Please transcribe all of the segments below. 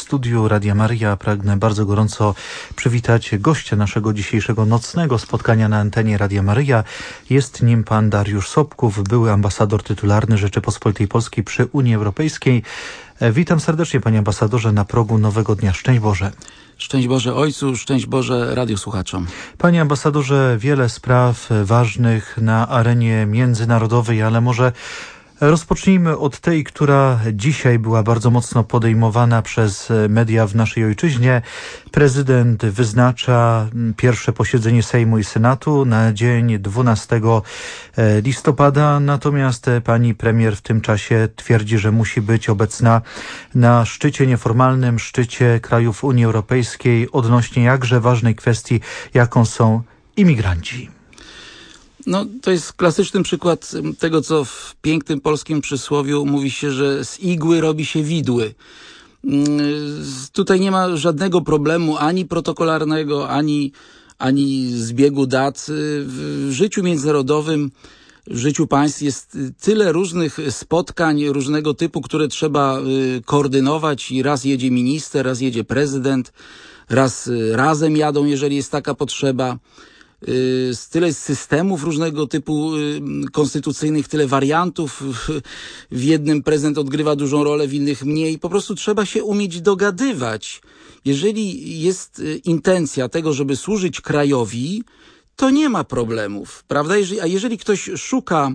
studiu Radia Maryja pragnę bardzo gorąco przywitać gościa naszego dzisiejszego nocnego spotkania na antenie Radia Maryja. Jest nim pan Dariusz Sobków, były ambasador tytularny Rzeczypospolitej Polskiej przy Unii Europejskiej. Witam serdecznie, panie ambasadorze, na progu nowego dnia. Szczęść Boże. Szczęść Boże Ojcu, szczęść Boże radiosłuchaczom. Panie ambasadorze, wiele spraw ważnych na arenie międzynarodowej, ale może rozpocznijmy od tej, która dzisiaj była bardzo mocno podejmowana przez media w naszej ojczyźnie. Prezydent wyznacza pierwsze posiedzenie Sejmu i Senatu na dzień 12 listopada, natomiast pani premier w tym czasie twierdzi, że musi być obecna na szczycie, nieformalnym szczycie krajów Unii Europejskiej odnośnie jakże ważnej kwestii, jaką są imigranci. No, to jest klasyczny przykład tego, co w pięknym polskim przysłowiu mówi się, że z igły robi się widły. Tutaj nie ma żadnego problemu ani protokolarnego, ani zbiegu dat. W życiu międzynarodowym, w życiu państw jest tyle różnych spotkań różnego typu, które trzeba koordynować i raz jedzie minister, raz jedzie prezydent, raz razem jadą, jeżeli jest taka potrzeba. Tyle systemów różnego typu konstytucyjnych, tyle wariantów. W jednym prezydent odgrywa dużą rolę, w innych mniej. Po prostu trzeba się umieć dogadywać. Jeżeli jest intencja tego, żeby służyć krajowi, to nie ma problemów, prawda? A jeżeli ktoś szuka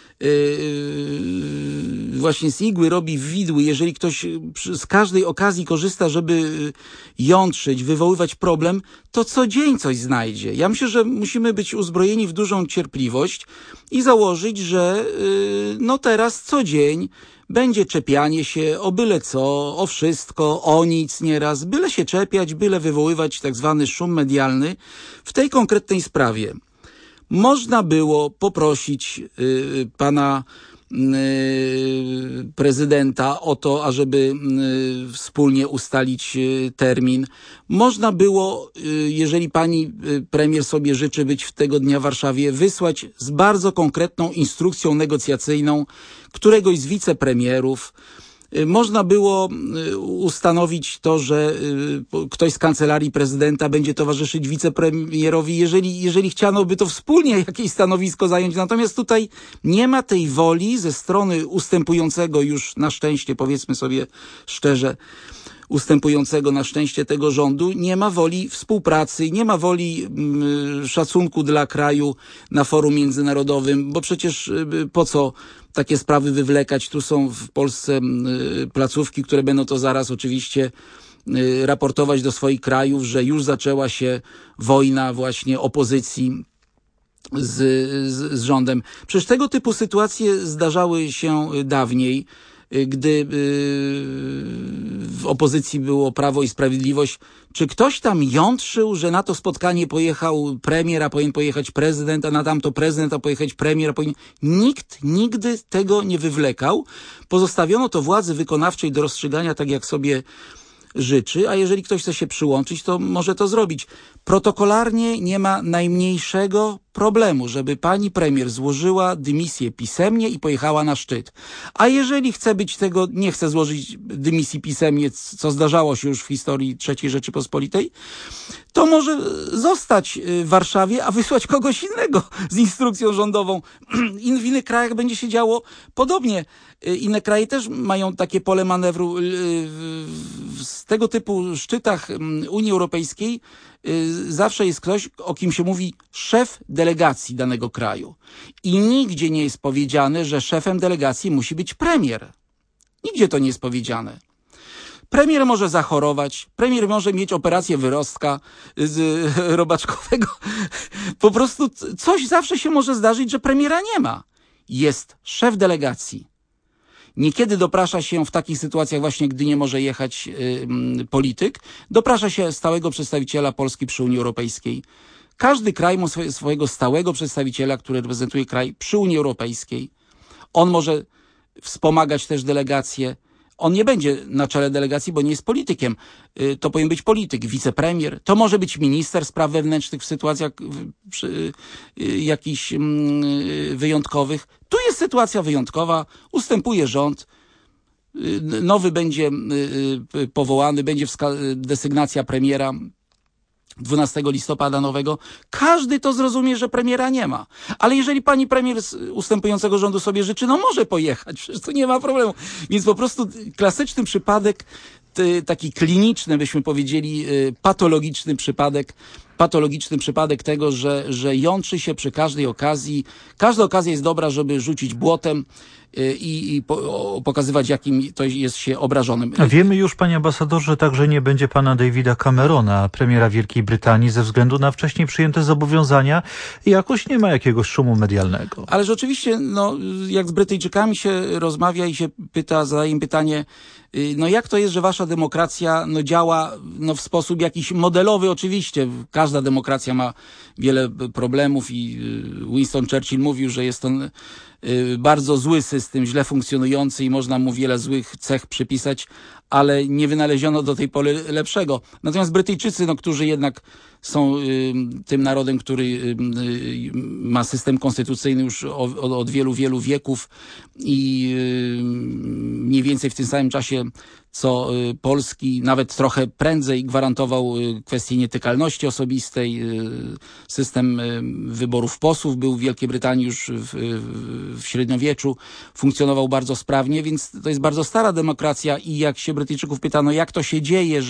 właśnie z igły robi widły, jeżeli ktoś z każdej okazji korzysta, żeby jątrzyć, wywoływać problem, to co dzień coś znajdzie. Ja myślę, że musimy być uzbrojeni w dużą cierpliwość i założyć, że no teraz co dzień będzie czepianie się o byle co, o wszystko, o nic nieraz, byle się czepiać, byle wywoływać tak zwany szum medialny w tej konkretnej sprawie. Można było poprosić pana prezydenta o to, ażeby wspólnie ustalić termin. Można było, jeżeli pani premier sobie życzy być tego dnia w Warszawie, wysłać z bardzo konkretną instrukcją negocjacyjną któregoś z wicepremierów. Można było ustanowić to, że ktoś z kancelarii prezydenta będzie towarzyszyć wicepremierowi, jeżeli chciano by to wspólnie jakieś stanowisko zająć. Natomiast tutaj nie ma tej woli ze strony ustępującego już na szczęście, powiedzmy sobie szczerze, ustępującego na szczęście tego rządu, nie ma woli współpracy, nie ma woli szacunku dla kraju na forum międzynarodowym, bo przecież po co takie sprawy wywlekać? Tu są w Polsce placówki, które będą to zaraz oczywiście raportować do swoich krajów, że już zaczęła się wojna właśnie opozycji z rządem. Przecież tego typu sytuacje zdarzały się dawniej, gdy w opozycji było Prawo i Sprawiedliwość. Czy ktoś tam jątrzył, że na to spotkanie pojechał premier, a powinien pojechać prezydent, a na tamto prezydent, a pojechać premier, a powinien... Nikt nigdy tego nie wywlekał. Pozostawiono to władzy wykonawczej do rozstrzygania tak, jak sobie życzy, a jeżeli ktoś chce się przyłączyć, to może to zrobić. Protokolarnie nie ma najmniejszego problemu, żeby pani premier złożyła dymisję pisemnie i pojechała na szczyt. A jeżeli nie chce złożyć dymisji pisemnie, co zdarzało się już w historii III Rzeczypospolitej, to może zostać w Warszawie, a wysłać kogoś innego z instrukcją rządową. W innych krajach będzie się działo podobnie. Inne kraje też mają takie pole manewru. Z tego typu szczytach Unii Europejskiej zawsze jest ktoś, o kim się mówi szef delegacji danego kraju. I nigdzie nie jest powiedziane, że szefem delegacji musi być premier. Nigdzie to nie jest powiedziane. Premier może zachorować, premier może mieć operację wyrostka robaczkowego. Po prostu coś zawsze się może zdarzyć, że premiera nie ma. Jest szef delegacji. Niekiedy doprasza się w takich sytuacjach właśnie, gdy nie może jechać polityk, doprasza się stałego przedstawiciela Polski przy Unii Europejskiej. Każdy kraj ma swojego stałego przedstawiciela, który reprezentuje kraj przy Unii Europejskiej. On może wspomagać też delegacje. On nie będzie na czele delegacji, bo nie jest politykiem. To powinien być polityk, wicepremier. To może być minister spraw wewnętrznych w sytuacjach jakichś wyjątkowych. Tu jest sytuacja wyjątkowa, ustępuje rząd. nowy będzie powołany, będzie desygnacja premiera 12 listopada nowego, każdy to zrozumie, że premiera nie ma. Ale jeżeli pani premier z ustępującego rządu sobie życzy, no może pojechać, przecież to nie ma problemu. Więc po prostu klasyczny przypadek, taki kliniczny, byśmy powiedzieli, patologiczny przypadek tego, że jątrzy się przy każdej okazji. Każda okazja jest dobra, żeby rzucić błotem i pokazywać, jakim to jest się obrażonym. Wiemy już, panie ambasadorze, że także nie będzie pana Davida Camerona, premiera Wielkiej Brytanii, ze względu na wcześniej przyjęte zobowiązania i jakoś nie ma jakiegoś szumu medialnego. Ale oczywiście, no, jak z Brytyjczykami się rozmawia i się zadaje im pytanie, no jak to jest, że wasza demokracja działa w sposób jakiś modelowy? Oczywiście, każda demokracja ma wiele problemów i Winston Churchill mówił, że jest to bardzo zły system, źle funkcjonujący i można mu wiele złych cech przypisać, ale nie wynaleziono do tej pory lepszego. Natomiast Brytyjczycy, którzy jednak są tym narodem, który ma system konstytucyjny już od wielu, wielu wieków i mniej więcej w tym samym czasie co polski, nawet trochę prędzej gwarantował kwestię nietykalności osobistej. System wyborów posłów był w Wielkiej Brytanii już w średniowieczu, funkcjonował bardzo sprawnie, więc to jest bardzo stara demokracja i jak się Brytyjczyków pytano, jak to się dzieje,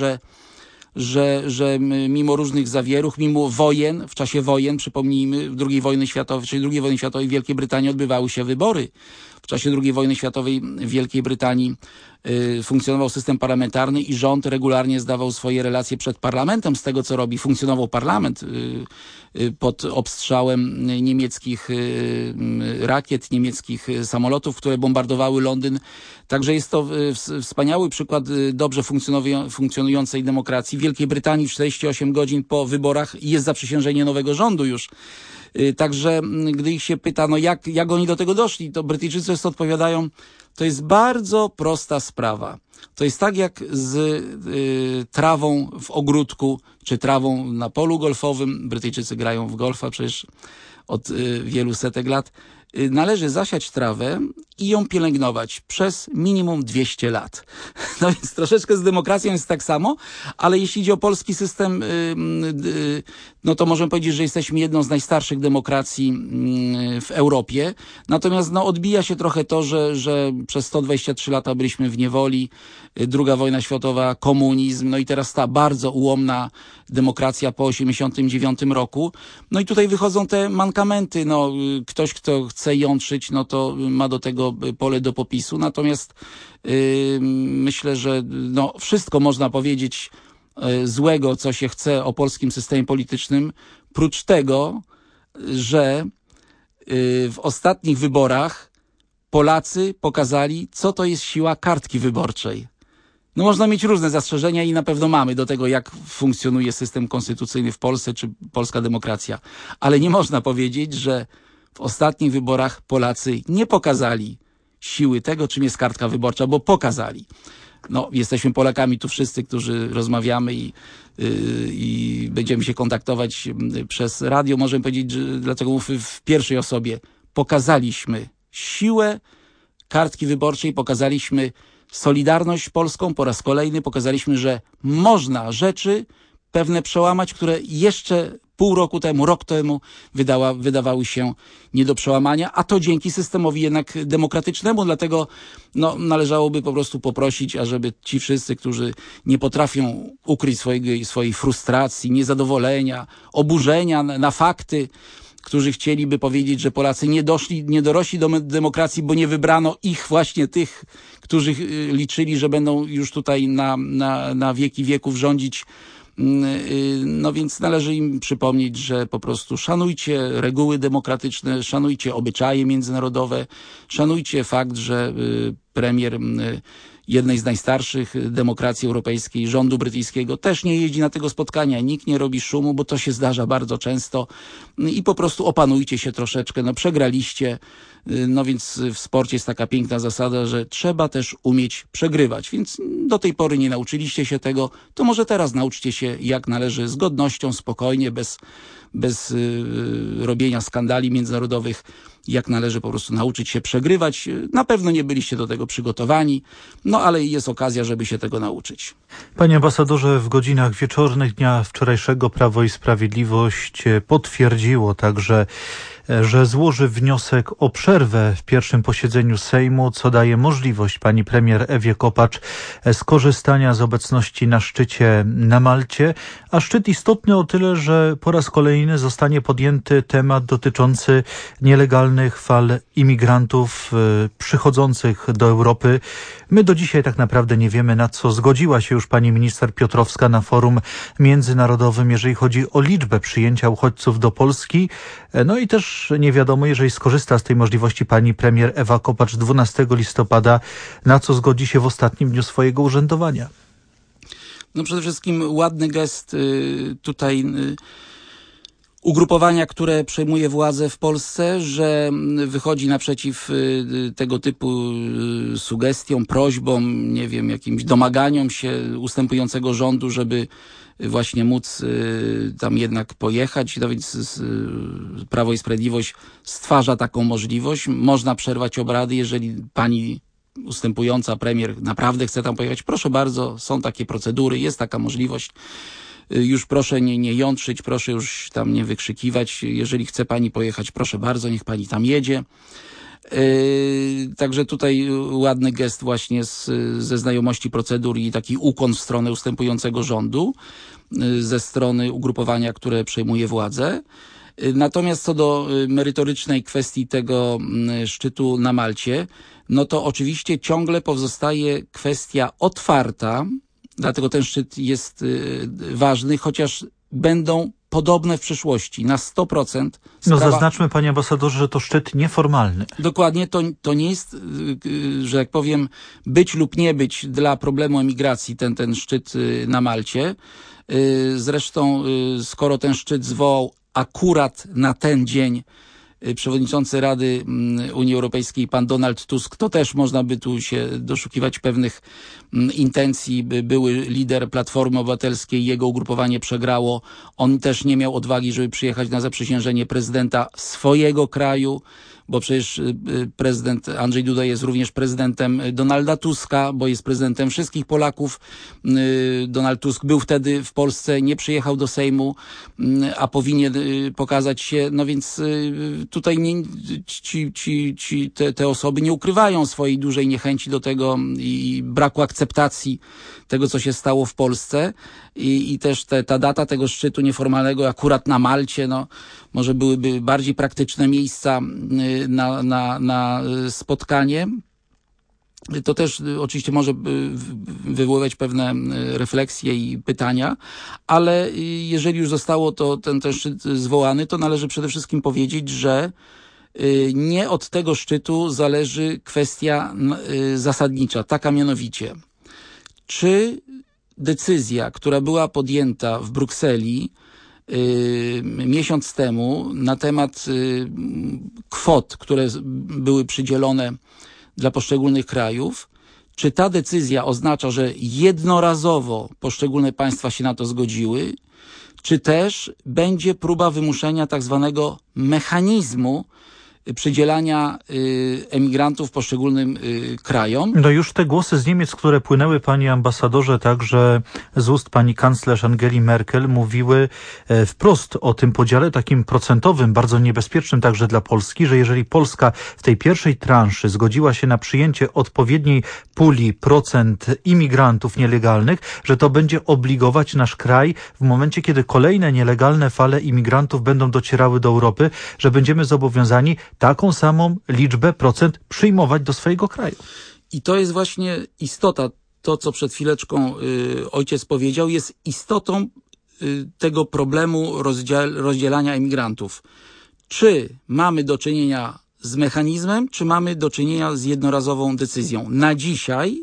że mimo różnych zawieruch, mimo wojen, w czasie wojen, przypomnijmy, II wojny światowej w Wielkiej Brytanii odbywały się wybory. W czasie II wojny światowej w Wielkiej Brytanii funkcjonował system parlamentarny i rząd regularnie zdawał swoje relacje przed parlamentem z tego, co robi. Funkcjonował parlament pod obstrzałem niemieckich rakiet, niemieckich samolotów, które bombardowały Londyn. Także jest to wspaniały przykład dobrze funkcjonującej demokracji. W Wielkiej Brytanii 48 godzin po wyborach jest zaprzysiężenie nowego rządu już. Także gdy ich się pyta, jak oni do tego doszli, to Brytyjczycy często odpowiadają, to jest bardzo prosta sprawa. To jest tak jak z trawą w ogródku, czy trawą na polu golfowym. Brytyjczycy grają w golfa przecież od wielu setek lat. Należy zasiać trawę i ją pielęgnować przez minimum 200 lat. No więc troszeczkę z demokracją jest tak samo, ale jeśli idzie o polski system, no to możemy powiedzieć, że jesteśmy jedną z najstarszych demokracji w Europie. Natomiast odbija się trochę to, że przez 123 lata byliśmy w niewoli, II wojna światowa, komunizm, no i teraz ta bardzo ułomna demokracja po 89 roku. No i tutaj wychodzą te mankamenty. Ktoś, kto chce jątrzyć, to ma do tego pole do popisu. Natomiast myślę, że wszystko można powiedzieć złego, co się chce o polskim systemie politycznym, prócz tego, że w ostatnich wyborach Polacy pokazali, co to jest siła kartki wyborczej. Można mieć różne zastrzeżenia i na pewno mamy do tego, jak funkcjonuje system konstytucyjny w Polsce, czy polska demokracja. Ale nie można powiedzieć, że w ostatnich wyborach Polacy nie pokazali siły tego, czym jest kartka wyborcza, bo pokazali. Jesteśmy Polakami tu wszyscy, którzy rozmawiamy i będziemy się kontaktować przez radio. Możemy powiedzieć, że dlatego mówię w pierwszej osobie. Pokazaliśmy siłę kartki wyborczej, pokazaliśmy solidarność polską po raz kolejny, pokazaliśmy, że można rzeczy pewne przełamać, które jeszcze pół roku temu, rok temu wydawały się nie do przełamania, a to dzięki systemowi jednak demokratycznemu, dlatego należałoby po prostu poprosić, ażeby ci wszyscy, którzy nie potrafią ukryć swojej frustracji, niezadowolenia, oburzenia na fakty, którzy chcieliby powiedzieć, że Polacy nie dorośli do demokracji, bo nie wybrano ich właśnie tych, którzy liczyli, że będą już tutaj na wieki wieków rządzić. Więc należy im przypomnieć, że po prostu szanujcie reguły demokratyczne, szanujcie obyczaje międzynarodowe, szanujcie fakt, że premier jednej z najstarszych demokracji europejskiej, rządu brytyjskiego, też nie jeździ na tego spotkania, nikt nie robi szumu, bo to się zdarza bardzo często i po prostu opanujcie się troszeczkę, przegraliście, więc w sporcie jest taka piękna zasada, że trzeba też umieć przegrywać, więc do tej pory nie nauczyliście się tego, to może teraz nauczcie się, jak należy z godnością, spokojnie, bez robienia skandali międzynarodowych jak należy po prostu nauczyć się przegrywać. Na pewno nie byliście do tego przygotowani, no ale jest okazja, żeby się tego nauczyć. Panie ambasadorze, w godzinach wieczornych dnia wczorajszego Prawo i Sprawiedliwość potwierdziło także, że złoży wniosek o przerwę w pierwszym posiedzeniu Sejmu, co daje możliwość pani premier Ewie Kopacz skorzystania z obecności na szczycie na Malcie, a szczyt istotny o tyle, że po raz kolejny zostanie podjęty temat dotyczący nielegalnych fal imigrantów przychodzących do Europy. My do dzisiaj tak naprawdę nie wiemy, na co zgodziła się już pani minister Piotrowska na forum międzynarodowym, jeżeli chodzi o liczbę przyjęcia uchodźców do Polski. No i też nie wiadomo, jeżeli skorzysta z tej możliwości pani premier Ewa Kopacz 12 listopada, na co zgodzi się w ostatnim dniu swojego urzędowania. No przede wszystkim ładny gest tutaj ugrupowania, które przejmuje władzę w Polsce, że wychodzi naprzeciw tego typu sugestiom, prośbom, nie wiem, jakimś domaganiom się ustępującego rządu, żeby właśnie móc tam jednak pojechać. No więc Prawo i Sprawiedliwość stwarza taką możliwość. Można przerwać obrady, jeżeli pani ustępująca premier naprawdę chce tam pojechać. Proszę bardzo, są takie procedury, jest taka możliwość. Już proszę nie jątrzyć, proszę już tam nie wykrzykiwać. Jeżeli chce pani pojechać, proszę bardzo, niech pani tam jedzie. Także tutaj ładny gest właśnie ze znajomości procedur i taki ukłon w stronę ustępującego rządu ze strony ugrupowania, które przejmuje władzę. Natomiast co do merytorycznej kwestii tego szczytu na Malcie, no to oczywiście ciągle pozostaje kwestia otwarta, dlatego ten szczyt jest ważny, chociaż będą podobne w przyszłości na 100%. No zaznaczmy, panie ambasadorze, że to szczyt nieformalny. Dokładnie, to nie jest, że jak powiem, być lub nie być dla problemu emigracji ten szczyt na Malcie. Zresztą, skoro ten szczyt zwołał akurat na ten dzień przewodniczący Rady Unii Europejskiej, pan Donald Tusk, to też można by tu się doszukiwać pewnych intencji. Były lider Platformy Obywatelskiej, jego ugrupowanie przegrało. On też nie miał odwagi, żeby przyjechać na zaprzysiężenie prezydenta swojego kraju, bo przecież prezydent Andrzej Duda jest również prezydentem Donalda Tuska, bo jest prezydentem wszystkich Polaków. Donald Tusk był wtedy w Polsce, nie przyjechał do Sejmu, a powinien pokazać się, no więc tutaj te osoby nie ukrywają swojej dużej niechęci do tego i braku akceptacji tego, co się stało w Polsce i też ta data tego szczytu nieformalnego akurat na Malcie, no może byłyby bardziej praktyczne miejsca na spotkanie. To też oczywiście może wywoływać pewne refleksje i pytania, ale jeżeli już zostało ten szczyt zwołany, to należy przede wszystkim powiedzieć, że nie od tego szczytu zależy kwestia zasadnicza, taka mianowicie, czy decyzja, która była podjęta w Brukseli miesiąc temu na temat kwot, które były przydzielone dla poszczególnych krajów, czy ta decyzja oznacza, że jednorazowo poszczególne państwa się na to zgodziły, czy też będzie próba wymuszenia tak zwanego mechanizmu przydzielania emigrantów poszczególnym krajom. No już te głosy z Niemiec, które płynęły, panie ambasadorze, także z ust pani kanclerz Angeli Merkel, mówiły wprost o tym podziale takim procentowym, bardzo niebezpiecznym także dla Polski, że jeżeli Polska w tej pierwszej transzy zgodziła się na przyjęcie odpowiedniej puli procent imigrantów nielegalnych, że to będzie obligować nasz kraj w momencie, kiedy kolejne nielegalne fale imigrantów będą docierały do Europy, że będziemy zobowiązani taką samą liczbę procent przyjmować do swojego kraju. I to jest właśnie istota, to co przed chwileczką ojciec powiedział, jest istotą tego problemu rozdzielania emigrantów. Czy mamy do czynienia z mechanizmem, czy mamy do czynienia z jednorazową decyzją? Na dzisiaj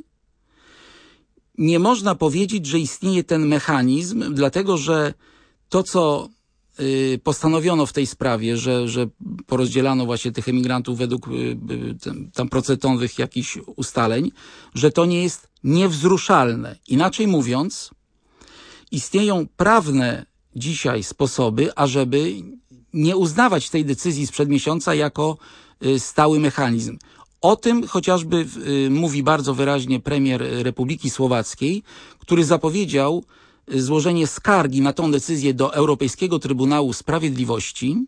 nie można powiedzieć, że istnieje ten mechanizm, dlatego że to, co postanowiono w tej sprawie, że porozdzielano właśnie tych emigrantów według tam procentowych jakichś ustaleń, że to nie jest niewzruszalne. Inaczej mówiąc, istnieją prawne dzisiaj sposoby, ażeby nie uznawać tej decyzji sprzed miesiąca jako stały mechanizm. O tym chociażby mówi bardzo wyraźnie premier Republiki Słowackiej, który zapowiedział złożenie skargi na tą decyzję do Europejskiego Trybunału Sprawiedliwości.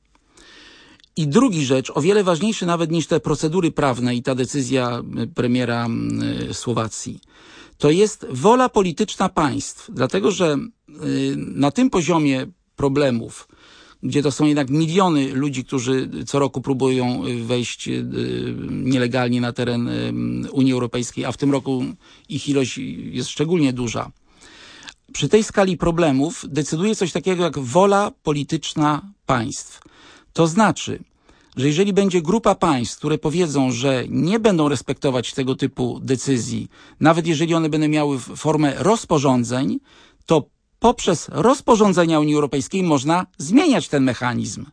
I drugi rzecz, o wiele ważniejszy nawet niż te procedury prawne i ta decyzja premiera Słowacji, to jest wola polityczna państw. Dlatego, że na tym poziomie problemów, gdzie to są jednak miliony ludzi, którzy co roku próbują wejść nielegalnie na teren Unii Europejskiej, a w tym roku ich ilość jest szczególnie duża. Przy tej skali problemów decyduje coś takiego jak wola polityczna państw. To znaczy, że jeżeli będzie grupa państw, które powiedzą, że nie będą respektować tego typu decyzji, nawet jeżeli one będą miały formę rozporządzeń, to poprzez rozporządzenia Unii Europejskiej można zmieniać ten mechanizm.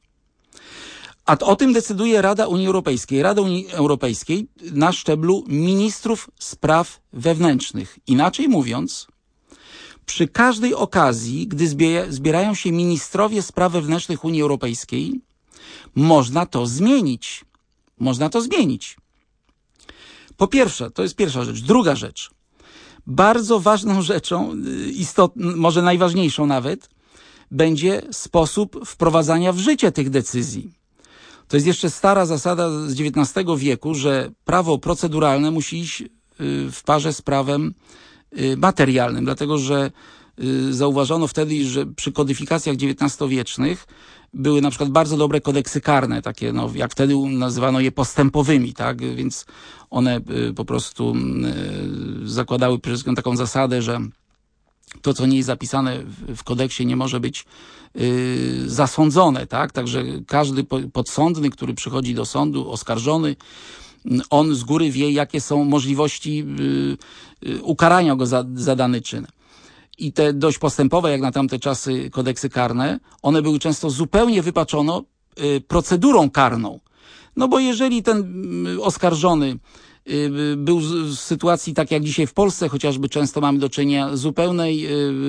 A o tym decyduje Rada Unii Europejskiej. Rada Unii Europejskiej na szczeblu ministrów spraw wewnętrznych. Inaczej mówiąc, przy każdej okazji, gdy zbierają się ministrowie spraw wewnętrznych Unii Europejskiej, można to zmienić. Można to zmienić. Po pierwsze, to jest pierwsza rzecz. Druga rzecz. Bardzo ważną rzeczą, może najważniejszą nawet, będzie sposób wprowadzania w życie tych decyzji. To jest jeszcze stara zasada z XIX wieku, że prawo proceduralne musi iść w parze z prawem materialnym, dlatego że zauważono wtedy, że przy kodyfikacjach XIX-wiecznych były na przykład bardzo dobre kodeksy karne, takie, no, jak wtedy nazywano je postępowymi, tak? Więc one po prostu zakładały przede wszystkim taką zasadę, że to, co nie jest zapisane w kodeksie, nie może być zasądzone, tak? Także każdy podsądny, który przychodzi do sądu, oskarżony, on z góry wie, jakie są możliwości ukarania go za dany czyn. I te dość postępowe, jak na tamte czasy, kodeksy karne, one były często zupełnie wypaczone procedurą karną. No bo jeżeli ten oskarżony był w sytuacji tak jak dzisiaj w Polsce, chociażby często mamy do czynienia zupełnej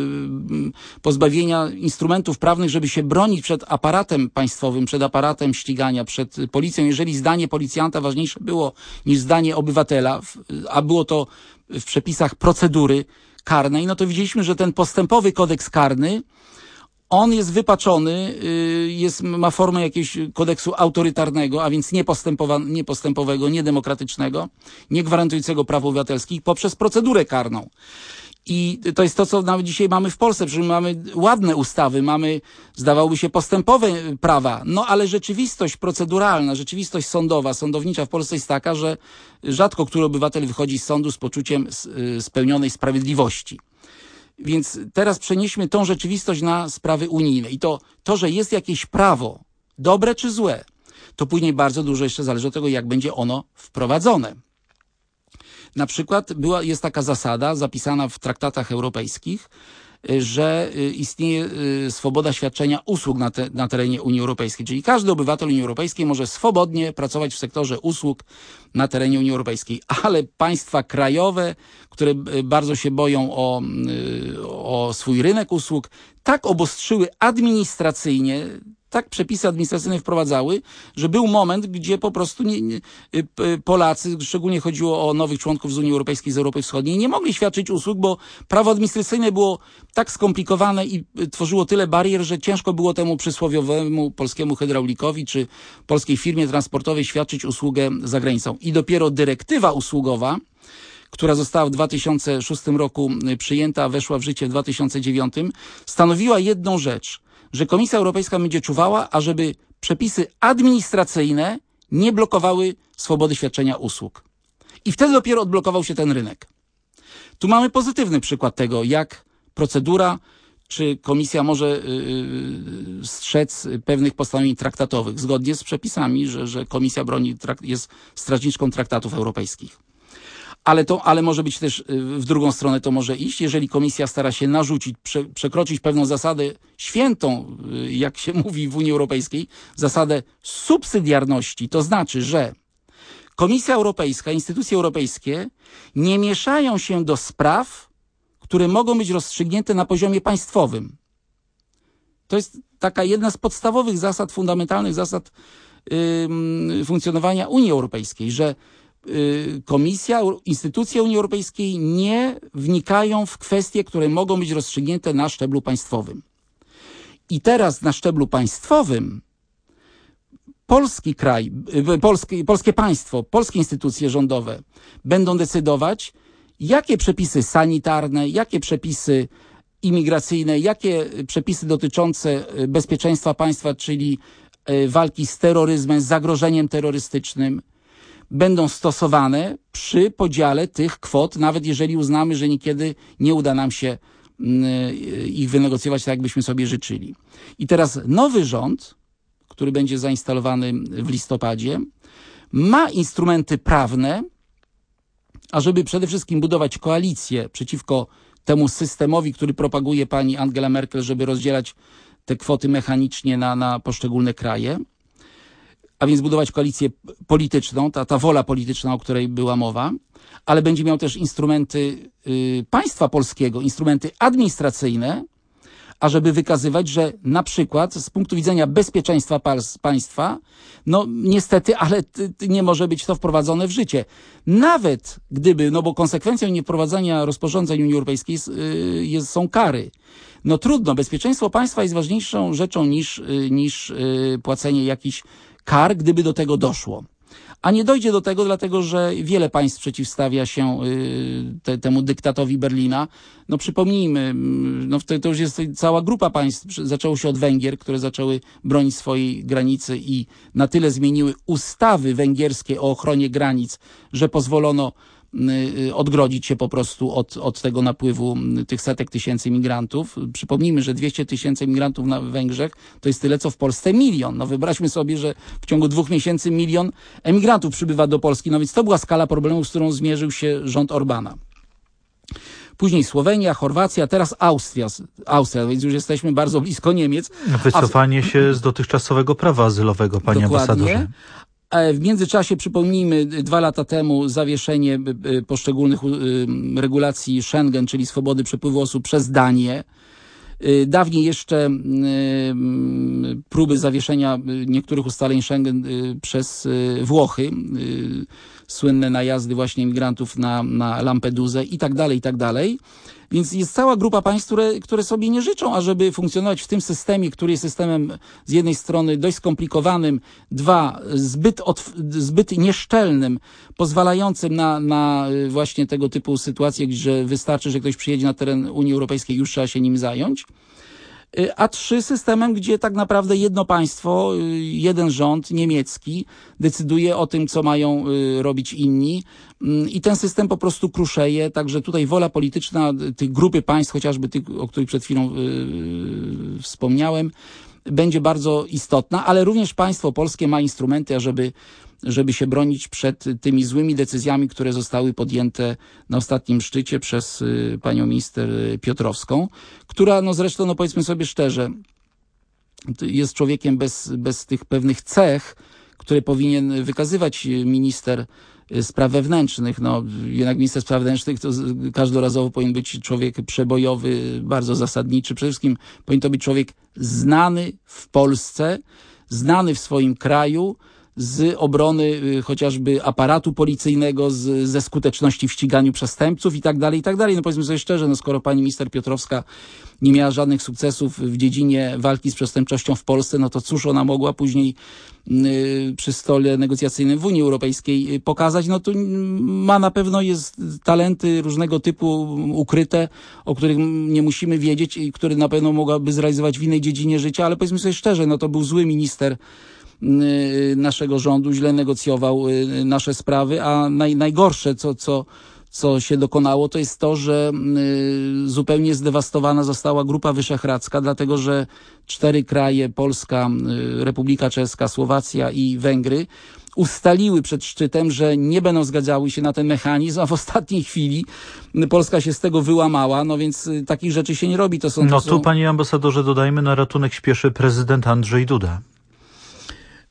pozbawienia instrumentów prawnych, żeby się bronić przed aparatem państwowym, przed aparatem ścigania, przed policją. Jeżeli zdanie policjanta ważniejsze było niż zdanie obywatela, a było to w przepisach procedury karnej, no to widzieliśmy, że ten postępowy kodeks karny, on jest wypaczony, ma formę jakiegoś kodeksu autorytarnego, a więc niepostępowego, niedemokratycznego, nie gwarantującego praw obywatelskich poprzez procedurę karną. I to jest to, co nawet dzisiaj mamy w Polsce, przecież mamy ładne ustawy, mamy, zdawałoby się, postępowe prawa, no ale rzeczywistość proceduralna, rzeczywistość sądowa, sądownicza w Polsce jest taka, że rzadko który obywatel wychodzi z sądu z poczuciem spełnionej sprawiedliwości. Więc teraz przenieśmy tą rzeczywistość na sprawy unijne. I to, że jest jakieś prawo, dobre czy złe, to później bardzo dużo jeszcze zależy od tego, jak będzie ono wprowadzone. Na przykład jest taka zasada zapisana w traktatach europejskich, że istnieje swoboda świadczenia usług na terenie Unii Europejskiej. Czyli każdy obywatel Unii Europejskiej może swobodnie pracować w sektorze usług na terenie Unii Europejskiej. Ale państwa krajowe, które bardzo się boją o swój rynek usług, tak obostrzyły administracyjnie, tak przepisy administracyjne wprowadzały, że był moment, gdzie po prostu Polacy, szczególnie chodziło o nowych członków z Unii Europejskiej, z Europy Wschodniej, nie mogli świadczyć usług, bo prawo administracyjne było tak skomplikowane i tworzyło tyle barier, że ciężko było temu przysłowiowemu polskiemu hydraulikowi czy polskiej firmie transportowej świadczyć usługę za granicą. I dopiero dyrektywa usługowa, która została w 2006 roku przyjęta, a weszła w życie w 2009, stanowiła jedną rzecz, że Komisja Europejska będzie czuwała, ażeby przepisy administracyjne nie blokowały swobody świadczenia usług. I wtedy dopiero odblokował się ten rynek. Tu mamy pozytywny przykład tego, jak procedura, czy Komisja może strzec pewnych postanowień traktatowych, zgodnie z przepisami, że Komisja broni jest strażniczką traktatów europejskich. Ale może być też w drugą stronę to może iść, jeżeli Komisja stara się narzucić, przekroczyć pewną zasadę świętą, jak się mówi w Unii Europejskiej, zasadę subsydiarności. To znaczy, że Komisja Europejska, instytucje europejskie nie mieszają się do spraw, które mogą być rozstrzygnięte na poziomie państwowym. To jest taka jedna z podstawowych zasad, fundamentalnych zasad funkcjonowania Unii Europejskiej, że Komisja, instytucje Unii Europejskiej nie wnikają w kwestie, które mogą być rozstrzygnięte na szczeblu państwowym. I teraz na szczeblu państwowym polski kraj, polskie państwo, polskie instytucje rządowe będą decydować, jakie przepisy sanitarne, jakie przepisy imigracyjne, jakie przepisy dotyczące bezpieczeństwa państwa, czyli walki z terroryzmem, z zagrożeniem terrorystycznym, będą stosowane przy podziale tych kwot, nawet jeżeli uznamy, że niekiedy nie uda nam się ich wynegocjować tak, jak byśmy sobie życzyli. I teraz nowy rząd, który będzie zainstalowany w listopadzie, ma instrumenty prawne, ażeby przede wszystkim budować koalicję przeciwko temu systemowi, który propaguje pani Angela Merkel, żeby rozdzielać te kwoty mechanicznie na poszczególne kraje, a więc budować koalicję polityczną, ta wola polityczna, o której była mowa, ale będzie miał też instrumenty państwa polskiego, instrumenty administracyjne, ażeby wykazywać, że na przykład z punktu widzenia bezpieczeństwa państwa, no niestety, ale nie może być to wprowadzone w życie. Nawet gdyby, no bo konsekwencją niewprowadzania rozporządzeń Unii Europejskiej są kary. No trudno, bezpieczeństwo państwa jest ważniejszą rzeczą niż płacenie jakichś kar, gdyby do tego doszło. A nie dojdzie do tego, dlatego że wiele państw przeciwstawia się temu dyktatowi Berlina. No przypomnijmy, no to już jest cała grupa państw. Zaczęło się od Węgier, które zaczęły bronić swojej granicy i na tyle zmieniły ustawy węgierskie o ochronie granic, że pozwolono odgrodzić się po prostu od tego napływu tych setek tysięcy migrantów. Przypomnijmy, że 200 000 migrantów na Węgrzech to jest tyle, co w Polsce 1 milion. No wyobraźmy sobie, że w ciągu 2 miesięcy 1 milion emigrantów przybywa do Polski. No więc to była skala problemu, z którą zmierzył się rząd Orbana. Później Słowenia, Chorwacja, teraz Austria, więc już jesteśmy bardzo blisko Niemiec. Wycofanie się z dotychczasowego prawa azylowego, panie ambasadorze. W międzyczasie, przypomnijmy, 2 lata temu zawieszenie poszczególnych regulacji Schengen, czyli swobody przepływu osób przez Danię. Dawniej jeszcze próby zawieszenia niektórych ustaleń Schengen przez Włochy, słynne najazdy właśnie imigrantów na Lampedusę i tak dalej, i tak dalej. Więc jest cała grupa państw, które sobie nie życzą, ażeby funkcjonować w tym systemie, który jest systemem z jednej strony dość skomplikowanym, 2, zbyt nieszczelnym, pozwalającym na właśnie tego typu sytuacje, że wystarczy, że ktoś przyjedzie na teren Unii Europejskiej i już trzeba się nim zająć. A 3, systemem, gdzie tak naprawdę jedno państwo, jeden rząd niemiecki decyduje o tym, co mają robić inni i ten system po prostu kruszeje, także tutaj wola polityczna tych grupy państw, chociażby tych, o których przed chwilą wspomniałem, będzie bardzo istotna, ale również państwo polskie ma instrumenty, żeby się bronić przed tymi złymi decyzjami, które zostały podjęte na ostatnim szczycie przez panią minister Piotrowską, która, no zresztą, no powiedzmy sobie szczerze, jest człowiekiem bez tych pewnych cech, które powinien wykazywać minister spraw wewnętrznych. No, jednak minister spraw wewnętrznych to każdorazowo powinien być człowiek przebojowy, bardzo zasadniczy. Przede wszystkim powinien to być człowiek znany w Polsce, znany w swoim kraju, z obrony chociażby aparatu policyjnego, ze skuteczności w ściganiu przestępców i tak dalej, i tak dalej. No powiedzmy sobie szczerze, no skoro pani minister Piotrowska nie miała żadnych sukcesów w dziedzinie walki z przestępczością w Polsce, no to cóż ona mogła później przy stole negocjacyjnym w Unii Europejskiej pokazać? No to ma na pewno jest talenty różnego typu ukryte, o których nie musimy wiedzieć i które na pewno mogłaby zrealizować w innej dziedzinie życia, ale powiedzmy sobie szczerze, no to był zły minister naszego rządu, źle negocjował nasze sprawy, a najgorsze, co się dokonało, to jest to, że zupełnie zdewastowana została Grupa Wyszehradzka, dlatego że 4 kraje, Polska, Republika Czeska, Słowacja i Węgry, ustaliły przed szczytem, że nie będą zgadzały się na ten mechanizm, a w ostatniej chwili Polska się z tego wyłamała, no więc takich rzeczy się nie robi. Tu, panie ambasadorze, dodajmy, na ratunek śpieszy prezydent Andrzej Duda.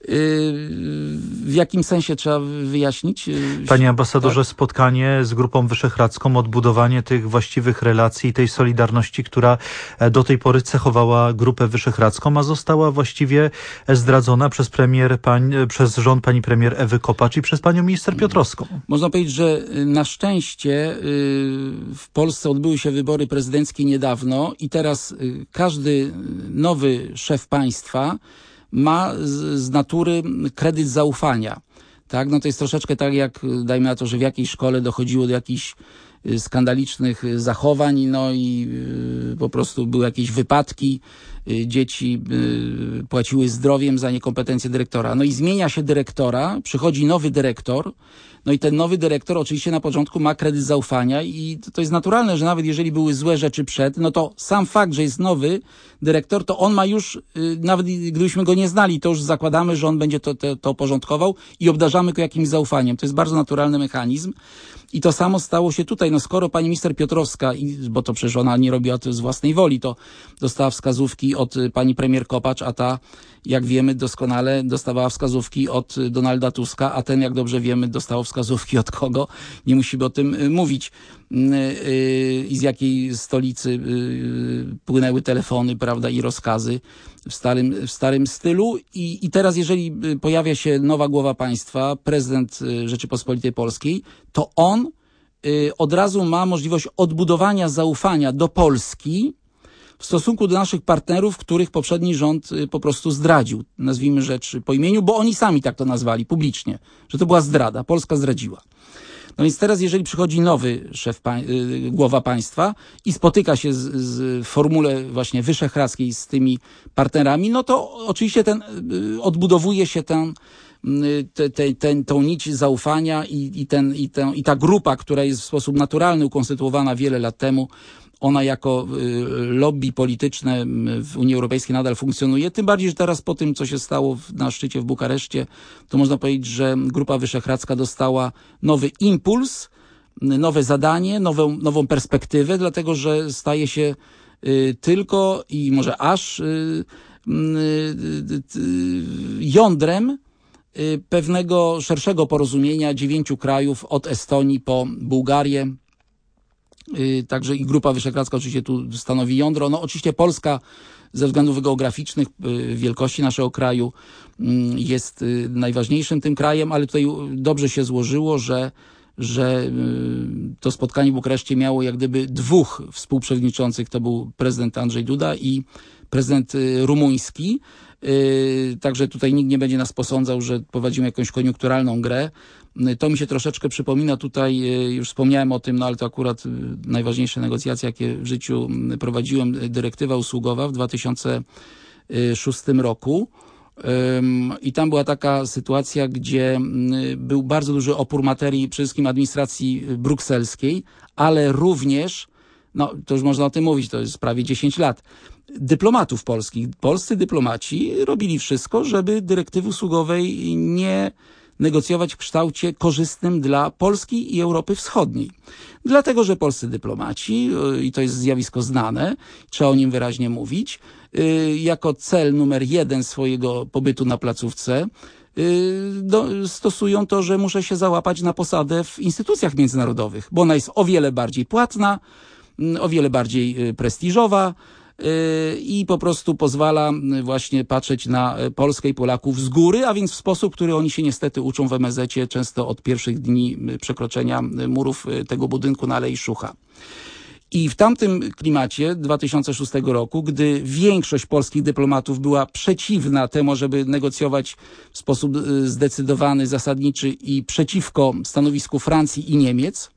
W jakim sensie trzeba wyjaśnić? Panie ambasadorze, spotkanie z Grupą Wyszehradzką, odbudowanie tych właściwych relacji, tej solidarności, która do tej pory cechowała Grupę Wyszehradzką, a została właściwie zdradzona przez rząd pani premier Ewy Kopacz i przez panią minister Piotrowską. Można powiedzieć, że na szczęście w Polsce odbyły się wybory prezydenckie niedawno i teraz każdy nowy szef państwa ma z natury kredyt zaufania. Tak? No to jest troszeczkę tak jak, dajmy na to, że w jakiejś szkole dochodziło do jakichś skandalicznych zachowań, no i po prostu były jakieś wypadki, dzieci płaciły zdrowiem za niekompetencje dyrektora. No i zmienia się dyrektora, przychodzi nowy dyrektor, no i ten nowy dyrektor oczywiście na początku ma kredyt zaufania i to jest naturalne, że nawet jeżeli były złe rzeczy przed, no to sam fakt, że jest nowy dyrektor, to on ma już, nawet gdybyśmy go nie znali, to już zakładamy, że on będzie to porządkował i obdarzamy go jakimś zaufaniem. To jest bardzo naturalny mechanizm. I to samo stało się tutaj. No skoro pani minister Piotrowska, bo to przecież ona nie robiła to z własnej woli, to dostała wskazówki od pani premier Kopacz, a ta, jak wiemy doskonale, dostawała wskazówki od Donalda Tuska, a ten, jak dobrze wiemy, dostał wskazówki od kogo. Nie musimy o tym mówić. I z jakiej stolicy płynęły telefony, prawda, i rozkazy w starym stylu. I teraz, jeżeli pojawia się nowa głowa państwa, prezydent Rzeczypospolitej Polskiej, to on od razu ma możliwość odbudowania zaufania do Polski w stosunku do naszych partnerów, których poprzedni rząd po prostu zdradził. Nazwijmy rzecz po imieniu, bo oni sami tak to nazwali publicznie, że to była zdrada. Polska zdradziła. No więc teraz, jeżeli przychodzi nowy głowa państwa i spotyka się w formule właśnie wyszehradzkiej z tymi partnerami, no to oczywiście odbudowuje się tą nić zaufania i ta grupa, która jest w sposób naturalny ukonstytuowana wiele lat temu, ona jako lobby polityczne w Unii Europejskiej nadal funkcjonuje. Tym bardziej, że teraz po tym, co się stało na szczycie w Bukareszcie, to można powiedzieć, że Grupa Wyszehradzka dostała nowy impuls, nowe zadanie, nową perspektywę, dlatego że staje się tylko i może aż jądrem pewnego szerszego porozumienia 9 krajów od Estonii po Bułgarię. Także i Grupa Wyszehradzka oczywiście tu stanowi jądro. No oczywiście Polska ze względów geograficznych, wielkości naszego kraju jest najważniejszym tym krajem, ale tutaj dobrze się złożyło, że to spotkanie w Bukareszcie miało jak gdyby 2 współprzewodniczących. To był prezydent Andrzej Duda i prezydent rumuński. Także tutaj nikt nie będzie nas posądzał, że prowadzimy jakąś koniunkturalną grę. To mi się troszeczkę przypomina tutaj, już wspomniałem o tym, no ale to akurat najważniejsze negocjacje, jakie w życiu prowadziłem, dyrektywa usługowa w 2006 roku. I tam była taka sytuacja, gdzie był bardzo duży opór materii przede wszystkim administracji brukselskiej, ale również, no to już można o tym mówić, to jest prawie 10 lat, dyplomatów polskich. Polscy dyplomaci robili wszystko, żeby dyrektywy usługowej nie negocjować w kształcie korzystnym dla Polski i Europy Wschodniej. Dlatego, że polscy dyplomaci, i to jest zjawisko znane, trzeba o nim wyraźnie mówić, jako cel numer 1 swojego pobytu na placówce stosują to, że muszę się załapać na posadę w instytucjach międzynarodowych, bo ona jest o wiele bardziej płatna, o wiele bardziej prestiżowa, i po prostu pozwala właśnie patrzeć na Polskę i Polaków z góry, a więc w sposób, który oni się niestety uczą w MSZ-cie często od pierwszych dni przekroczenia murów tego budynku na Alei Szucha. I w tamtym klimacie 2006 roku, gdy większość polskich dyplomatów była przeciwna temu, żeby negocjować w sposób zdecydowany, zasadniczy i przeciwko stanowisku Francji i Niemiec,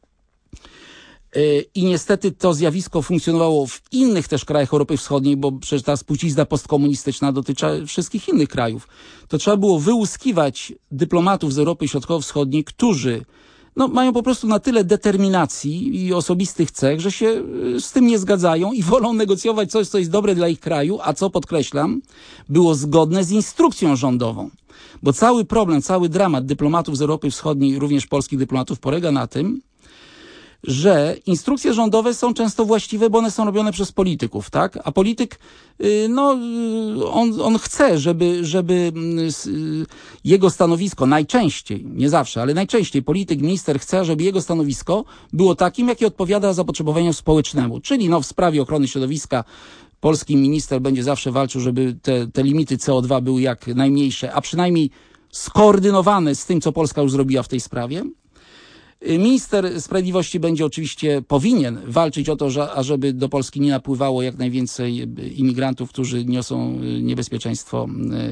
i niestety to zjawisko funkcjonowało w innych też krajach Europy Wschodniej, bo przecież ta spucizna postkomunistyczna dotyczy wszystkich innych krajów. To trzeba było wyłuskiwać dyplomatów z Europy Środkowo-Wschodniej, którzy mają po prostu na tyle determinacji i osobistych cech, że się z tym nie zgadzają i wolą negocjować coś, co jest dobre dla ich kraju, a co, podkreślam, było zgodne z instrukcją rządową. Bo cały problem, cały dramat dyplomatów z Europy Wschodniej, również polskich dyplomatów, polega na tym, że instrukcje rządowe są często właściwe, bo one są robione przez polityków, tak? A polityk, on chce, żeby jego stanowisko najczęściej, nie zawsze, ale najczęściej polityk, minister chce, żeby jego stanowisko było takim, jakie odpowiada zapotrzebowaniu społecznemu. Czyli w sprawie ochrony środowiska polski minister będzie zawsze walczył, żeby te limity CO2 były jak najmniejsze, a przynajmniej skoordynowane z tym, co Polska już zrobiła w tej sprawie. Minister Sprawiedliwości będzie oczywiście powinien walczyć o to, ażeby do Polski nie napływało jak najwięcej imigrantów, którzy niosą niebezpieczeństwo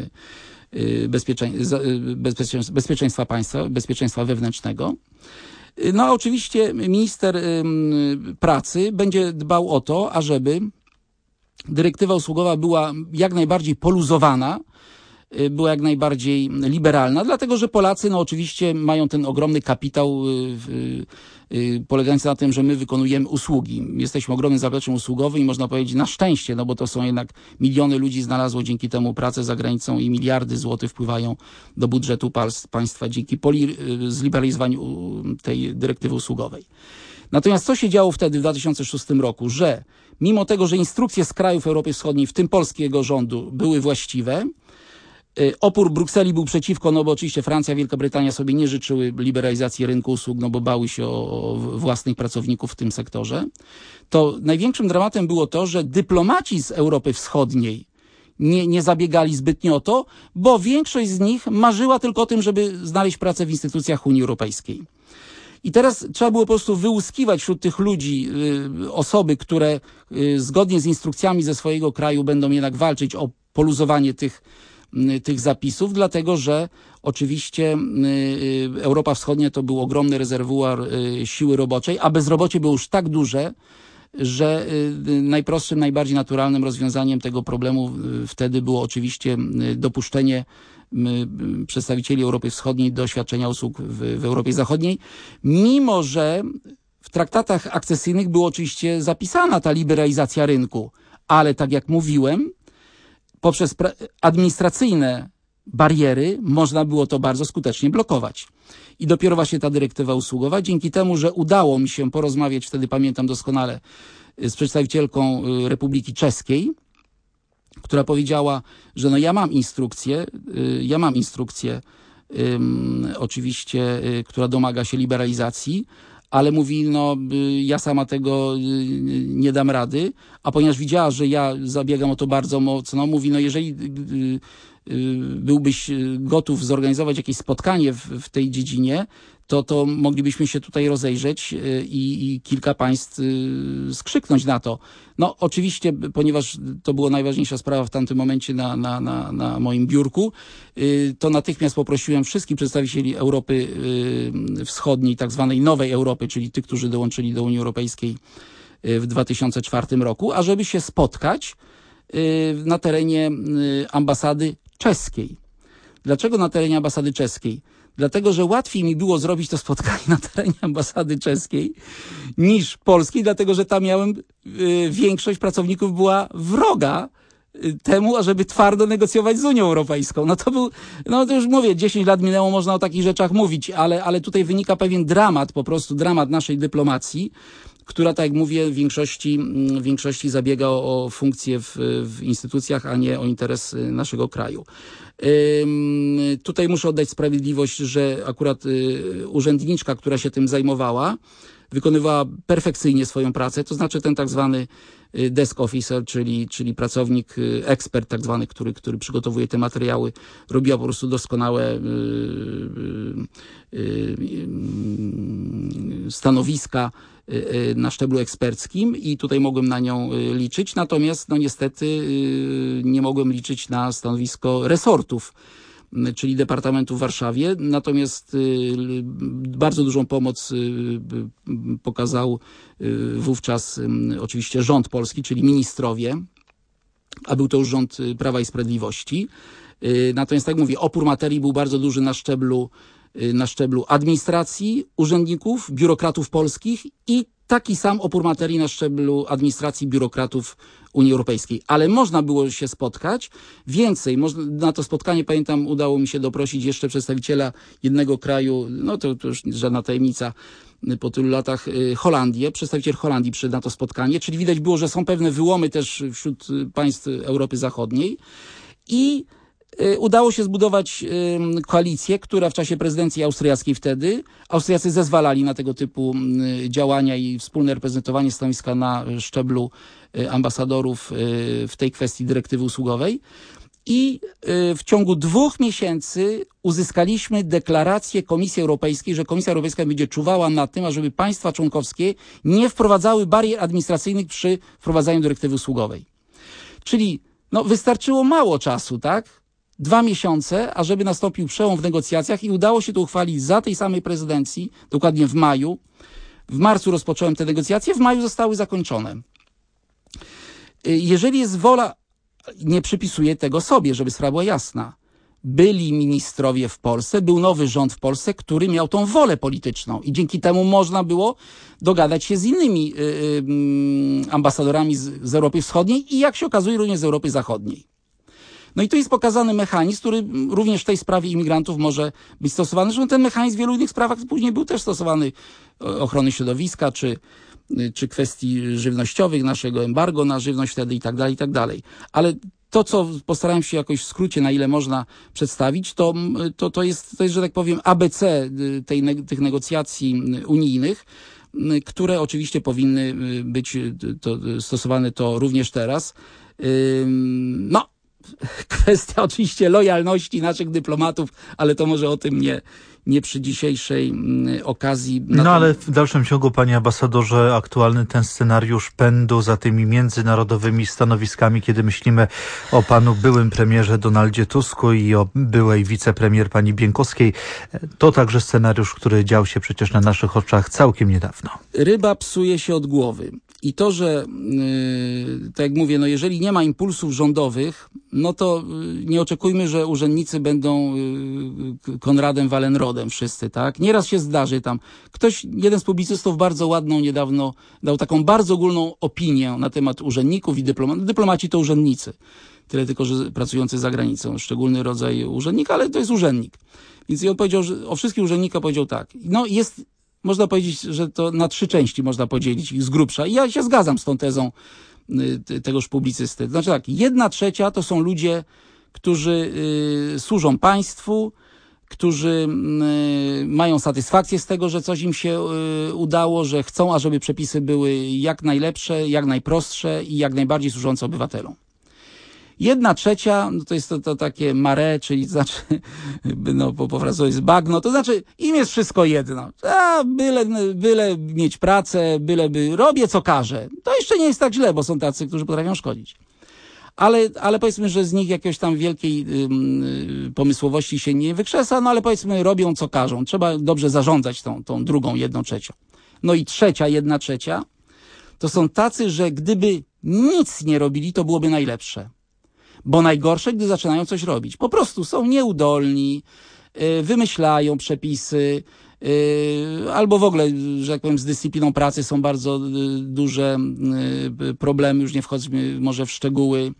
bezpieczeństwa państwa, bezpieczeństwa wewnętrznego. A oczywiście minister pracy będzie dbał o to, ażeby dyrektywa usługowa była jak najbardziej poluzowana, była jak najbardziej liberalna, dlatego że Polacy oczywiście mają ten ogromny kapitał polegający na tym, że my wykonujemy usługi. Jesteśmy ogromnym zapleczem usługowym i można powiedzieć na szczęście, bo to są jednak miliony ludzi znalazło dzięki temu pracę za granicą i miliardy złotych wpływają do budżetu państwa dzięki zliberalizowaniu tej dyrektywy usługowej. Natomiast co się działo wtedy w 2006 roku, że mimo tego, że instrukcje z krajów Europy Wschodniej, w tym polskiego rządu, były właściwe, opór Brukseli był przeciwko, bo oczywiście Francja, Wielka Brytania sobie nie życzyły liberalizacji rynku usług, bo bały się o własnych pracowników w tym sektorze, to największym dramatem było to, że dyplomaci z Europy Wschodniej nie zabiegali zbytnio o to, bo większość z nich marzyła tylko o tym, żeby znaleźć pracę w instytucjach Unii Europejskiej. I teraz trzeba było po prostu wyłuskiwać wśród tych ludzi osoby, które zgodnie z instrukcjami ze swojego kraju będą jednak walczyć o poluzowanie tych zapisów, dlatego że oczywiście Europa Wschodnia to był ogromny rezerwuar siły roboczej, a bezrobocie było już tak duże, że najprostszym, najbardziej naturalnym rozwiązaniem tego problemu wtedy było oczywiście dopuszczenie przedstawicieli Europy Wschodniej do świadczenia usług w Europie Zachodniej, mimo że w traktatach akcesyjnych była oczywiście zapisana ta liberalizacja rynku, ale tak jak mówiłem, poprzez administracyjne bariery można było to bardzo skutecznie blokować. I dopiero właśnie ta dyrektywa usługowa, dzięki temu, że udało mi się porozmawiać, wtedy pamiętam doskonale, z przedstawicielką Republiki Czeskiej, która powiedziała, że ja mam instrukcję oczywiście, która domaga się liberalizacji, ale mówi, ja sama tego nie dam rady, a ponieważ widziała, że ja zabiegam o to bardzo mocno, mówi, jeżeli byłbyś gotów zorganizować jakieś spotkanie w tej dziedzinie, to moglibyśmy się tutaj rozejrzeć i kilka państw skrzyknąć na to. Oczywiście, ponieważ to była najważniejsza sprawa w tamtym momencie na moim biurku, to natychmiast poprosiłem wszystkich przedstawicieli Europy Wschodniej, tak zwanej Nowej Europy, czyli tych, którzy dołączyli do Unii Europejskiej w 2004 roku, ażeby się spotkać na terenie ambasady czeskiej. Dlaczego na terenie ambasady czeskiej? Dlatego, że łatwiej mi było zrobić to spotkanie na terenie ambasady czeskiej niż polskiej, dlatego, że tam większość pracowników była wroga temu, ażeby twardo negocjować z Unią Europejską. To już mówię, 10 lat minęło, można o takich rzeczach mówić, ale tutaj wynika pewien dramat, po prostu dramat naszej dyplomacji, która, tak jak mówię, w większości zabiega o funkcję w instytucjach, a nie o interes naszego kraju. Tutaj muszę oddać sprawiedliwość, że akurat urzędniczka, która się tym zajmowała, wykonywała perfekcyjnie swoją pracę, to znaczy ten tak zwany desk officer, czyli pracownik, ekspert tak zwany, który przygotowuje te materiały, robiła po prostu doskonałe stanowiska na szczeblu eksperckim i tutaj mogłem na nią liczyć, natomiast niestety nie mogłem liczyć na stanowisko resortów, czyli Departamentu w Warszawie, natomiast bardzo dużą pomoc pokazał wówczas oczywiście rząd polski, czyli ministrowie, a był to już rząd Prawa i Sprawiedliwości. Natomiast, tak jak mówię, opór materii był bardzo duży na szczeblu administracji, urzędników, biurokratów polskich i taki sam opór materii na szczeblu administracji, biurokratów Unii Europejskiej. Ale można było się spotkać. Więcej, na to spotkanie, pamiętam, udało mi się doprosić jeszcze przedstawiciela jednego kraju, to już żadna tajemnica, po tylu latach Holandię, przedstawiciel Holandii przyszedł na to spotkanie, czyli widać było, że są pewne wyłomy też wśród państw Europy Zachodniej i udało się zbudować koalicję, która w czasie prezydencji austriackiej wtedy, Austriacy zezwalali na tego typu działania i wspólne reprezentowanie stanowiska na szczeblu ambasadorów w tej kwestii dyrektywy usługowej. I w ciągu 2 miesięcy uzyskaliśmy deklarację Komisji Europejskiej, że Komisja Europejska będzie czuwała nad tym, ażeby państwa członkowskie nie wprowadzały barier administracyjnych przy wprowadzaniu dyrektywy usługowej. Czyli wystarczyło mało czasu, tak? 2 miesiące, ażeby nastąpił przełom w negocjacjach i udało się to uchwalić za tej samej prezydencji, dokładnie w maju. W marcu rozpocząłem te negocjacje, w maju zostały zakończone. Jeżeli jest wola, nie przypisuję tego sobie, żeby sprawa była jasna. Byli ministrowie w Polsce, był nowy rząd w Polsce, który miał tą wolę polityczną i dzięki temu można było dogadać się z innymi ambasadorami z Europy Wschodniej i jak się okazuje również z Europy Zachodniej. No i tu jest pokazany mechanizm, który również w tej sprawie imigrantów może być stosowany. Zresztą ten mechanizm w wielu innych sprawach później był też stosowany, ochrony środowiska czy kwestii żywnościowych, naszego embargo na żywność wtedy i tak dalej. Ale to, co postarałem się jakoś w skrócie, na ile można przedstawić, to jest, że tak powiem, ABC tych negocjacji unijnych, które oczywiście powinny być stosowane to również teraz. Kwestia oczywiście lojalności naszych dyplomatów, ale to może o tym nie przy dzisiejszej okazji. Ale w dalszym ciągu, panie ambasadorze, aktualny ten scenariusz pędu za tymi międzynarodowymi stanowiskami, kiedy myślimy o panu byłym premierze Donaldzie Tusku i o byłej wicepremier pani Bieńkowskiej, to także scenariusz, który dział się przecież na naszych oczach całkiem niedawno. Ryba psuje się od głowy. I to, że, tak jak mówię, jeżeli nie ma impulsów rządowych, to nie oczekujmy, że urzędnicy będą Konradem Wallenrodem wszyscy, tak? Nieraz się zdarzy tam. Jeden z publicystów bardzo ładną niedawno dał taką bardzo ogólną opinię na temat urzędników i dyplomatów. Dyplomaci to urzędnicy. Tyle tylko, że pracujący za granicą. Szczególny rodzaj urzędnika, ale to jest urzędnik. Więc on powiedział, że o wszystkich urzędnikach powiedział tak. Można powiedzieć, że to na 3 części można podzielić ich z grubsza. I ja się zgadzam z tą tezą tegoż publicysty. Znaczy tak, 1/3 to są ludzie, którzy służą państwu, którzy mają satysfakcję z tego, że coś im się udało, że chcą, ażeby przepisy były jak najlepsze, jak najprostsze i jak najbardziej służące obywatelom. 1/3 to jest to takie mare, czyli to znaczy, po francusku jest bagno, to znaczy im jest wszystko jedno. Byle mieć pracę, byleby robię co każę. To jeszcze nie jest tak źle, bo są tacy, którzy potrafią szkodzić. Ale powiedzmy, że z nich jakiegoś tam wielkiej pomysłowości się nie wykrzesa, ale powiedzmy robią co każą. Trzeba dobrze zarządzać tą drugą 1/3. I trzecia 1/3 to są tacy, że gdyby nic nie robili, to byłoby najlepsze. Bo najgorsze, gdy zaczynają coś robić. Po prostu są nieudolni, wymyślają przepisy, albo w ogóle, że tak powiem, z dyscypliną pracy są bardzo duże problemy, już nie wchodźmy może w szczegóły.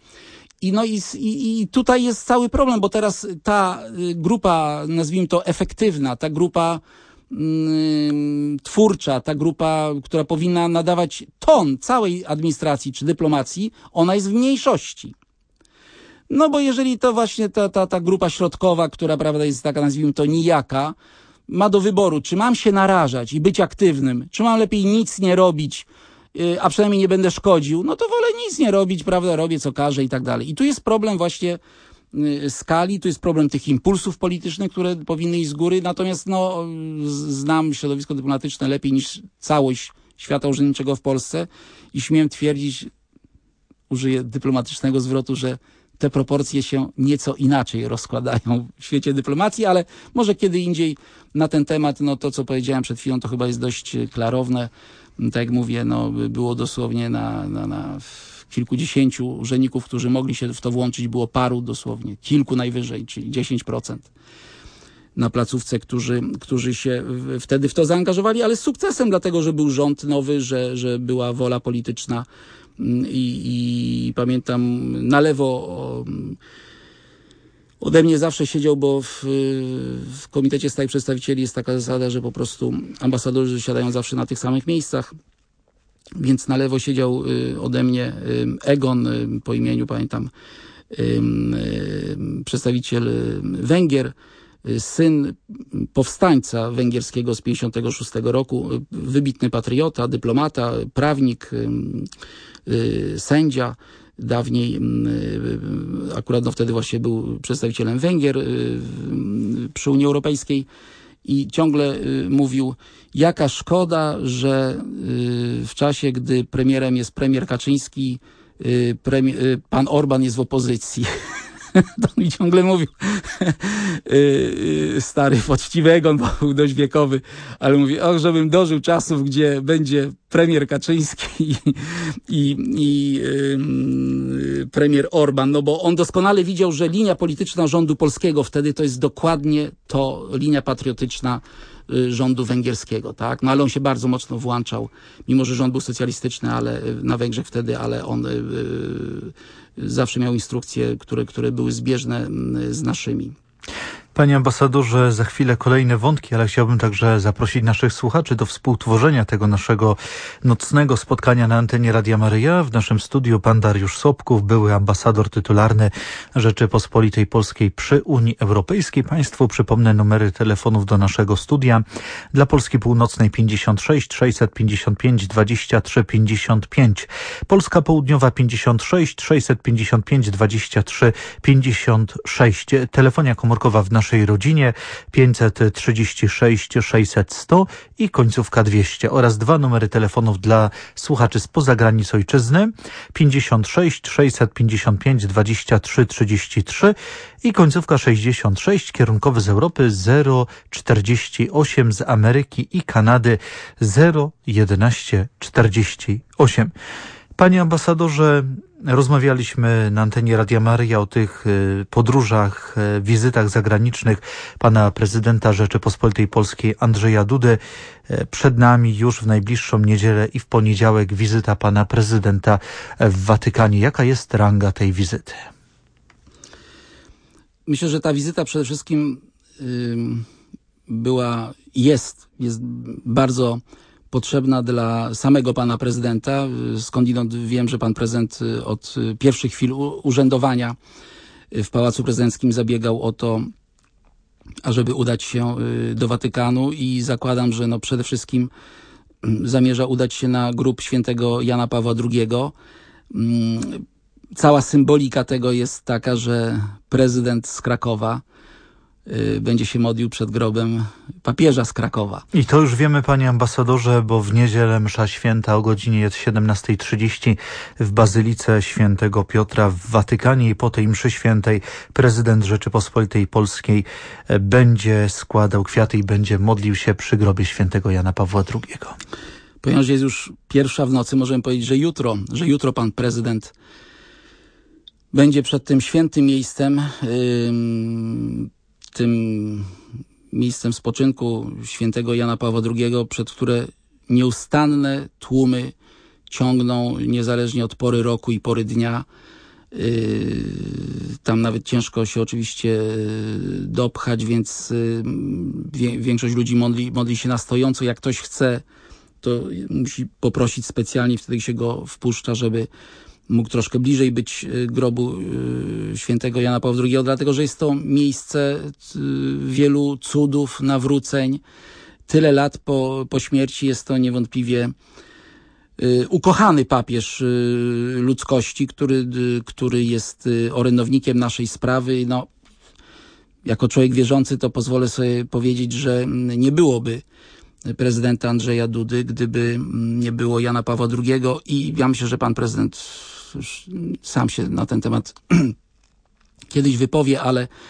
I tutaj jest cały problem, bo teraz ta grupa, nazwijmy to efektywna, ta grupa twórcza, ta grupa, która powinna nadawać ton całej administracji czy dyplomacji, ona jest w mniejszości. Bo jeżeli to właśnie ta grupa środkowa, która, prawda, jest taka, nazwijmy to, nijaka, ma do wyboru, czy mam się narażać i być aktywnym, czy mam lepiej nic nie robić, a przynajmniej nie będę szkodził, to wolę nic nie robić, prawda, robię co każę i tak dalej. I tu jest problem właśnie skali, tu jest problem tych impulsów politycznych, które powinny iść z góry, natomiast znam środowisko dyplomatyczne lepiej niż całość świata urzędniczego w Polsce i śmiem twierdzić, użyję dyplomatycznego zwrotu, że te proporcje się nieco inaczej rozkładają w świecie dyplomacji, ale może kiedy indziej na ten temat, to co powiedziałem przed chwilą, to chyba jest dość klarowne. Tak jak mówię, było dosłownie na kilkudziesięciu urzędników, którzy mogli się w to włączyć, było paru dosłownie, kilku najwyżej, czyli 10% na placówce, którzy się wtedy w to zaangażowali, ale z sukcesem, dlatego że był rząd nowy, że była wola polityczna. I pamiętam na lewo ode mnie zawsze siedział, bo w Komitecie Stałych Przedstawicieli jest taka zasada, że po prostu ambasadorzy siadają zawsze na tych samych miejscach. Więc na lewo siedział ode mnie Egon, po imieniu pamiętam, przedstawiciel Węgier, syn powstańca węgierskiego z 1956 roku, wybitny patriota, dyplomata, prawnik, sędzia. Dawniej, akurat wtedy właśnie był przedstawicielem Węgier przy Unii Europejskiej i ciągle mówił, jaka szkoda, że w czasie, gdy premierem jest premier Kaczyński, pan Orban jest w opozycji. To mi ciągle mówił stary, poczciwy Egon, bo był dość wiekowy, ale mówi, żebym dożył czasów, gdzie będzie premier Kaczyński i premier Orban, no bo on doskonale widział, że linia polityczna rządu polskiego wtedy to jest dokładnie to linia patriotyczna rządu węgierskiego, tak? No ale on się bardzo mocno włączał, mimo że rząd był socjalistyczny, ale na Węgrzech wtedy, ale on zawsze miał instrukcje, które były zbieżne z naszymi. Panie ambasadorze, za chwilę kolejne wątki, ale chciałbym także zaprosić naszych słuchaczy do współtworzenia tego naszego nocnego spotkania na antenie Radia Maryja. W naszym studiu pan Dariusz Sobków, były ambasador tytularny Rzeczypospolitej Polskiej przy Unii Europejskiej. Państwu przypomnę numery telefonów do naszego studia. Dla Polski Północnej 56 655 23 55. Polska Południowa 56 655 23 56. Telefonia komórkowa w naszej rodzinie 536 600 100 i końcówka 200 oraz dwa numery telefonów dla słuchaczy spoza granic ojczyzny 56 655 23 33 i końcówka 66, kierunkowy z Europy 048, z Ameryki i Kanady 011 48. Panie ambasadorze, rozmawialiśmy na antenie Radia Maryja o tych podróżach, wizytach zagranicznych pana prezydenta Rzeczypospolitej Polskiej Andrzeja Dudy. Przed nami już w najbliższą niedzielę i w poniedziałek wizyta pana prezydenta w Watykanie. Jaka jest ranga tej wizyty? Myślę, że ta wizyta przede wszystkim jest bardzo potrzebna dla samego pana prezydenta. Skądinąd wiem, że pan prezydent od pierwszych chwil urzędowania w Pałacu Prezydenckim zabiegał o to, ażeby udać się do Watykanu i zakładam, że przede wszystkim zamierza udać się na grób świętego Jana Pawła II. Cała symbolika tego jest taka, że prezydent z Krakowa będzie się modlił przed grobem papieża z Krakowa. I to już wiemy, panie ambasadorze, bo w niedzielę msza święta o godzinie 17:30 w Bazylice Świętego Piotra w Watykanie i po tej mszy świętej prezydent Rzeczypospolitej Polskiej będzie składał kwiaty i będzie modlił się przy grobie świętego Jana Pawła II. Ponieważ jest już 1:00 w nocy, możemy powiedzieć, że jutro pan prezydent będzie przed tym świętym miejscem, tym miejscem spoczynku świętego Jana Pawła II, przed które nieustanne tłumy ciągną niezależnie od pory roku i pory dnia. Tam nawet ciężko się oczywiście dopchać, więc większość ludzi modli się na stojąco. Jak ktoś chce, to musi poprosić specjalnie, wtedy się go wpuszcza, żeby mógł troszkę bliżej być grobu świętego Jana Pawła II, dlatego że jest to miejsce wielu cudów, nawróceń. Tyle lat po śmierci jest to niewątpliwie ukochany papież ludzkości, który jest orędownikiem naszej sprawy. Jako człowiek wierzący to pozwolę sobie powiedzieć, że nie byłoby prezydenta Andrzeja Dudy, gdyby nie było Jana Pawła II i ja myślę, że pan prezydent sam się na ten temat kiedyś wypowie,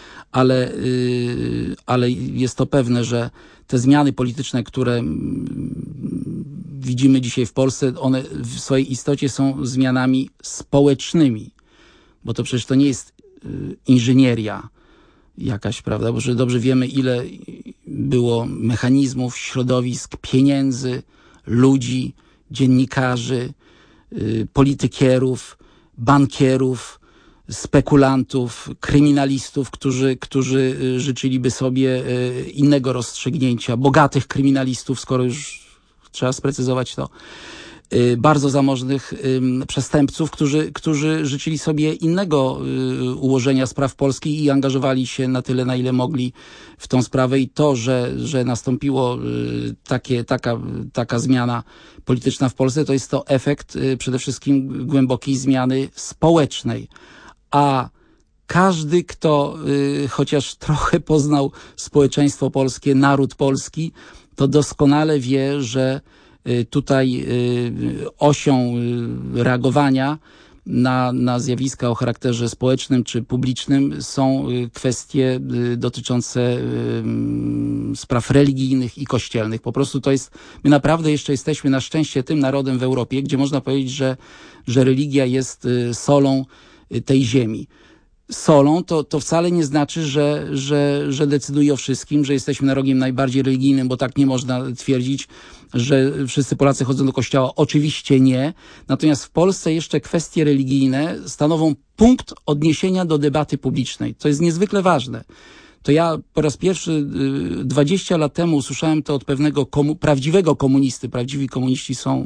ale jest to pewne, że te zmiany polityczne, które widzimy dzisiaj w Polsce, one w swojej istocie są zmianami społecznymi, bo to przecież to nie jest inżynieria jakaś, prawda, bo że dobrze wiemy, ile było mechanizmów, środowisk, pieniędzy, ludzi, dziennikarzy, politykierów, bankierów, spekulantów, kryminalistów, którzy życzyliby sobie innego rozstrzygnięcia, bogatych kryminalistów, skoro już trzeba sprecyzować to, bardzo zamożnych przestępców, którzy życzyli sobie innego ułożenia spraw polskich i angażowali się na tyle, na ile mogli w tą sprawę. I to, że nastąpiło taka zmiana polityczna w Polsce, to jest to efekt przede wszystkim głębokiej zmiany społecznej. A każdy, kto chociaż trochę poznał społeczeństwo polskie, naród polski, to doskonale wie, że tutaj osią reagowania na zjawiska o charakterze społecznym czy publicznym są kwestie dotyczące spraw religijnych i kościelnych. Po prostu to jest, my naprawdę jeszcze jesteśmy na szczęście tym narodem w Europie, gdzie można powiedzieć, że religia jest solą tej ziemi. Solą to wcale nie znaczy, że decyduje o wszystkim, że jesteśmy narodem najbardziej religijnym, bo tak nie można twierdzić, że wszyscy Polacy chodzą do kościoła. Oczywiście nie. Natomiast w Polsce jeszcze kwestie religijne stanowią punkt odniesienia do debaty publicznej. To jest niezwykle ważne. To ja po raz pierwszy 20 lat temu usłyszałem to od pewnego prawdziwego komunisty. Prawdziwi komuniści są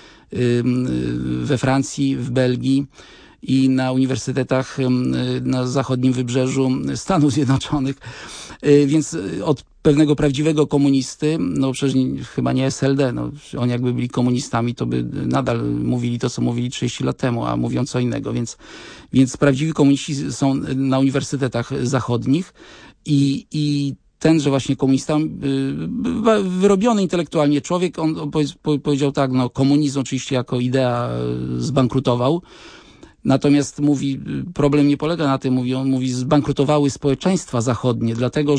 we Francji, w Belgii i na uniwersytetach na zachodnim wybrzeżu Stanów Zjednoczonych. Więc od pewnego prawdziwego komunisty, no przecież chyba nie SLD, no oni jakby byli komunistami, to by nadal mówili to, co mówili 30 lat temu, a mówią co innego. Więc prawdziwi komuniści są na uniwersytetach zachodnich i tenże właśnie komunista, wyrobiony intelektualnie człowiek, on powiedział tak, no komunizm oczywiście jako idea zbankrutował. Natomiast mówi, problem nie polega na tym, mówi zbankrutowały społeczeństwa zachodnie, dlatego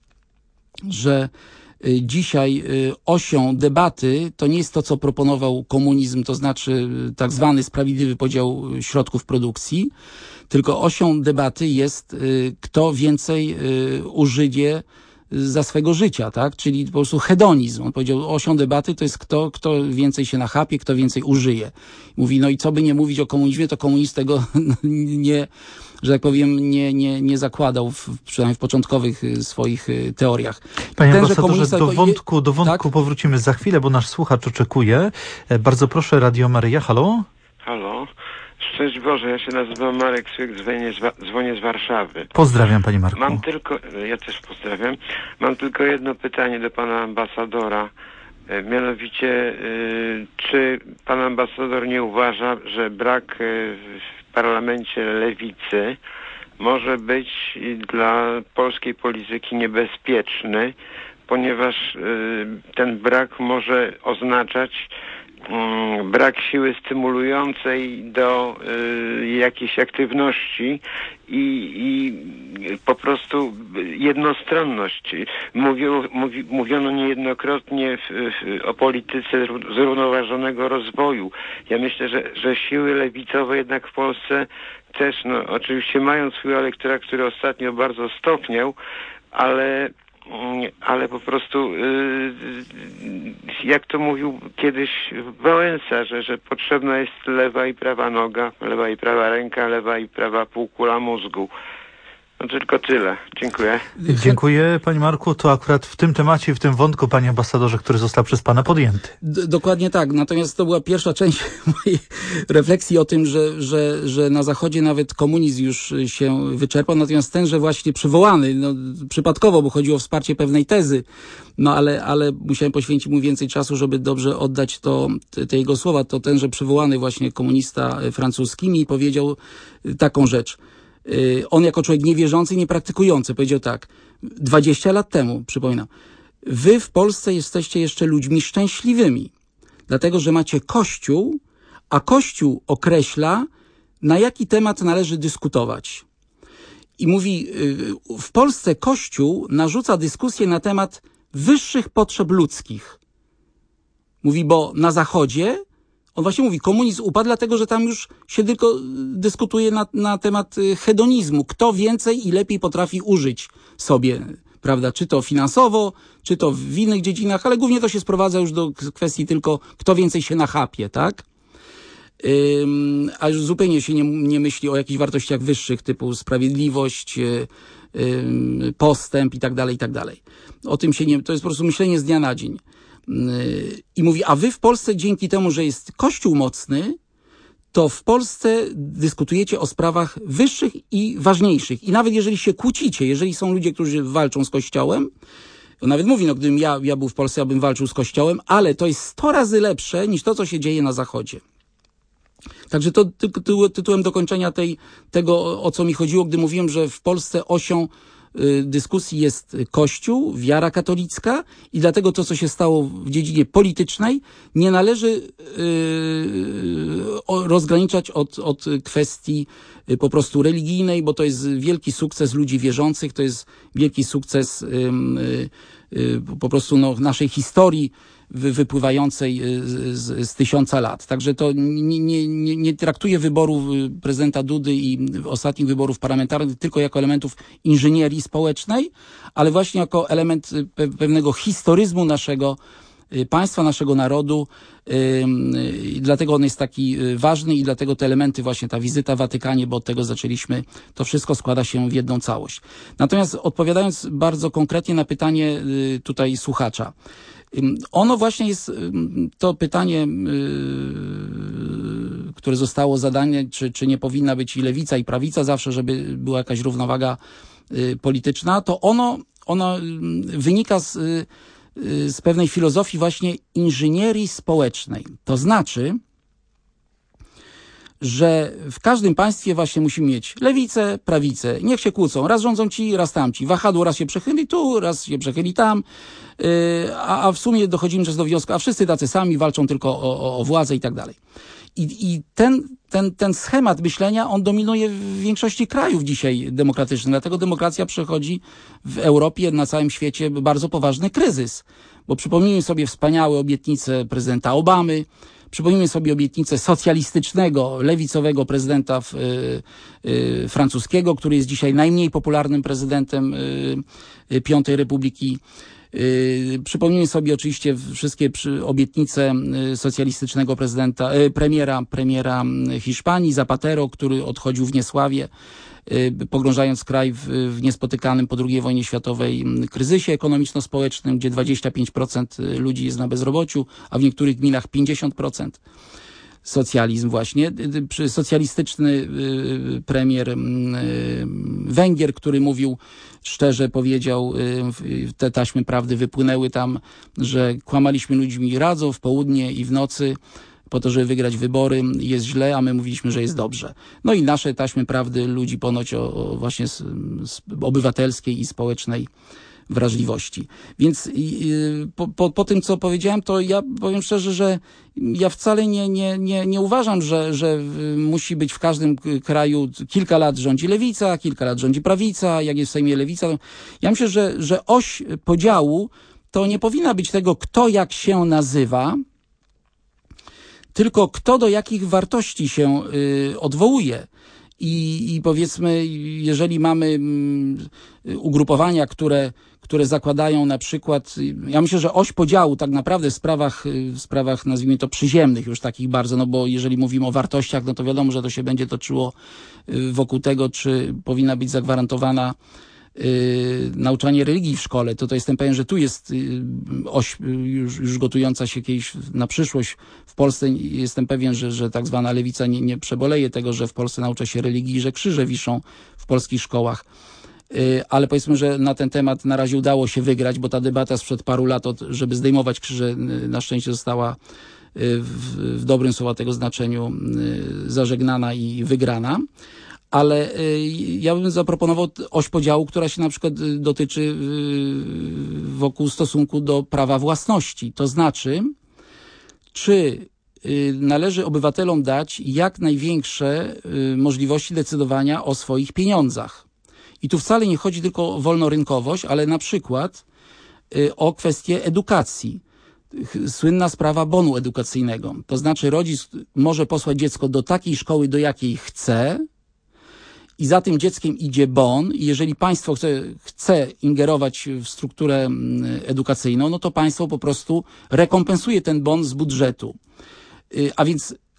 że dzisiaj osią debaty to nie jest to, co proponował komunizm, to znaczy tak zwany sprawiedliwy podział środków produkcji, tylko osią debaty jest kto więcej użyje za swego życia, tak? Czyli po prostu hedonizm. On powiedział, osią debaty to jest kto więcej się nachapie, kto więcej użyje. Mówi, no i co by nie mówić o komunizmie, to komunizm tego nie, że tak powiem, nie zakładał, przynajmniej w początkowych swoich teoriach. Panie ambasadorze, do wątku tak? Powrócimy za chwilę, bo nasz słuchacz oczekuje. Bardzo proszę, Radio Maryja, halo? Halo. Szczęść Boże, ja się nazywam Marek Swyk, dzwonię z Warszawy. Pozdrawiam, panie Marku. Ja też pozdrawiam. Mam tylko jedno pytanie do pana ambasadora. Mianowicie, czy pan ambasador nie uważa, że brak w parlamencie lewicy może być dla polskiej polityki niebezpieczny, ponieważ ten brak może oznaczać brak siły stymulującej do jakiejś aktywności i po prostu jednostronność. Mówiono niejednokrotnie o polityce zrównoważonego rozwoju. Ja myślę, że siły lewicowe jednak w Polsce też, no oczywiście mają swój elektorat, który ostatnio bardzo stopniał, ale po prostu, jak to mówił kiedyś Wałęsa, że potrzebna jest lewa i prawa noga, lewa i prawa ręka, lewa i prawa półkula mózgu. No tylko tyle. Dziękuję. Dziękuję, panie Marku. To akurat w tym temacie, w tym wątku, panie ambasadorze, który został przez pana podjęty. Dokładnie tak. Natomiast to była pierwsza część mojej refleksji o tym, że na Zachodzie nawet komunizm już się wyczerpał. Natomiast tenże właśnie przywołany, no, przypadkowo, bo chodziło o wsparcie pewnej tezy, no ale musiałem poświęcić mu więcej czasu, żeby dobrze oddać te jego słowa. To tenże przywołany właśnie komunista francuski mi powiedział taką rzecz. On jako człowiek niewierzący, niepraktykujący powiedział tak, 20 lat temu, przypominam, wy w Polsce jesteście jeszcze ludźmi szczęśliwymi, dlatego że macie Kościół, a Kościół określa, na jaki temat należy dyskutować. I mówi, w Polsce Kościół narzuca dyskusję na temat wyższych potrzeb ludzkich. Mówi, bo na Zachodzie on właśnie mówi, komunizm upadł, dlatego że tam już się tylko dyskutuje na temat hedonizmu. Kto więcej i lepiej potrafi użyć sobie, prawda? Czy to finansowo, czy to w innych dziedzinach, ale głównie to się sprowadza już do kwestii tylko, kto więcej się nachapie, tak? A już zupełnie się nie myśli o jakichś wartościach wyższych typu sprawiedliwość, postęp i tak dalej, i tak dalej. O tym się to jest po prostu myślenie z dnia na dzień. I mówi, a wy w Polsce dzięki temu, że jest Kościół mocny, to w Polsce dyskutujecie o sprawach wyższych i ważniejszych. I nawet jeżeli się kłócicie, jeżeli są ludzie, którzy walczą z Kościołem, to nawet mówi, no gdybym ja był w Polsce, ja bym walczył z Kościołem, ale to jest 100 razy lepsze niż to, co się dzieje na Zachodzie. Także to tytułem dokończenia tego, o co mi chodziło, gdy mówiłem, że w Polsce osią dyskusji jest Kościół, wiara katolicka i dlatego to, co się stało w dziedzinie politycznej, nie należy rozgraniczać od kwestii po prostu religijnej, bo to jest wielki sukces ludzi wierzących, to jest wielki sukces po prostu naszej historii wypływającej z 1000 lat. Także to nie traktuje wyborów prezydenta Dudy i ostatnich wyborów parlamentarnych tylko jako elementów inżynierii społecznej, ale właśnie jako element pewnego historyzmu naszego państwa, naszego narodu. I dlatego on jest taki ważny i dlatego te elementy, właśnie ta wizyta w Watykanie, bo od tego zaczęliśmy, to wszystko składa się w jedną całość. Natomiast odpowiadając bardzo konkretnie na pytanie tutaj słuchacza, ono właśnie jest to pytanie, które zostało zadane, czy nie powinna być i lewica, i prawica zawsze, żeby była jakaś równowaga polityczna, to ono wynika z pewnej filozofii właśnie inżynierii społecznej. To znaczy, że w każdym państwie właśnie musimy mieć lewicę, prawicę. Niech się kłócą. Raz rządzą ci, raz tamci. Wahadło raz się przechyli tu, raz się przechyli tam. A w sumie dochodzimy też do wniosku, a wszyscy tacy sami walczą tylko o władzę i tak dalej. I ten schemat myślenia, on dominuje w większości krajów dzisiaj demokratycznych. Dlatego demokracja przechodzi w Europie, na całym świecie bardzo poważny kryzys. Bo przypomnijmy sobie wspaniałe obietnice prezydenta Obamy, przypomnijmy sobie obietnicę socjalistycznego, lewicowego prezydenta francuskiego, który jest dzisiaj najmniej popularnym prezydentem Piątej Republiki. Przypomnijmy sobie oczywiście wszystkie obietnice socjalistycznego premiera Hiszpanii, Zapatero, który odchodził w niesławie, pogrążając kraj w niespotykanym po II wojnie światowej kryzysie ekonomiczno-społecznym, gdzie 25% ludzi jest na bezrobociu, a w niektórych gminach 50%. Socjalizm właśnie. Socjalistyczny premier Węgier, który mówił, szczerze powiedział, te taśmy prawdy wypłynęły tam, że kłamaliśmy ludźmi radzą w południe i w nocy po to, żeby wygrać wybory, jest źle, a my mówiliśmy, że jest dobrze. No i nasze taśmy prawdy ludzi ponoć właśnie z obywatelskiej i społecznej wrażliwości. Więc po tym, co powiedziałem, to ja powiem szczerze, że ja wcale nie uważam, że musi być w każdym kraju kilka lat rządzi lewica, kilka lat rządzi prawica, jak jest w Sejmie lewica. Ja myślę, że oś podziału to nie powinna być tego, kto jak się nazywa, tylko kto do jakich wartości się odwołuje. I powiedzmy, jeżeli mamy ugrupowania, które zakładają na przykład, ja myślę, że oś podziału tak naprawdę w sprawach nazwijmy to przyziemnych już takich bardzo, no bo jeżeli mówimy o wartościach, no to wiadomo, że to się będzie toczyło wokół tego, czy powinna być zagwarantowana nauczanie religii w szkole, to jestem pewien, że tu jest oś już gotująca się kiedyś na przyszłość w Polsce. Jestem pewien, że tak zwana lewica nie przeboleje tego, że w Polsce naucza się religii i że krzyże wiszą w polskich szkołach. Ale powiedzmy, że na ten temat na razie udało się wygrać, bo ta debata sprzed paru lat, żeby zdejmować krzyże, na szczęście została w dobrym słowa tego znaczeniu zażegnana i wygrana. Ale ja bym zaproponował oś podziału, która się na przykład dotyczy wokół stosunku do prawa własności. To znaczy, czy należy obywatelom dać jak największe możliwości decydowania o swoich pieniądzach. I tu wcale nie chodzi tylko o wolnorynkowość, ale na przykład o kwestię edukacji. Słynna sprawa bonu edukacyjnego. To znaczy rodzic może posłać dziecko do takiej szkoły, do jakiej chce, i za tym dzieckiem idzie bon i jeżeli państwo chce ingerować w strukturę edukacyjną, no to państwo po prostu rekompensuje ten bon z budżetu. A więc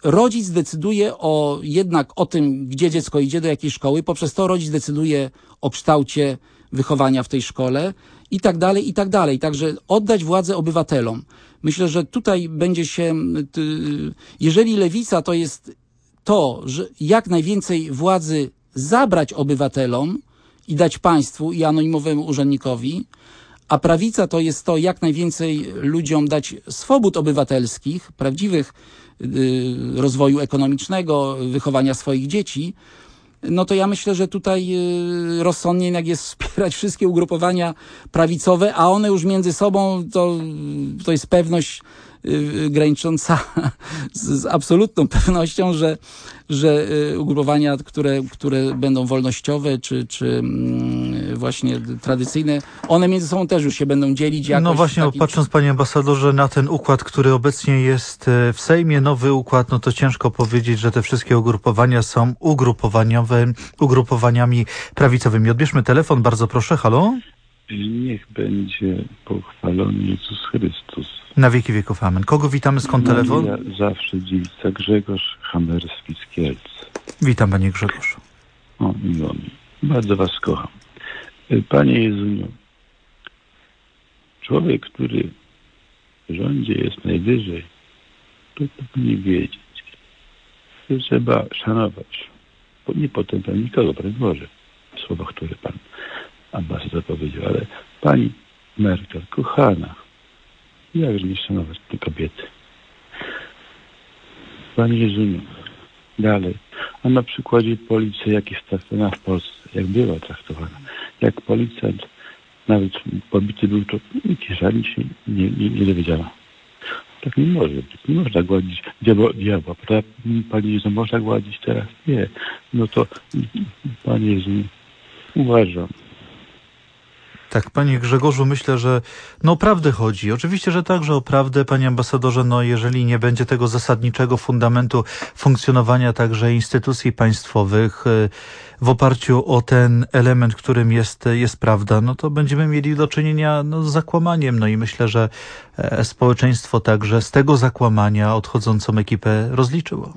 rodzic decyduje jednak o tym, gdzie dziecko idzie, do jakiej szkoły. Poprzez to rodzic decyduje o kształcie wychowania w tej szkole i tak dalej, i tak dalej. Także oddać władzę obywatelom. Myślę, że tutaj będzie się, jeżeli lewica to jest to, że jak najwięcej władzy zabrać obywatelom i dać państwu i anonimowemu urzędnikowi, a prawica to jest to, jak najwięcej ludziom dać swobód obywatelskich, prawdziwych rozwoju ekonomicznego, wychowania swoich dzieci, no to ja myślę, że tutaj rozsądnie jednak jest wspierać wszystkie ugrupowania prawicowe, a one już między sobą to jest pewność granicząca z absolutną pewnością, że ugrupowania, które będą wolnościowe czy właśnie tradycyjne, one między sobą też już się będą dzielić jakoś. No właśnie, patrząc, panie ambasadorze, na ten układ, który obecnie jest w Sejmie, nowy układ, no to ciężko powiedzieć, że te wszystkie ugrupowania są ugrupowaniami prawicowymi. Odbierzmy telefon, bardzo proszę, halo? Niech będzie pochwalony Jezus Chrystus. Na wieki wieków, amen. Kogo witamy, skąd telefon? Ja zawsze dziewica, Grzegorz Hamerski z Kielc. Witam, panie Grzegorzu. O, miło mi. Bardzo was kocham. Panie Jezuniu, człowiek, który w rządzie jest najwyżej, to powinien wiedzieć, że trzeba szanować. Nie potępiam nikogo, broń Boże, w słowach, które pan ambasador powiedział, ale pani Merkel, kochana, jakże nie szanować tej kobiety. Panie Jezuniu, dalej. A na przykładzie policji, jak jest traktowana w Polsce, jak była traktowana, jak policjant nawet pobity był, to kieszeni się nie dowiedziała. Tak nie może być. Nie można gładzić diabła. Prawda? Panie Jezu, można gładzić teraz? Nie. No to, Panie Jezu, uważam. Tak, panie Grzegorzu, myślę, że o prawdę chodzi. Oczywiście, że także o prawdę, panie ambasadorze, jeżeli nie będzie tego zasadniczego fundamentu funkcjonowania także instytucji państwowych w oparciu o ten element, którym jest prawda, no to będziemy mieli do czynienia z zakłamaniem. No i myślę, że społeczeństwo także z tego zakłamania odchodzącą ekipę rozliczyło.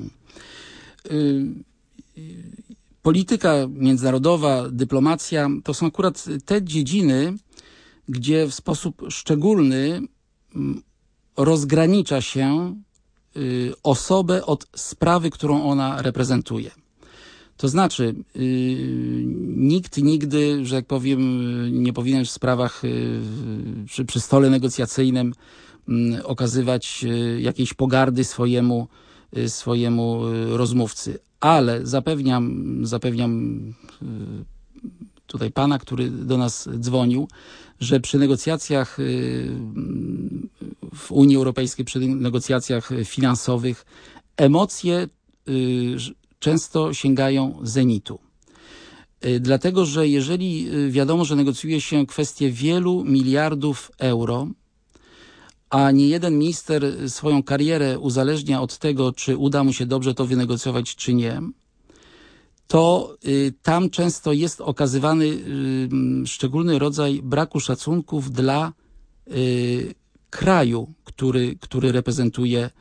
Polityka międzynarodowa, dyplomacja to są akurat te dziedziny, gdzie w sposób szczególny rozgranicza się osobę od sprawy, którą ona reprezentuje. To znaczy, nikt nigdy, że tak powiem, nie powinien w sprawach przy stole negocjacyjnym okazywać jakiejś pogardy swojemu rozmówcy. Ale zapewniam tutaj pana, który do nas dzwonił, że przy negocjacjach w Unii Europejskiej, przy negocjacjach finansowych emocje często sięgają zenitu. Dlatego, że jeżeli wiadomo, że negocjuje się kwestię wielu miliardów euro, a nie jeden minister swoją karierę uzależnia od tego, czy uda mu się dobrze to wynegocjować, czy nie, to tam często jest okazywany szczególny rodzaj braku szacunków dla kraju, który reprezentuje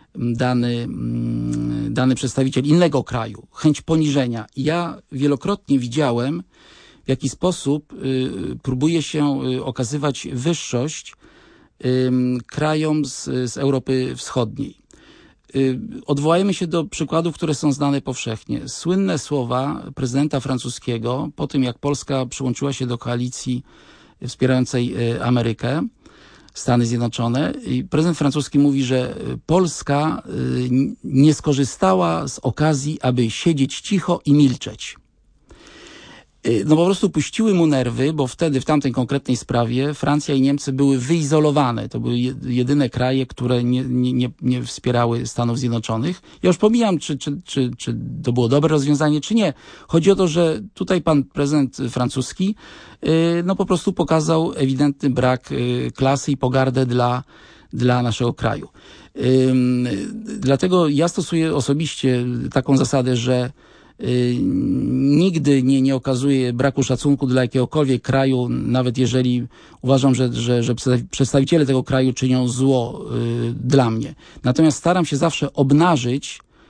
dany przedstawiciel innego kraju. Chęć poniżenia. Ja wielokrotnie widziałem, w jaki sposób próbuje się okazywać wyższość krajom z Europy Wschodniej. Odwołajmy się do przykładów, które są znane powszechnie. Słynne słowa prezydenta francuskiego po tym, jak Polska przyłączyła się do koalicji wspierającej Amerykę, Stany Zjednoczone. I prezydent francuski mówi, że Polska nie skorzystała z okazji, aby siedzieć cicho i milczeć. No po prostu puściły mu nerwy, bo wtedy w tamtej konkretnej sprawie Francja i Niemcy były wyizolowane. To były jedyne kraje, które nie wspierały Stanów Zjednoczonych. Ja już pomijam, czy to było dobre rozwiązanie, czy nie. Chodzi o to, że tutaj pan prezydent francuski po prostu pokazał ewidentny brak klasy i pogardę dla naszego kraju. Dlatego ja stosuję osobiście taką zasadę, że nigdy nie okazuje braku szacunku dla jakiegokolwiek kraju, nawet jeżeli uważam, że przedstawiciele tego kraju czynią zło dla mnie. Natomiast staram się zawsze obnażyć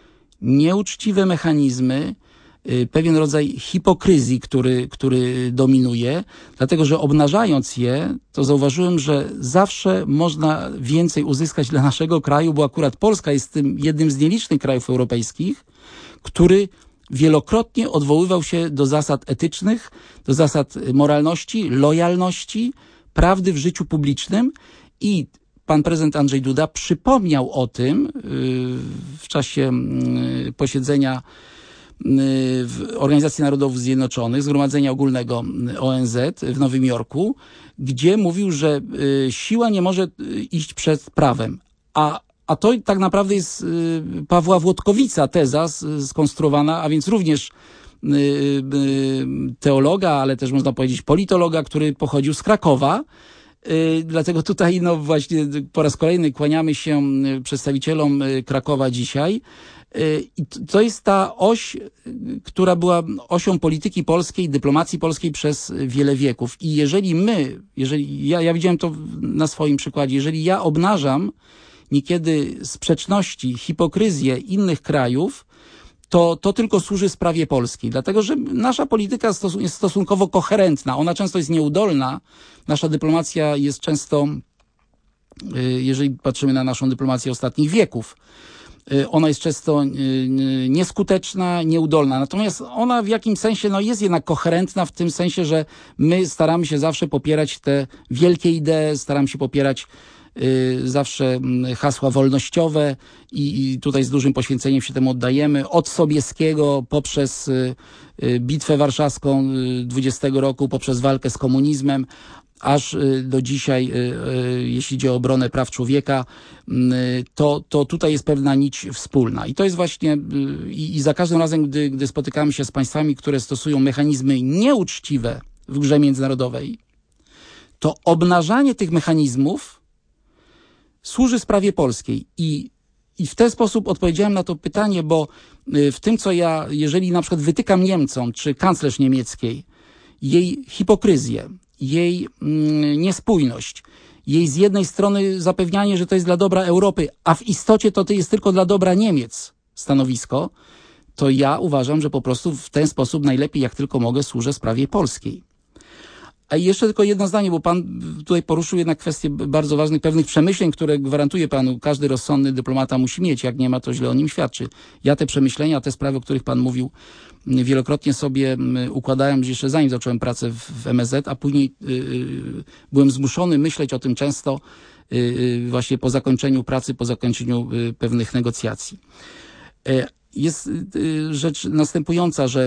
nieuczciwe mechanizmy, pewien rodzaj hipokryzji, który dominuje, dlatego że obnażając je, to zauważyłem, że zawsze można więcej uzyskać dla naszego kraju, bo akurat Polska jest tym jednym z nielicznych krajów europejskich, który wielokrotnie odwoływał się do zasad etycznych, do zasad moralności, lojalności, prawdy w życiu publicznym i pan prezydent Andrzej Duda przypomniał o tym w czasie posiedzenia Organizacji Narodów Zjednoczonych, Zgromadzenia Ogólnego ONZ w Nowym Jorku, gdzie mówił, że siła nie może iść przed prawem. A to tak naprawdę jest Pawła Włodkowica teza skonstruowana, a więc również teologa, ale też można powiedzieć politologa, który pochodził z Krakowa. Dlatego tutaj właśnie po raz kolejny kłaniamy się przedstawicielom Krakowa dzisiaj. I to jest ta oś, która była osią polityki polskiej, dyplomacji polskiej przez wiele wieków. I jeżeli ja widziałem to na swoim przykładzie, jeżeli ja obnażam niekiedy sprzeczności, hipokryzję innych krajów, to tylko służy sprawie Polski. Dlatego, że nasza polityka jest stosunkowo koherentna. Ona często jest nieudolna. Nasza dyplomacja jest często, jeżeli patrzymy na naszą dyplomację ostatnich wieków, ona jest często nieskuteczna, nieudolna. Natomiast ona w jakimś sensie jest jednak koherentna w tym sensie, że my staramy się zawsze popierać te wielkie idee, staramy się popierać zawsze hasła wolnościowe i tutaj z dużym poświęceniem się temu oddajemy. Od Sobieskiego poprzez Bitwę Warszawską 20 roku, poprzez walkę z komunizmem, aż do dzisiaj, jeśli idzie o obronę praw człowieka, to tutaj jest pewna nić wspólna. I to jest właśnie, i za każdym razem, gdy spotykamy się z państwami, które stosują mechanizmy nieuczciwe w grze międzynarodowej, to obnażanie tych mechanizmów służy sprawie polskiej. I w ten sposób odpowiedziałem na to pytanie, bo w tym, co jeżeli na przykład wytykam Niemcom, czy kanclerz niemieckiej, jej hipokryzję, jej niespójność, jej z jednej strony zapewnianie, że to jest dla dobra Europy, a w istocie to jest tylko dla dobra Niemiec stanowisko, to ja uważam, że po prostu w ten sposób najlepiej jak tylko mogę służę sprawie polskiej. A jeszcze tylko jedno zdanie, bo pan tutaj poruszył jednak kwestię bardzo ważnych pewnych przemyśleń, które gwarantuję panu, każdy rozsądny dyplomata musi mieć. Jak nie ma, to źle o nim świadczy. Ja te przemyślenia, te sprawy, o których pan mówił, wielokrotnie sobie układałem jeszcze zanim zacząłem pracę w MSZ, a później byłem zmuszony myśleć o tym często właśnie po zakończeniu pracy, po zakończeniu pewnych negocjacji. Jest rzecz następująca, że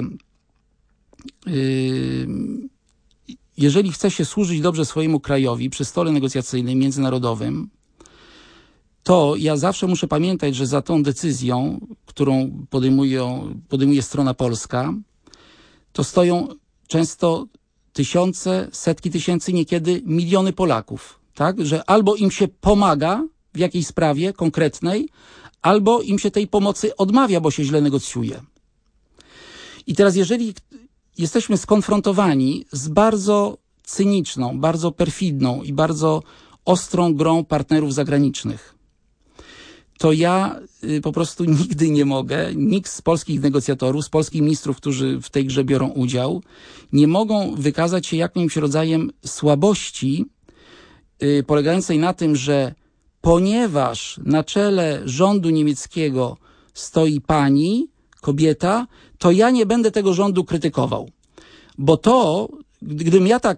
jeżeli chce się służyć dobrze swojemu krajowi przy stole negocjacyjnym, międzynarodowym, to ja zawsze muszę pamiętać, że za tą decyzją, którą podejmuje strona polska, to stoją często tysiące, setki tysięcy, niekiedy miliony Polaków. Tak? Że albo im się pomaga w jakiejś sprawie konkretnej, albo im się tej pomocy odmawia, bo się źle negocjuje. I teraz jeżeli jesteśmy skonfrontowani z bardzo cyniczną, bardzo perfidną i bardzo ostrą grą partnerów zagranicznych, to ja po prostu nigdy nie mogę, nikt z polskich negocjatorów, z polskich ministrów, którzy w tej grze biorą udział, nie mogą wykazać się jakimś rodzajem słabości polegającej na tym, że ponieważ na czele rządu niemieckiego stoi pani, kobieta, to ja nie będę tego rządu krytykował. Bo to, gdybym ja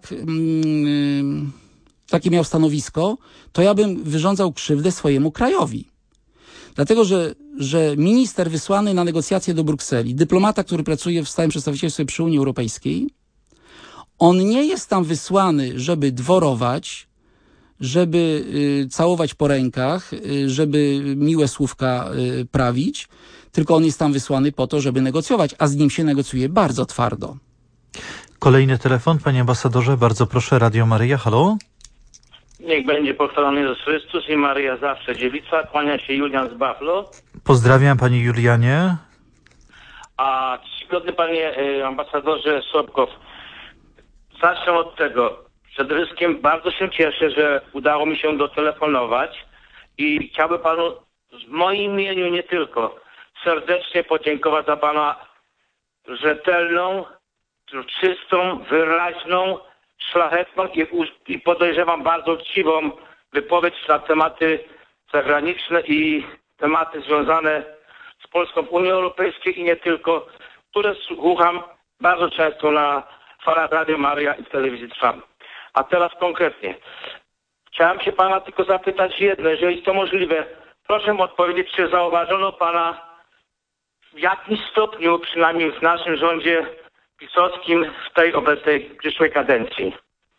takie miał stanowisko, to ja bym wyrządzał krzywdę swojemu krajowi. Dlatego, że minister wysłany na negocjacje do Brukseli, dyplomata, który pracuje w stałym przedstawicielstwie przy Unii Europejskiej, on nie jest tam wysłany, żeby dworować, żeby całować po rękach, żeby miłe słówka prawić, tylko on jest tam wysłany po to, żeby negocjować, a z nim się negocjuje bardzo twardo. Kolejny telefon, panie ambasadorze, bardzo proszę, Radio Maryja, halo? Niech będzie pochwalony Jezus Chrystus i Maryja zawsze dziewica. Kłania się Julian z Buffalo. Pozdrawiam, panie Julianie. A czcigodny panie ambasadorze Sobkow, zacznę od tego. Przede wszystkim bardzo się cieszę, że udało mi się dotelefonować i chciałbym panu w moim imieniu nie tylko serdecznie podziękować za pana rzetelną, czystą, wyraźną, szlachetną i podejrzewam bardzo uczciwą wypowiedź na tematy zagraniczne i tematy związane z Polską Unią Europejską i nie tylko, które słucham bardzo często na falach Radio Maryja i w telewizji Trwam. A teraz konkretnie. Chciałem się pana tylko zapytać jedno, jeżeli to możliwe. Proszę mi odpowiedzieć, czy zauważono pana w jakimś stopniu, przynajmniej w naszym rządzie pisowskim, w tej obecnej przyszłej kadencji.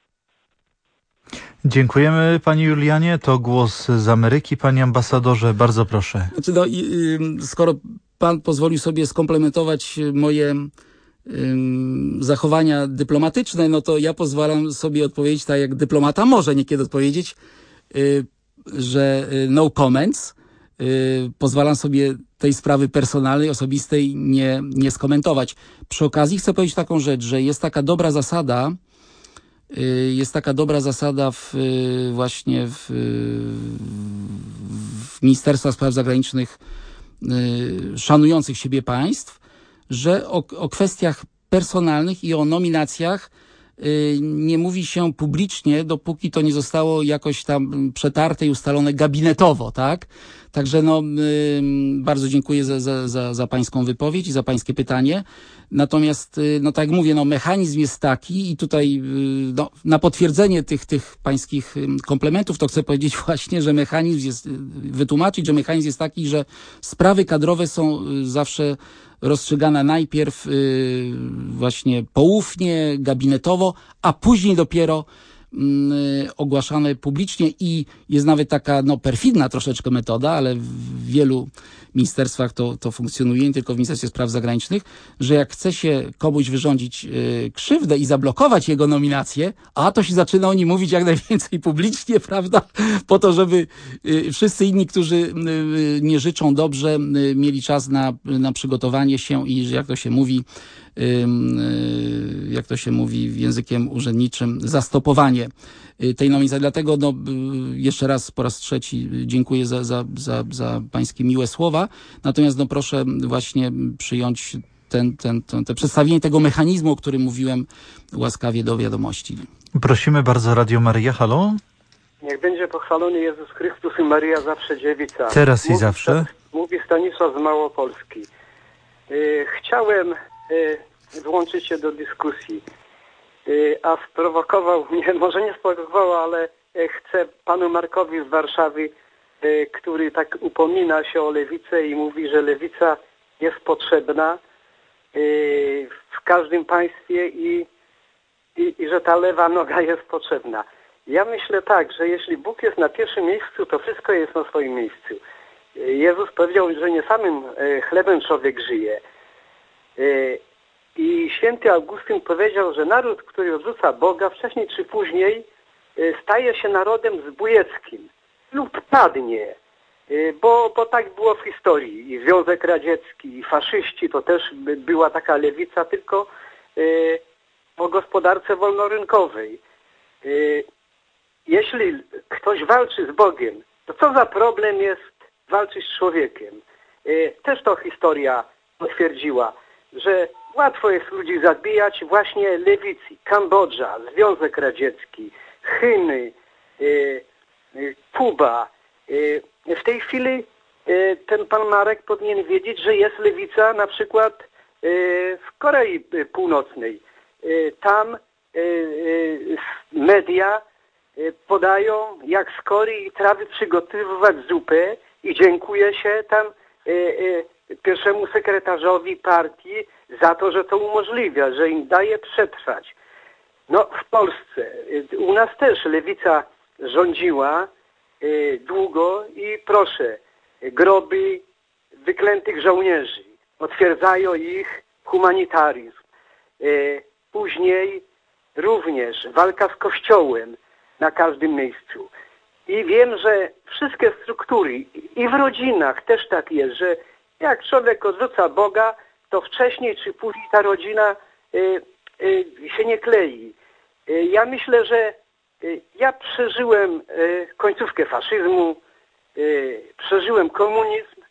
Dziękujemy panie Julianie. To głos z Ameryki. Panie ambasadorze, bardzo proszę. Znaczy, skoro pan pozwolił sobie skomplementować moje zachowania dyplomatyczne, no to ja pozwalam sobie odpowiedzieć tak, jak dyplomata może niekiedy odpowiedzieć, że no comments. Pozwalam sobie tej sprawy personalnej, osobistej nie skomentować. Przy okazji chcę powiedzieć taką rzecz, że jest taka dobra zasada właśnie w Ministerstwach Spraw Zagranicznych szanujących siebie państw, że o kwestiach personalnych i o nominacjach nie mówi się publicznie, dopóki to nie zostało jakoś tam przetarte i ustalone gabinetowo, tak? Także bardzo dziękuję za pańską wypowiedź i za pańskie pytanie. Natomiast, tak jak mówię, mechanizm jest taki i tutaj na potwierdzenie tych pańskich komplementów, to chcę powiedzieć właśnie, że wytłumaczyć, że mechanizm jest taki, że sprawy kadrowe są zawsze rozstrzygane najpierw właśnie poufnie, gabinetowo, a później dopiero ogłaszane publicznie i jest nawet taka perfidna troszeczkę metoda, ale w wielu ministerstwach to funkcjonuje, nie tylko w Ministerstwie Spraw Zagranicznych, że jak chce się komuś wyrządzić krzywdę i zablokować jego nominację, to się zaczyna o nim mówić jak najwięcej publicznie, prawda? Po to, żeby wszyscy inni, którzy nie życzą dobrze, mieli czas na przygotowanie się i jak to się mówi językiem urzędniczym, zastopowanie tej nominacji. Dlatego jeszcze raz, po raz trzeci dziękuję za pańskie miłe słowa. Natomiast proszę właśnie przyjąć te przedstawienie tego mechanizmu, o którym mówiłem, łaskawie do wiadomości. Prosimy bardzo, Radio Maryja, halo? Niech będzie pochwalony Jezus Chrystus i Maryja zawsze dziewica. Teraz i zawsze. Mówi Stanisław z Małopolski. Chciałem włączyć się do dyskusji, a sprowokował mnie, może nie sprowokował, ale chcę panu Markowi z Warszawy, który tak upomina się o lewicę i mówi, że lewica jest potrzebna w każdym państwie i że ta lewa noga jest potrzebna. Ja myślę tak, że jeśli Bóg jest na pierwszym miejscu, to wszystko jest na swoim miejscu. Jezus powiedział, że nie samym chlebem człowiek żyje. I święty Augustyn powiedział, że naród, który odrzuca Boga, wcześniej czy później staje się narodem zbójeckim lub padnie, bo tak było w historii. I Związek Radziecki, i faszyści, to też była taka lewica, tylko o gospodarce wolnorynkowej. Jeśli ktoś walczy z Bogiem, to co za problem jest walczyć z człowiekiem? Też to historia potwierdziła, że łatwo jest ludzi zabijać właśnie lewicy. Kambodża, Związek Radziecki, Chiny, Kuba. W tej chwili ten pan Marek powinien wiedzieć, że jest lewica na przykład w Korei Północnej. Tam media podają, jak z Korei i trawy przygotowywać zupę i dziękuję się tam pierwszemu sekretarzowi partii za to, że to umożliwia, że im daje przetrwać. W Polsce, u nas też lewica rządziła długo i proszę, groby wyklętych żołnierzy, potwierdzają ich humanitaryzm. Później również walka z Kościołem na każdym miejscu. I wiem, że wszystkie struktury i w rodzinach też tak jest, że jak człowiek odrzuca Boga, to wcześniej czy później ta rodzina się nie klei. Ja myślę, że ja przeżyłem końcówkę faszyzmu, przeżyłem komunizm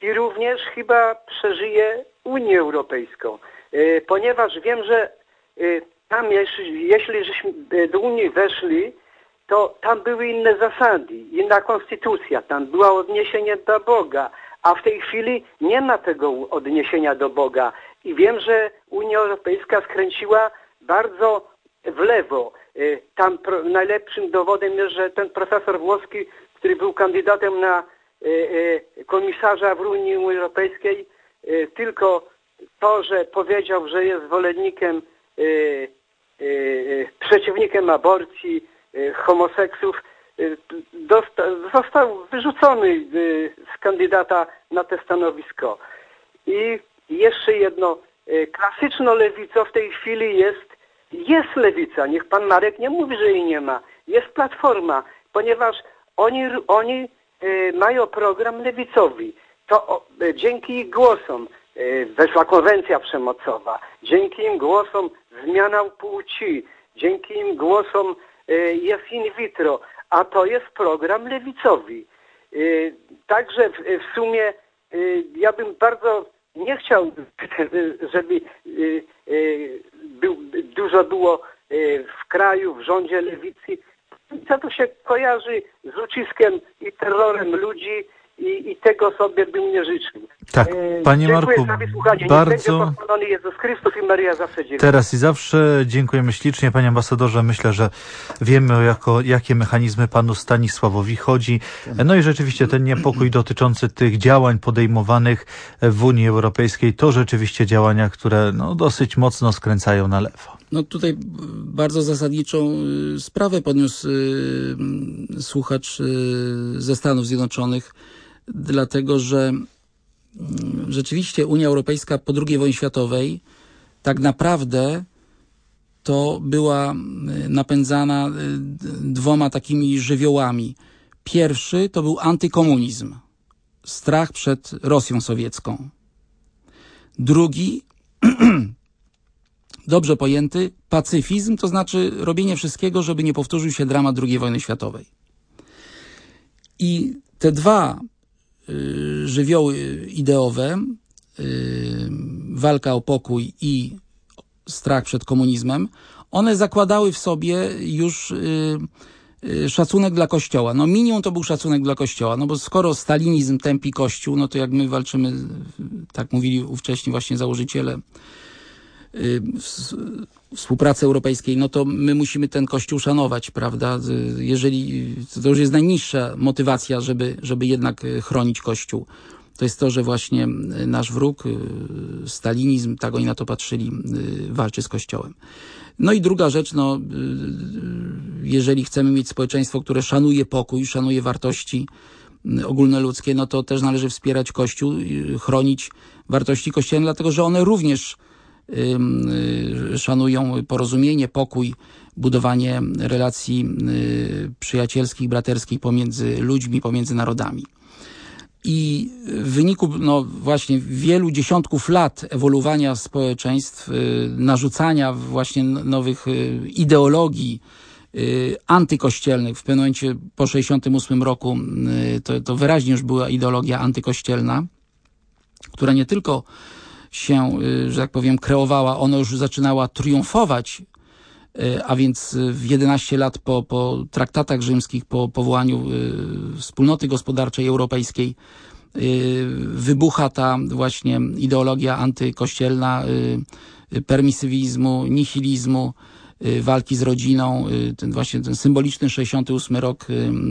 i również chyba przeżyje Unię Europejską. Ponieważ wiem, że tam, jeśli żeśmy do Unii weszli, to tam były inne zasady, inna konstytucja, tam było odniesienie do Boga, a w tej chwili nie ma tego odniesienia do Boga. I wiem, że Unia Europejska skręciła bardzo w lewo. Tam najlepszym dowodem jest, że ten profesor włoski, który był kandydatem na komisarza w Unii Europejskiej, tylko to, że powiedział, że jest zwolennikiem, przeciwnikiem aborcji, homoseksów, został wyrzucony z kandydata na to stanowisko. I jeszcze jedno, klasyczną lewicą w tej chwili jest lewica. Niech pan Marek nie mówi, że jej nie ma. Jest Platforma, ponieważ oni mają program lewicowy. To dzięki ich głosom weszła konwencja przemocowa. Dzięki im głosom zmiana płci. Dzięki im głosom jest in vitro. A to jest program lewicowy. Także w sumie ja bym bardzo nie chciał, żeby dużo było w kraju, w rządzie lewicy. Co to się kojarzy z uciskiem i terrorem ludzi i tego sobie bym nie życzył. Tak, panie Marku, bardzo... Jezus Chrystus i Maria zawsze dziękuję. Teraz i zawsze dziękujemy ślicznie, panie ambasadorze. Myślę, że wiemy, jakie mechanizmy panu Stanisławowi chodzi. No i rzeczywiście ten niepokój dotyczący tych działań podejmowanych w Unii Europejskiej to rzeczywiście działania, które dosyć mocno skręcają na lewo. No tutaj bardzo zasadniczą sprawę podniósł słuchacz ze Stanów Zjednoczonych, dlatego że rzeczywiście Unia Europejska po II wojnie światowej tak naprawdę to była napędzana dwoma takimi żywiołami. Pierwszy to był antykomunizm, strach przed Rosją sowiecką. Drugi, dobrze pojęty, pacyfizm, to znaczy robienie wszystkiego, żeby nie powtórzył się dramat II wojny światowej. I te dwa żywioły ideowe, walka o pokój i strach przed komunizmem, one zakładały w sobie już szacunek dla Kościoła. Minimum to był szacunek dla Kościoła, bo skoro stalinizm tępi Kościół, to jak my walczymy, tak mówili ówcześni właśnie założyciele współpracy europejskiej, to my musimy ten Kościół szanować, prawda? Jeżeli to już jest najniższa motywacja, żeby jednak chronić Kościół. To jest to, że właśnie nasz wróg, stalinizm, tak oni na to patrzyli, walczy z Kościołem. No i druga rzecz, jeżeli chcemy mieć społeczeństwo, które szanuje pokój, szanuje wartości ogólnoludzkie, to też należy wspierać Kościół, chronić wartości kościelne, dlatego że one również szanują porozumienie, pokój, budowanie relacji przyjacielskich, braterskich pomiędzy ludźmi, pomiędzy narodami. I w wyniku właśnie wielu dziesiątków lat ewoluowania społeczeństw, narzucania właśnie nowych ideologii antykościelnych, w pewnym momencie po 1968 roku to wyraźnie już była ideologia antykościelna, która nie tylko się, że tak powiem, kreowała, ona już zaczynała triumfować, a więc w 11 lat po traktatach rzymskich, po powołaniu wspólnoty gospodarczej europejskiej, wybucha ta właśnie ideologia antykościelna, permisywizmu, nihilizmu, walki z rodziną, ten symboliczny 68 rok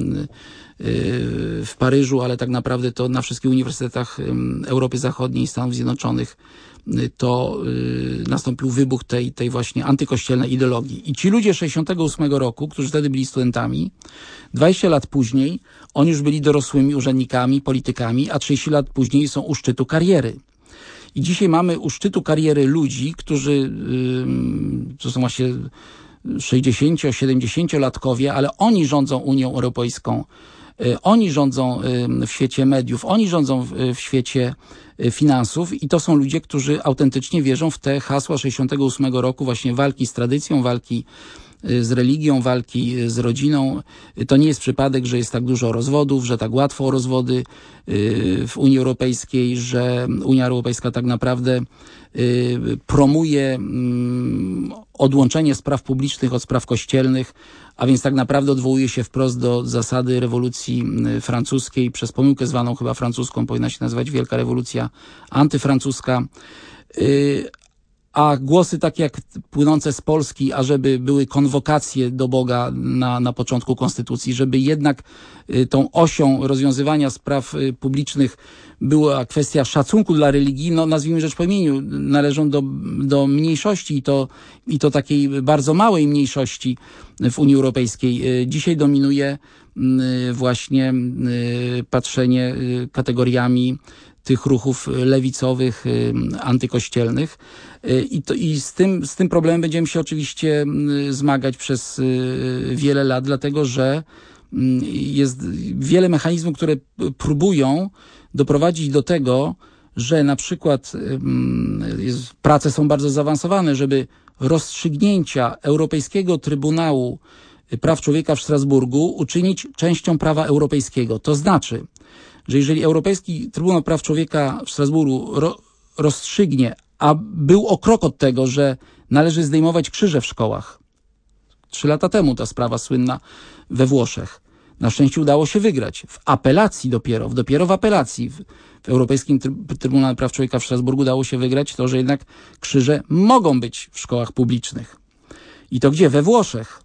w Paryżu, ale tak naprawdę to na wszystkich uniwersytetach Europy Zachodniej i Stanów Zjednoczonych to nastąpił wybuch tej właśnie antykościelnej ideologii. I ci ludzie 68 roku, którzy wtedy byli studentami, 20 lat później oni już byli dorosłymi urzędnikami, politykami, a 30 lat później są u szczytu kariery. I dzisiaj mamy u szczytu kariery ludzi, którzy to są właśnie 60-70-latkowie, ale oni rządzą Unią Europejską, oni rządzą w świecie mediów, oni rządzą w świecie finansów i to są ludzie, którzy autentycznie wierzą w te hasła 68 roku właśnie walki z tradycją, walki z religią, walki z rodziną. To nie jest przypadek, że jest tak dużo rozwodów, że tak łatwo o rozwody w Unii Europejskiej, że Unia Europejska tak naprawdę promuje odłączenie spraw publicznych od spraw kościelnych, a więc tak naprawdę odwołuje się wprost do zasady rewolucji francuskiej, przez pomyłkę zwaną chyba francuską, powinna się nazywać Wielka Rewolucja Antyfrancuska. A głosy takie jak płynące z Polski, ażeby były konwokacje do Boga na początku Konstytucji, żeby jednak tą osią rozwiązywania spraw publicznych była kwestia szacunku dla religii, no nazwijmy rzecz po imieniu, należą do mniejszości i to takiej bardzo małej mniejszości w Unii Europejskiej. Dzisiaj dominuje właśnie patrzenie kategoriami tych ruchów lewicowych, antykościelnych. I z tym problemem będziemy się oczywiście zmagać przez wiele lat, dlatego że jest wiele mechanizmów, które próbują doprowadzić do tego, że na przykład prace są bardzo zaawansowane, żeby rozstrzygnięcia Europejskiego Trybunału Praw Człowieka w Strasburgu uczynić częścią prawa europejskiego. To znaczy, że jeżeli Europejski Trybunał Praw Człowieka w Strasburgu rozstrzygnie, a był o krok od tego, że należy zdejmować krzyże w szkołach. 3 lata temu ta sprawa słynna we Włoszech. Na szczęście udało się wygrać. W apelacji dopiero w apelacji w Europejskim Trybunale Praw Człowieka w Strasburgu udało się wygrać to, że jednak krzyże mogą być w szkołach publicznych. I to gdzie? We Włoszech.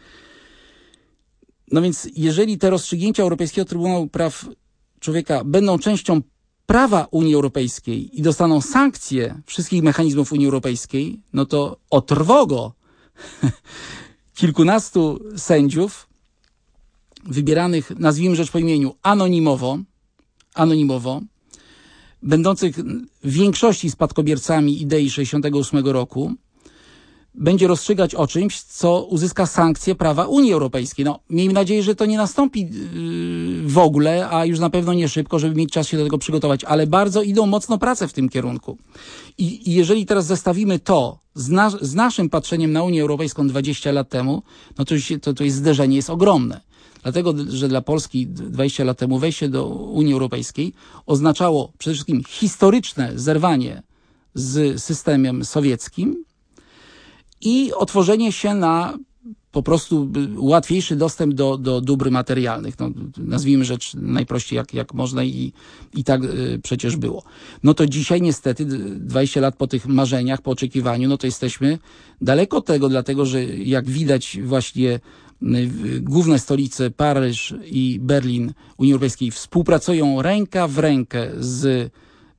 No więc jeżeli te rozstrzygnięcia Europejskiego Trybunału Praw Człowieka będą częścią prawa Unii Europejskiej i dostaną sankcje wszystkich mechanizmów Unii Europejskiej, no to o trwogo kilkunastu sędziów wybieranych, nazwijmy rzecz po imieniu, anonimowo, będących w większości spadkobiercami idei 68 roku, będzie rozstrzygać o czymś, co uzyska sankcję prawa Unii Europejskiej. No, miejmy nadzieję, że to nie nastąpi w ogóle, a już na pewno nie szybko, żeby mieć czas się do tego przygotować, ale bardzo idą mocno prace w tym kierunku. I jeżeli teraz zestawimy to z naszym patrzeniem na Unię Europejską 20 lat temu, no to jest zderzenie jest ogromne. Dlatego, że dla Polski 20 lat temu wejście do Unii Europejskiej oznaczało przede wszystkim historyczne zerwanie z systemem sowieckim i otworzenie się na po prostu łatwiejszy dostęp do dóbr materialnych. No, nazwijmy rzecz najprościej jak można i tak przecież było. No to dzisiaj niestety 20 lat po tych marzeniach, po oczekiwaniu, no to jesteśmy daleko od tego, dlatego że jak widać właśnie główne stolice Paryż i Berlin Unii Europejskiej współpracują ręka w rękę z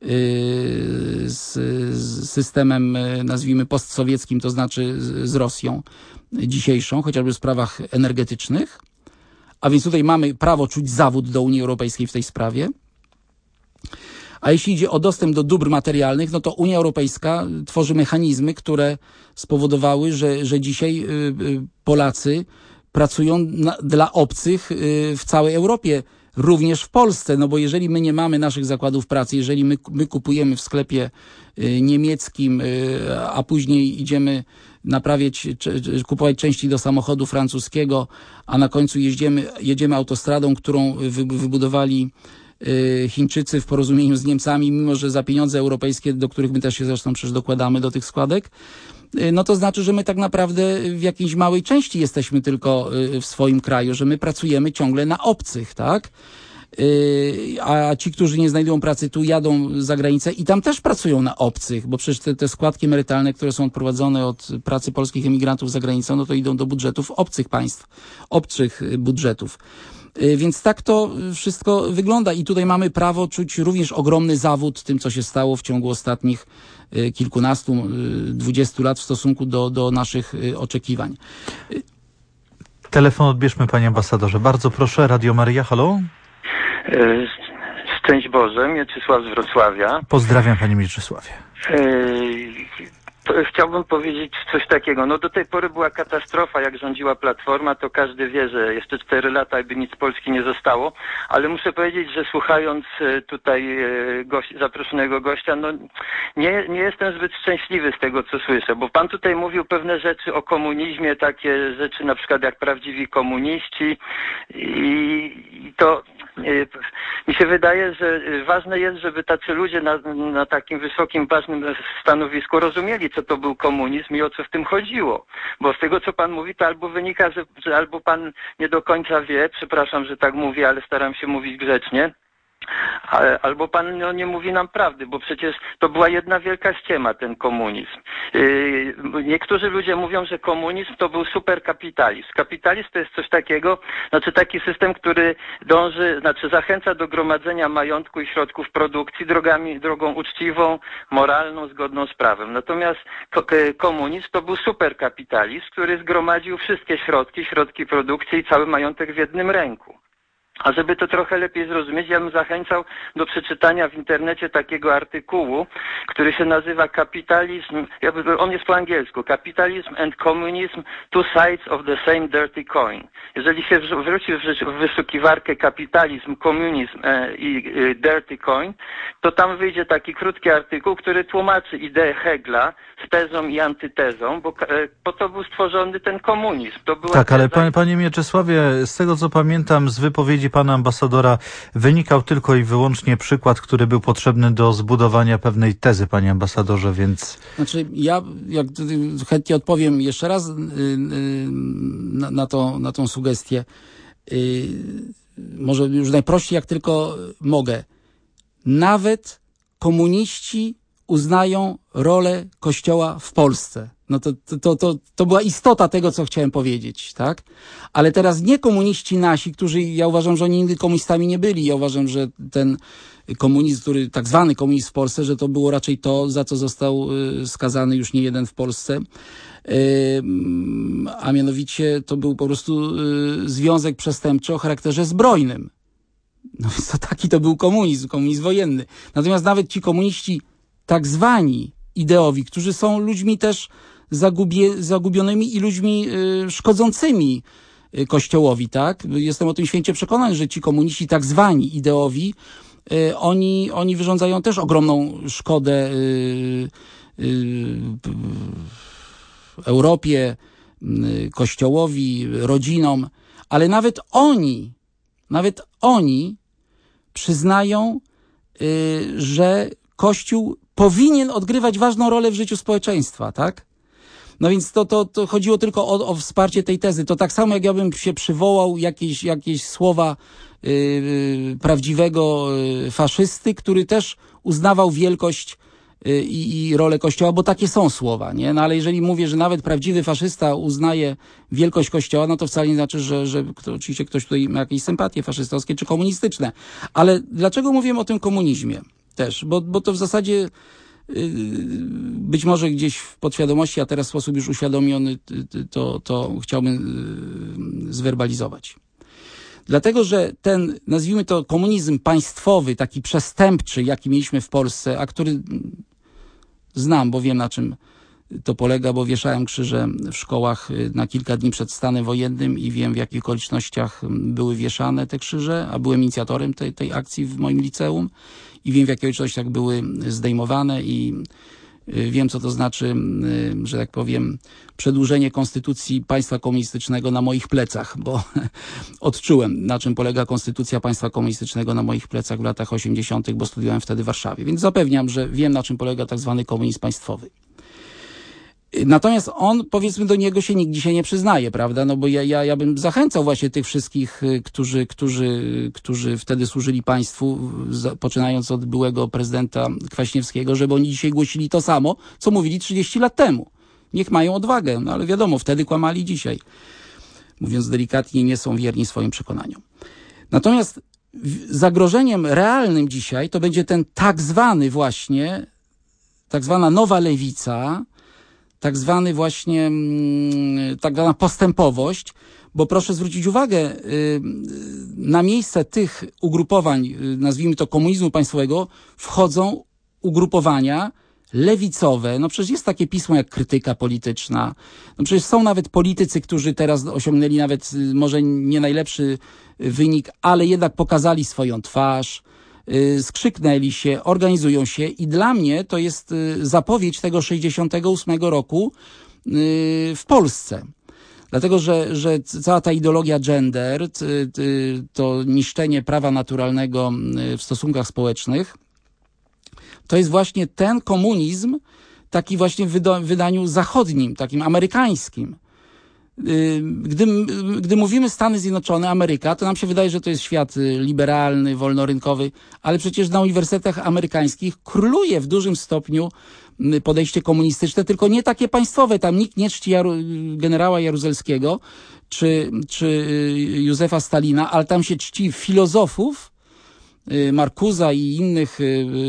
systemem, nazwijmy, postsowieckim, to znaczy z Rosją dzisiejszą, chociażby w sprawach energetycznych. A więc tutaj mamy prawo czuć zawód do Unii Europejskiej w tej sprawie. A jeśli idzie o dostęp do dóbr materialnych, no to Unia Europejska tworzy mechanizmy, które spowodowały, że dzisiaj Polacy pracują dla obcych w całej Europie, również w Polsce, no bo jeżeli my nie mamy naszych zakładów pracy, jeżeli my kupujemy w sklepie niemieckim, a później idziemy kupować części do samochodu francuskiego, a na końcu jedziemy autostradą, którą wybudowali Chińczycy w porozumieniu z Niemcami, mimo że za pieniądze europejskie, do których my też się zresztą przecież dokładamy do tych składek, no to znaczy, że my tak naprawdę w jakiejś małej części jesteśmy tylko w swoim kraju, że my pracujemy ciągle na obcych, tak? A ci, którzy nie znajdują pracy, tu jadą za granicę i tam też pracują na obcych, bo przecież te składki emerytalne, które są odprowadzone od pracy polskich emigrantów za granicą, no to idą do budżetów obcych państw, obcych budżetów. Więc tak to wszystko wygląda i tutaj mamy prawo czuć również ogromny zawód tym, co się stało w ciągu ostatnich kilkunastu, 20 lat w stosunku do naszych oczekiwań. Telefon odbierzmy, panie ambasadorze. Bardzo proszę, Radio Maryja, halo? Szczęść Boże, Mieczysław z Wrocławia. Pozdrawiam, panie Mieczysławie. Chciałbym powiedzieć coś takiego. No do tej pory była katastrofa, jak rządziła Platforma, to każdy wie, że jeszcze 4 lata by nic z Polski nie zostało, ale muszę powiedzieć, że słuchając tutaj zaproszonego gościa, no nie jestem zbyt szczęśliwy z tego, co słyszę, bo pan tutaj mówił pewne rzeczy o komunizmie, takie rzeczy na przykład jak prawdziwi komuniści i to mi się wydaje, że ważne jest, żeby tacy ludzie na takim wysokim, ważnym stanowisku rozumieli, co to był komunizm i o co w tym chodziło. Bo z tego, co pan mówi, to albo wynika, że albo pan nie do końca wie, przepraszam, że tak mówię, ale staram się mówić grzecznie, albo pan nie mówi nam prawdy, bo przecież to była jedna wielka ściema, ten komunizm. Niektórzy ludzie mówią, że komunizm to był superkapitalizm. Kapitalizm to jest coś takiego, znaczy taki system, który zachęca do gromadzenia majątku i środków produkcji drogą uczciwą, moralną, zgodną z prawem. Natomiast komunizm to był superkapitalizm, który zgromadził wszystkie środki produkcji i cały majątek w jednym ręku. A żeby to trochę lepiej zrozumieć, ja bym zachęcał do przeczytania w internecie takiego artykułu, który się nazywa Kapitalizm, on jest po angielsku, Capitalism and Communism, Two Sides of the Same Dirty Coin. Jeżeli się wróci w wyszukiwarkę kapitalizm, komunizm i dirty coin, to tam wyjdzie taki krótki artykuł, który tłumaczy ideę Hegla z tezą i antytezą, bo po to był stworzony ten komunizm. To była tak, ale panie Mieczysławie, z tego co pamiętam z wypowiedzi pana ambasadora, wynikał tylko i wyłącznie przykład, który był potrzebny do zbudowania pewnej tezy, panie ambasadorze, więc... Znaczy, ja chętnie odpowiem jeszcze raz na tą sugestię. Może już najprościej, jak tylko mogę. Nawet komuniści uznają rolę Kościoła w Polsce. No to była istota tego, co chciałem powiedzieć, tak? Ale teraz nie komuniści nasi, którzy, ja uważam, że oni nigdy komunistami nie byli. Ja uważam, że ten komunizm, tak zwany komunizm w Polsce, że to było raczej to, za co został skazany już nie jeden w Polsce. A mianowicie to był po prostu związek przestępczy o charakterze zbrojnym. No więc taki to był komunizm wojenny. Natomiast nawet ci komuniści tak zwani ideowi, którzy są ludźmi też zagubionymi i ludźmi szkodzącymi Kościołowi, tak? Jestem o tym święcie przekonany, że ci komuniści tak zwani ideowi, oni wyrządzają też ogromną szkodę Europie, Kościołowi, rodzinom, ale nawet oni przyznają, że Kościół powinien odgrywać ważną rolę w życiu społeczeństwa, tak? No więc to chodziło tylko o wsparcie tej tezy. To tak samo, jak ja bym się przywołał jakieś słowa prawdziwego faszysty, który też uznawał wielkość i rolę Kościoła, bo takie są słowa, nie? No ale jeżeli mówię, że nawet prawdziwy faszysta uznaje wielkość Kościoła, no to wcale nie znaczy, że oczywiście ktoś tutaj ma jakieś sympatie faszystowskie czy komunistyczne. Ale dlaczego mówię o tym komunizmie też? Bo to w zasadzie być może gdzieś w podświadomości, a teraz w sposób już uświadomiony to chciałbym zwerbalizować. Dlatego, że ten, nazwijmy to komunizm państwowy, taki przestępczy, jaki mieliśmy w Polsce, a który znam, bo wiem, na czym to polega, bo wieszałem krzyże w szkołach na kilka dni przed stanem wojennym i wiem, w jakich okolicznościach były wieszane te krzyże, a byłem inicjatorem tej akcji w moim liceum i wiem, w jakich okolicznościach były zdejmowane i wiem, co to znaczy, że tak powiem, przedłużenie konstytucji państwa komunistycznego na moich plecach, bo odczułem, na czym polega konstytucja państwa komunistycznego na moich plecach w latach 80., bo studiowałem wtedy w Warszawie. Więc zapewniam, że wiem, na czym polega tak zwany komunizm państwowy. Natomiast on, powiedzmy, do niego się nikt dzisiaj nie przyznaje, prawda? No bo ja bym zachęcał właśnie tych wszystkich, którzy wtedy służyli państwu, poczynając od byłego prezydenta Kwaśniewskiego, żeby oni dzisiaj głosili to samo, co mówili 30 lat temu. Niech mają odwagę, no ale wiadomo, wtedy kłamali, dzisiaj. Mówiąc delikatnie, nie są wierni swoim przekonaniom. Natomiast zagrożeniem realnym dzisiaj to będzie ten tak zwana nowa lewica, tak zwana postępowość, bo proszę zwrócić uwagę, na miejsce tych ugrupowań, nazwijmy to komunizmu państwowego, wchodzą ugrupowania lewicowe, no przecież jest takie pismo jak Krytyka Polityczna, no przecież są nawet politycy, którzy teraz osiągnęli nawet może nie najlepszy wynik, ale jednak pokazali swoją twarz, skrzyknęli się, organizują się i dla mnie to jest zapowiedź tego 68 roku w Polsce. Dlatego, że cała ta ideologia gender, to niszczenie prawa naturalnego w stosunkach społecznych, to jest właśnie ten komunizm, taki właśnie w wydaniu zachodnim, takim amerykańskim. Gdy mówimy Stany Zjednoczone, Ameryka, to nam się wydaje, że to jest świat liberalny, wolnorynkowy, ale przecież na uniwersytetach amerykańskich króluje w dużym stopniu podejście komunistyczne, tylko nie takie państwowe. Tam nikt nie czci generała Jaruzelskiego czy Józefa Stalina, ale tam się czci filozofów, Markuza i innych,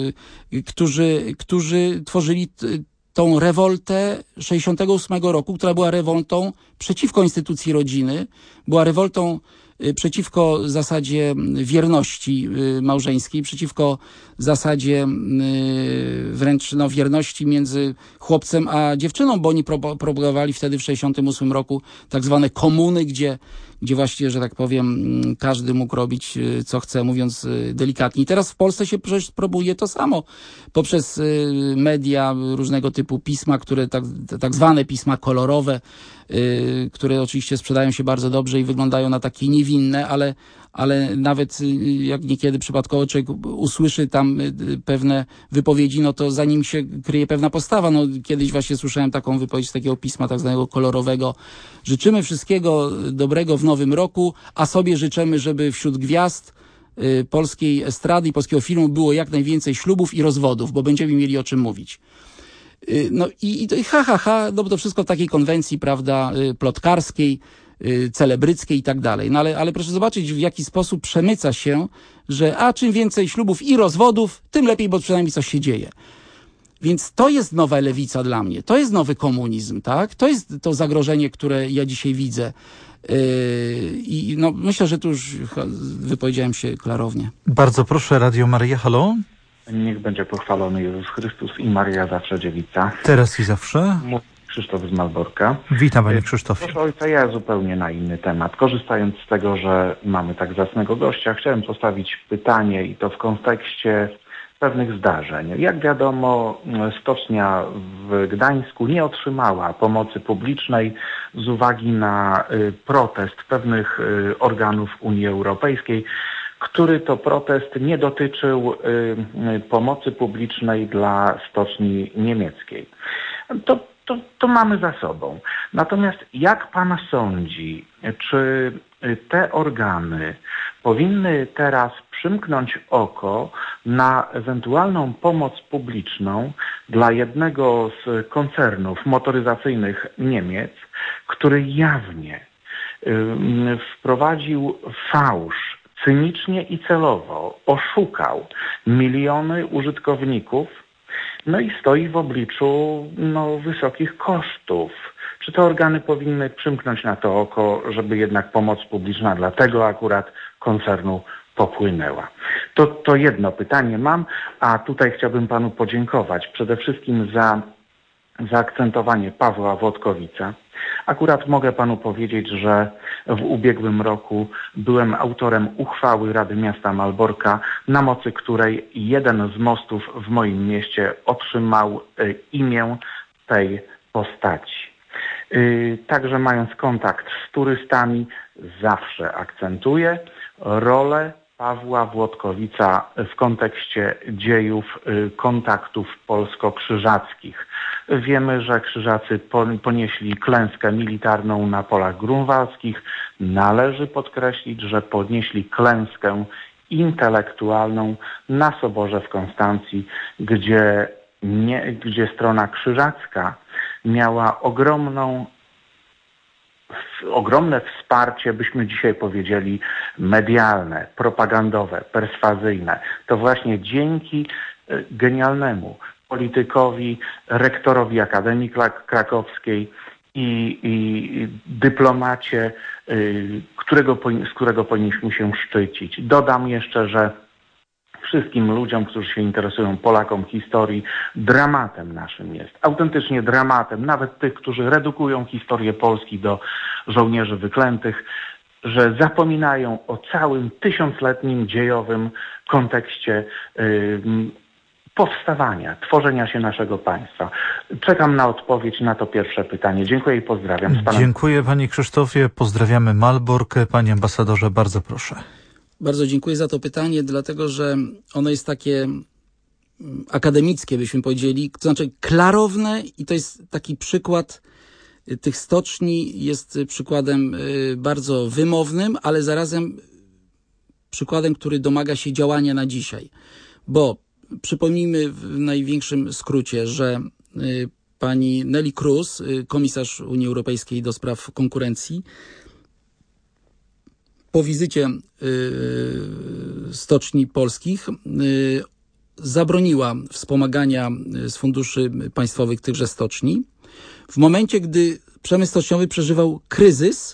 którzy tworzyli tą rewoltę 68 roku, która była rewoltą przeciwko instytucji rodziny, była rewoltą przeciwko zasadzie wierności małżeńskiej, przeciwko zasadzie wręcz wierności między chłopcem a dziewczyną, bo oni propagowali wtedy w 68 roku tak zwane komuny, gdzie właśnie, że tak powiem, każdy mógł robić co chce, mówiąc delikatnie. I teraz w Polsce się przecież próbuje to samo poprzez media, różnego typu pisma, które tak zwane pisma kolorowe, które oczywiście sprzedają się bardzo dobrze i wyglądają na takie niewinne, ale nawet jak niekiedy przypadkowo człowiek usłyszy tam pewne wypowiedzi, no to za nim się kryje pewna postawa. No kiedyś właśnie słyszałem taką wypowiedź z takiego pisma tak zwanego kolorowego. Życzymy wszystkiego dobrego w nowym roku, a sobie życzymy, żeby wśród gwiazd polskiej estrady i polskiego filmu było jak najwięcej ślubów i rozwodów, bo będziemy mieli o czym mówić. No i no to wszystko w takiej konwencji, prawda, plotkarskiej, celebryckiej i tak dalej. No ale proszę zobaczyć, w jaki sposób przemyca się, że czym więcej ślubów i rozwodów, tym lepiej, bo przynajmniej coś się dzieje. Więc to jest nowa lewica dla mnie. To jest nowy komunizm, tak? To jest to zagrożenie, które ja dzisiaj widzę. I no, myślę, że tu już wypowiedziałem się klarownie. Bardzo proszę, Radio Maryja, halo? Niech będzie pochwalony Jezus Chrystus i Maryja zawsze dziewica. Teraz i zawsze. Krzysztof z Malborka. Witam, panie Krzysztofie. Proszę ojca, ja zupełnie na inny temat. Korzystając z tego, że mamy tak zacnego gościa, chciałem postawić pytanie i to w kontekście pewnych zdarzeń. Jak wiadomo, stocznia w Gdańsku nie otrzymała pomocy publicznej z uwagi na protest pewnych organów Unii Europejskiej, który to protest nie dotyczył pomocy publicznej dla stoczni niemieckiej. To mamy za sobą. Natomiast jak pan sądzi, czy te organy powinny teraz przymknąć oko na ewentualną pomoc publiczną dla jednego z koncernów motoryzacyjnych Niemiec, który jawnie wprowadził fałsz, cynicznie i celowo oszukał miliony użytkowników, no i stoi w obliczu wysokich kosztów. Czy te organy powinny przymknąć na to oko, żeby jednak pomoc publiczna dla tego akurat koncernu popłynęła? To jedno pytanie mam, a tutaj chciałbym panu podziękować przede wszystkim za zaakcentowanie Pawła Włodkowica. Akurat mogę panu powiedzieć, że w ubiegłym roku byłem autorem uchwały Rady Miasta Malborka, na mocy której jeden z mostów w moim mieście otrzymał imię tej postaci. Także mając kontakt z turystami, zawsze akcentuję rolę Pawła Włodkowica w kontekście dziejów kontaktów polsko-krzyżackich. Wiemy, że krzyżacy ponieśli klęskę militarną na polach grunwaldzkich. Należy podkreślić, że ponieśli klęskę intelektualną na Soborze w Konstancji, gdzie strona krzyżacka miała ogromne wsparcie, byśmy dzisiaj powiedzieli, medialne, propagandowe, perswazyjne. To właśnie dzięki genialnemu politykowi, rektorowi Akademii Krakowskiej i dyplomacie, z którego powinniśmy się szczycić. Dodam jeszcze, że w wszystkim ludziom, którzy się interesują, Polakom, historii, dramatem naszym jest. Autentycznie dramatem, nawet tych, którzy redukują historię Polski do żołnierzy wyklętych, że zapominają o całym tysiącletnim dziejowym kontekście powstawania, tworzenia się naszego państwa. Czekam na odpowiedź na to pierwsze pytanie. Dziękuję i pozdrawiam. Dziękuję panie Krzysztofie, pozdrawiamy Malbork. Panie ambasadorze, bardzo proszę. Bardzo dziękuję za to pytanie, dlatego że ono jest takie akademickie, byśmy powiedzieli, to znaczy klarowne i to jest taki przykład tych stoczni, jest przykładem bardzo wymownym, ale zarazem przykładem, który domaga się działania na dzisiaj. Bo przypomnijmy w największym skrócie, że pani Neelie Kroes, komisarz Unii Europejskiej do spraw konkurencji, po wizycie stoczni polskich zabroniła wspomagania z funduszy państwowych tychże stoczni. W momencie, gdy przemysł stoczniowy przeżywał kryzys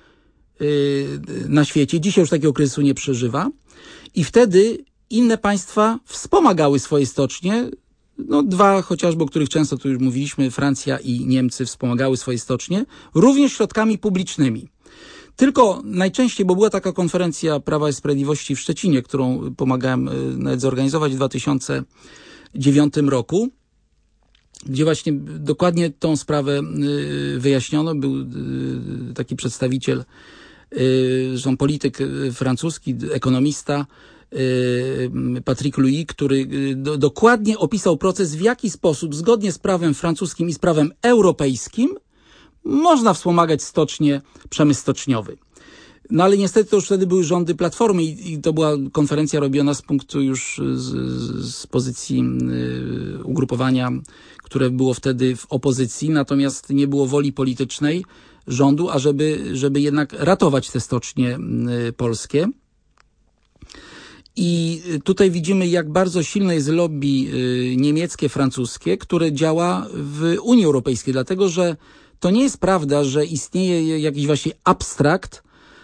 na świecie, dzisiaj już takiego kryzysu nie przeżywa, i wtedy inne państwa wspomagały swoje stocznie, dwa chociażby, o których często tu już mówiliśmy, Francja i Niemcy wspomagały swoje stocznie, również środkami publicznymi. Tylko najczęściej, bo była taka konferencja Prawa i Sprawiedliwości w Szczecinie, którą pomagałem nawet zorganizować w 2009 roku, gdzie właśnie dokładnie tą sprawę wyjaśniono. Był taki przedstawiciel, zresztą polityk francuski, ekonomista, Patrick Louis, który dokładnie opisał proces, w jaki sposób zgodnie z prawem francuskim i z prawem europejskim można wspomagać stocznie, przemysł stoczniowy. No ale niestety to już wtedy były rządy Platformy i to była konferencja robiona z punktu już z pozycji ugrupowania, które było wtedy w opozycji, natomiast nie było woli politycznej rządu, żeby jednak ratować te stocznie polskie. I tutaj widzimy, jak bardzo silne jest lobby niemieckie, francuskie, które działa w Unii Europejskiej, dlatego że to nie jest prawda, że istnieje jakiś właśnie abstrakt,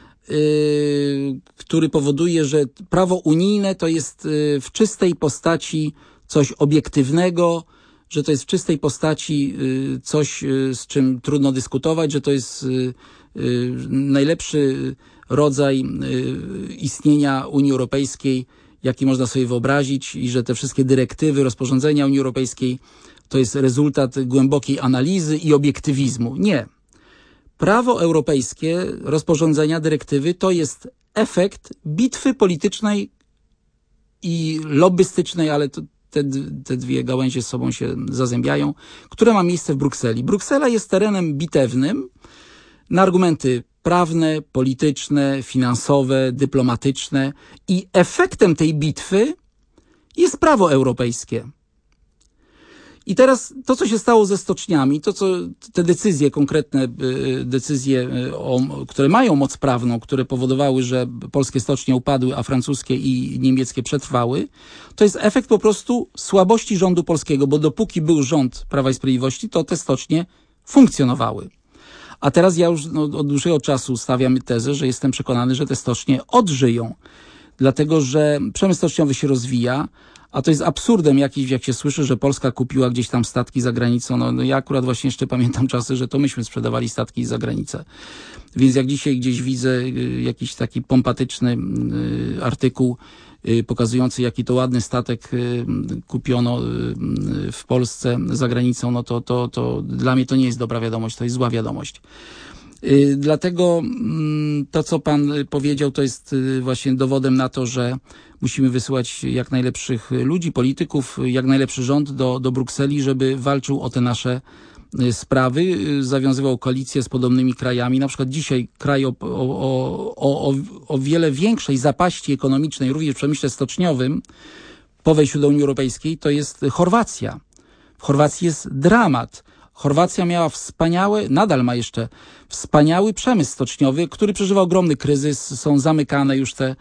który powoduje, że prawo unijne to jest w czystej postaci coś obiektywnego, że to jest w czystej postaci coś, z czym trudno dyskutować, że to jest najlepszy rodzaj istnienia Unii Europejskiej, jaki można sobie wyobrazić, i że te wszystkie dyrektywy, rozporządzenia Unii Europejskiej to jest rezultat głębokiej analizy i obiektywizmu. Nie. Prawo europejskie, rozporządzenia, dyrektywy to jest efekt bitwy politycznej i lobbystycznej, ale te dwie gałęzie z sobą się zazębiają, które ma miejsce w Brukseli. Bruksela jest terenem bitewnym na argumenty prawne, polityczne, finansowe, dyplomatyczne i efektem tej bitwy jest prawo europejskie. I teraz to, co się stało ze stoczniami, te decyzje, konkretne decyzje, które mają moc prawną, które powodowały, że polskie stocznie upadły, a francuskie i niemieckie przetrwały, to jest efekt po prostu słabości rządu polskiego, bo dopóki był rząd Prawa i Sprawiedliwości, to te stocznie funkcjonowały. A teraz ja już od dłuższego czasu stawiam tezę, że jestem przekonany, że te stocznie odżyją, dlatego że przemysł stoczniowy się rozwija, a to jest absurdem jakiś, jak się słyszy, że Polska kupiła gdzieś tam statki za granicą. Ja akurat właśnie jeszcze pamiętam czasy, że to myśmy sprzedawali statki za granicę. Więc jak dzisiaj gdzieś widzę jakiś taki pompatyczny artykuł pokazujący, jaki to ładny statek kupiono w Polsce za granicą, to dla mnie to nie jest dobra wiadomość, to jest zła wiadomość. Dlatego to, co pan powiedział, to jest właśnie dowodem na to, że musimy wysyłać jak najlepszych ludzi, polityków, jak najlepszy rząd do Brukseli, żeby walczył o te nasze sprawy, zawiązywał koalicje z podobnymi krajami. Na przykład dzisiaj kraj o wiele większej zapaści ekonomicznej, również w przemyśle stoczniowym, po wejściu do Unii Europejskiej, to jest Chorwacja. W Chorwacji jest dramat. Chorwacja miała nadal ma jeszcze wspaniały przemysł stoczniowy, który przeżywa ogromny kryzys. Są zamykane już te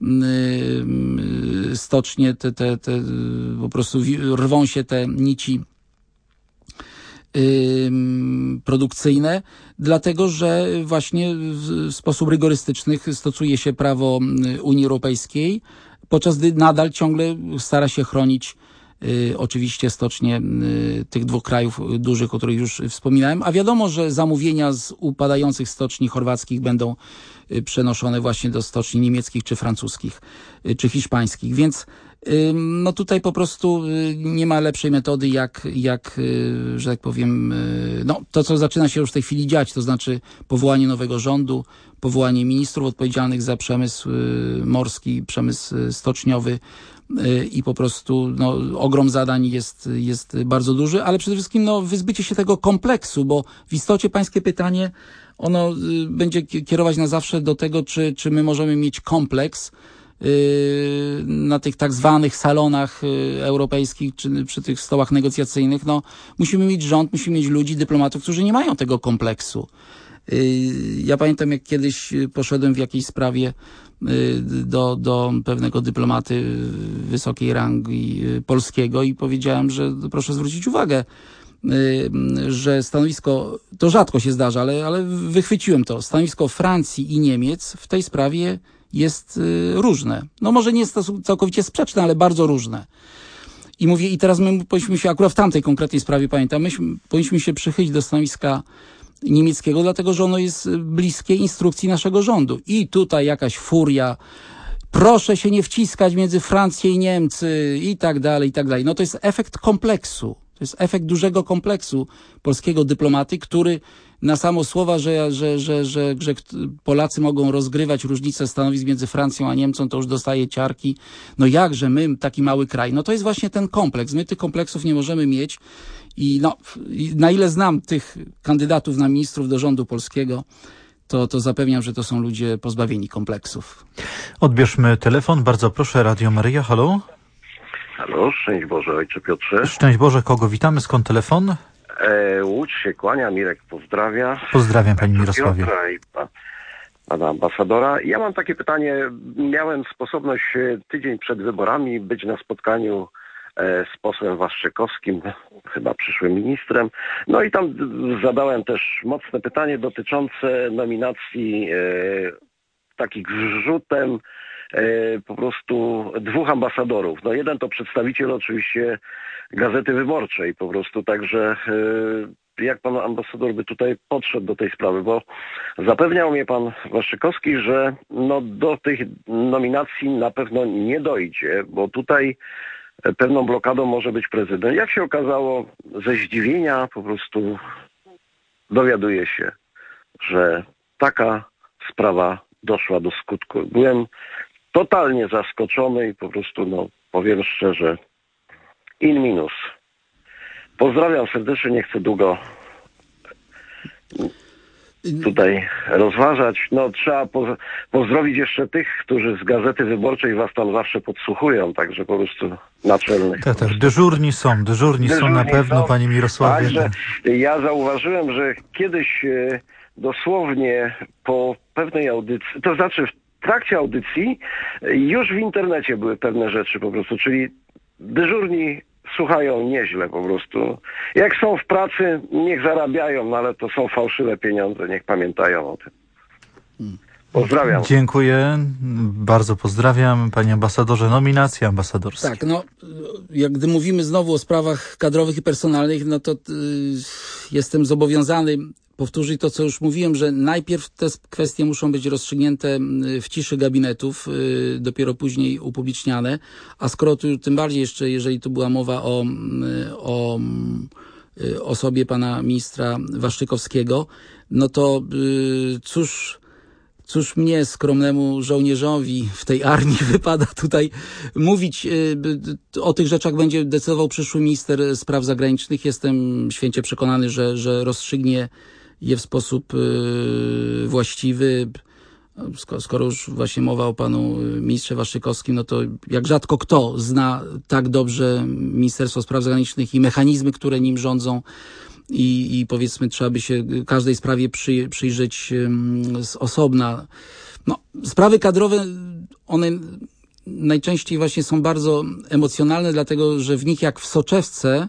stocznie, po prostu rwą się te nici produkcyjne, dlatego że właśnie w sposób rygorystyczny stosuje się prawo Unii Europejskiej podczas gdy nadal ciągle stara się chronić oczywiście stocznie tych dwóch krajów dużych, o których już wspominałem, a wiadomo, że zamówienia z upadających stoczni chorwackich będą przenoszone właśnie do stoczni niemieckich, czy francuskich, czy hiszpańskich, więc no tutaj po prostu nie ma lepszej metody jak że tak powiem, no to co zaczyna się już w tej chwili dziać, to znaczy powołanie nowego rządu, powołanie ministrów odpowiedzialnych za przemysł morski, przemysł stoczniowy i po prostu no, ogrom zadań jest bardzo duży, ale przede wszystkim no, wyzbycie się tego kompleksu, bo w istocie pańskie pytanie, ono będzie kierować nas zawsze do tego, czy my możemy mieć kompleks na tych tak zwanych salonach europejskich, czy przy tych stołach negocjacyjnych. No, musimy mieć rząd, musimy mieć ludzi, dyplomatów, którzy nie mają tego kompleksu. Ja pamiętam, jak kiedyś poszedłem w jakiejś sprawie do pewnego dyplomaty wysokiej rangi polskiego i powiedziałem, że proszę zwrócić uwagę, że stanowisko, to rzadko się zdarza, ale wychwyciłem to, stanowisko Francji i Niemiec w tej sprawie jest różne. No może nie jest to całkowicie sprzeczne, ale bardzo różne. I mówię, i teraz my powinniśmy się, akurat w tamtej konkretnej sprawie pamiętam, powinniśmy się przychylić do stanowiska niemieckiego, dlatego że ono jest bliskie instrukcji naszego rządu. I tutaj jakaś furia, proszę się nie wciskać między Francję i Niemcy i tak dalej, i tak dalej. No to jest efekt kompleksu. To jest efekt dużego kompleksu polskiego dyplomaty, który na samo słowa, że Polacy mogą rozgrywać różnice stanowisk między Francją a Niemcą, to już dostaje ciarki. No jakże my, taki mały kraj. No to jest właśnie ten kompleks. My tych kompleksów nie możemy mieć. I no, na ile znam tych kandydatów na ministrów do rządu polskiego, to zapewniam, że to są ludzie pozbawieni kompleksów. Odbierzmy telefon. Bardzo proszę, Radio Maryja. Halo? Halo, szczęść Boże, ojcze Piotrze. Szczęść Boże, kogo witamy? Skąd telefon? Łódź się kłania, Mirek pozdrawia. Pozdrawiam, panie Mirosławie. Piotra i pana ambasadora. Ja mam takie pytanie. Miałem sposobność tydzień przed wyborami być na spotkaniu z posłem Waszczykowskim, chyba przyszłym ministrem. No i tam zadałem też mocne pytanie dotyczące nominacji takich zrzutem po prostu dwóch ambasadorów. No jeden to przedstawiciel oczywiście Gazety Wyborczej po prostu, także jak pan ambasador by tutaj podszedł do tej sprawy, bo zapewniał mnie pan Waszczykowski, że no do tych nominacji na pewno nie dojdzie, bo tutaj pewną blokadą może być prezydent. Jak się okazało, ze zdziwienia po prostu dowiaduję się, że taka sprawa doszła do skutku. Byłem totalnie zaskoczony i po prostu, no powiem szczerze, in minus. Pozdrawiam serdecznie, nie chcę długo tutaj rozważać. No trzeba pozdrowić jeszcze tych, którzy z Gazety Wyborczej was tam zawsze podsłuchują, także po prostu naczelnych. Tak, dyżurni są na pewno, panie Mirosławie. Także ja zauważyłem, że kiedyś dosłownie po pewnej audycji, to znaczy w trakcie audycji już w internecie były pewne rzeczy po prostu, czyli dyżurni słuchają nieźle po prostu. Jak są w pracy, niech zarabiają, no ale to są fałszywe pieniądze, niech pamiętają o tym. Pozdrawiam. Dziękuję, bardzo pozdrawiam. Panie ambasadorze, nominacje ambasadorskie. Tak, no jak gdy mówimy znowu o sprawach kadrowych i personalnych, no to jestem zobowiązany powtórzyć to, co już mówiłem, że najpierw te kwestie muszą być rozstrzygnięte w ciszy gabinetów, dopiero później upubliczniane, a skoro tu, tym bardziej jeszcze, jeżeli tu była mowa o osobie pana ministra Waszczykowskiego, no to cóż mnie, skromnemu żołnierzowi w tej armii, wypada tutaj mówić. O tych rzeczach będzie decydował przyszły minister spraw zagranicznych. Jestem święcie przekonany, że rozstrzygnie je w sposób właściwy. Skoro już właśnie mowa o panu ministrze Waszczykowskim, no to jak rzadko kto zna tak dobrze Ministerstwo Spraw Zagranicznych i mechanizmy, które nim rządzą. I powiedzmy, trzeba by się każdej sprawie przyjrzeć z osobna. No, sprawy kadrowe, one najczęściej właśnie są bardzo emocjonalne, dlatego że w nich jak w soczewce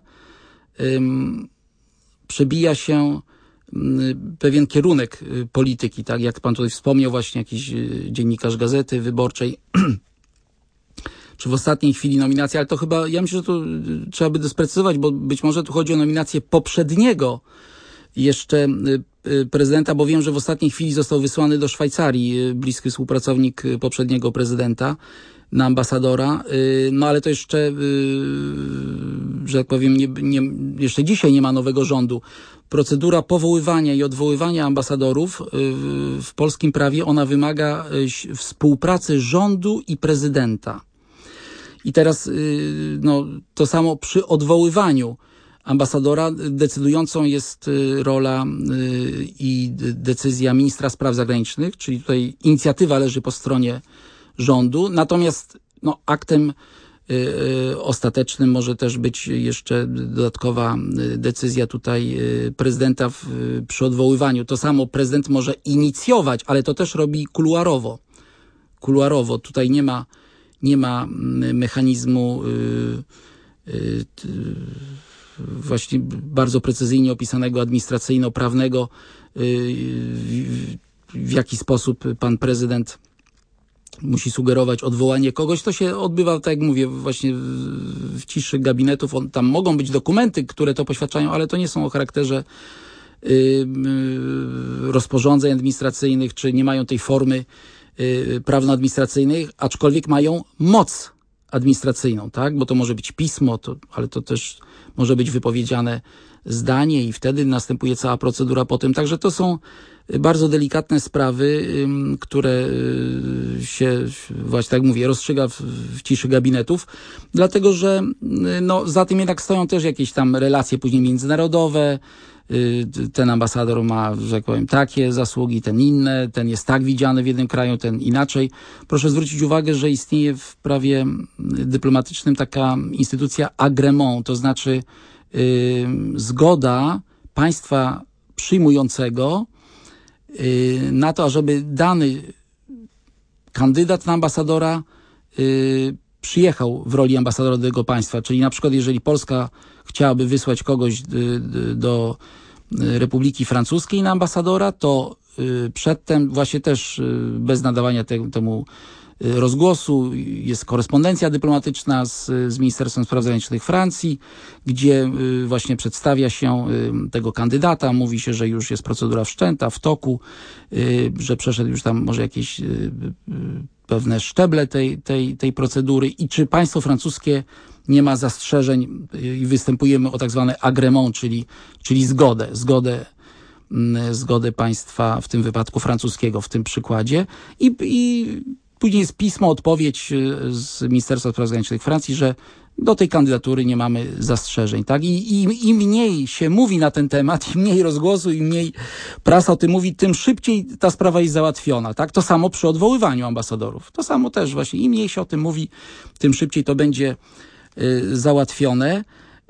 przebija się pewien kierunek polityki, tak jak pan tutaj wspomniał, właśnie jakiś dziennikarz Gazety Wyborczej czy w ostatniej chwili nominacja, ale to chyba, ja myślę, że to trzeba by dosprecyzować, bo być może tu chodzi o nominację poprzedniego jeszcze prezydenta, bo wiem, że w ostatniej chwili został wysłany do Szwajcarii bliski współpracownik poprzedniego prezydenta na ambasadora, no ale to jeszcze, że tak powiem, jeszcze dzisiaj nie ma nowego rządu. Procedura powoływania i odwoływania ambasadorów w polskim prawie, ona wymaga współpracy rządu i prezydenta. I teraz no, to samo przy odwoływaniu ambasadora. Decydującą jest rola i decyzja ministra spraw zagranicznych, czyli tutaj inicjatywa leży po stronie rządu. Natomiast no, aktem ostatecznym może też być jeszcze dodatkowa decyzja tutaj prezydenta przy odwoływaniu. To samo prezydent może inicjować, ale to też robi kuluarowo. Tutaj nie ma mechanizmu właśnie bardzo precyzyjnie opisanego administracyjno-prawnego, w jaki sposób pan prezydent musi sugerować odwołanie kogoś. To się odbywa, tak jak mówię, właśnie w ciszy gabinetów. Tam mogą być dokumenty, które to poświadczają, ale to nie są o charakterze rozporządzeń administracyjnych, czy nie mają tej formy prawno-administracyjnej, aczkolwiek mają moc administracyjną, tak? Bo to może być pismo, ale to też może być wypowiedziane zdanie i wtedy następuje cała procedura po tym. Także to są bardzo delikatne sprawy, które się, właśnie tak mówię, rozstrzyga w ciszy gabinetów, dlatego że no, za tym jednak stoją też jakieś tam relacje później międzynarodowe. Ten ambasador ma, że tak powiem, takie zasługi, ten inne, ten jest tak widziany w jednym kraju, ten inaczej. Proszę zwrócić uwagę, że istnieje w prawie dyplomatycznym taka instytucja agrément, to znaczy zgoda państwa przyjmującego na to, ażeby dany kandydat na ambasadora przyjechał w roli ambasadora do tego państwa. Czyli na przykład jeżeli Polska chciałaby wysłać kogoś do Republiki Francuskiej na ambasadora, to przedtem właśnie też bez nadawania temu rozgłosu jest korespondencja dyplomatyczna z Ministerstwem Spraw Zagranicznych Francji, gdzie właśnie przedstawia się tego kandydata, mówi się, że już jest procedura wszczęta, w toku, że przeszedł już tam może jakieś pewne szczeble tej procedury i czy państwo francuskie nie ma zastrzeżeń i występujemy o tak zwane agrément, czyli zgodę państwa, w tym wypadku francuskiego w tym przykładzie i później jest pismo, odpowiedź z Ministerstwa Spraw Zagranicznych Francji, że do tej kandydatury nie mamy zastrzeżeń, tak? I im mniej się mówi na ten temat, im mniej rozgłosu, im mniej prasa o tym mówi, tym szybciej ta sprawa jest załatwiona, tak? To samo przy odwoływaniu ambasadorów. To samo też właśnie, im mniej się o tym mówi, tym szybciej to będzie załatwione.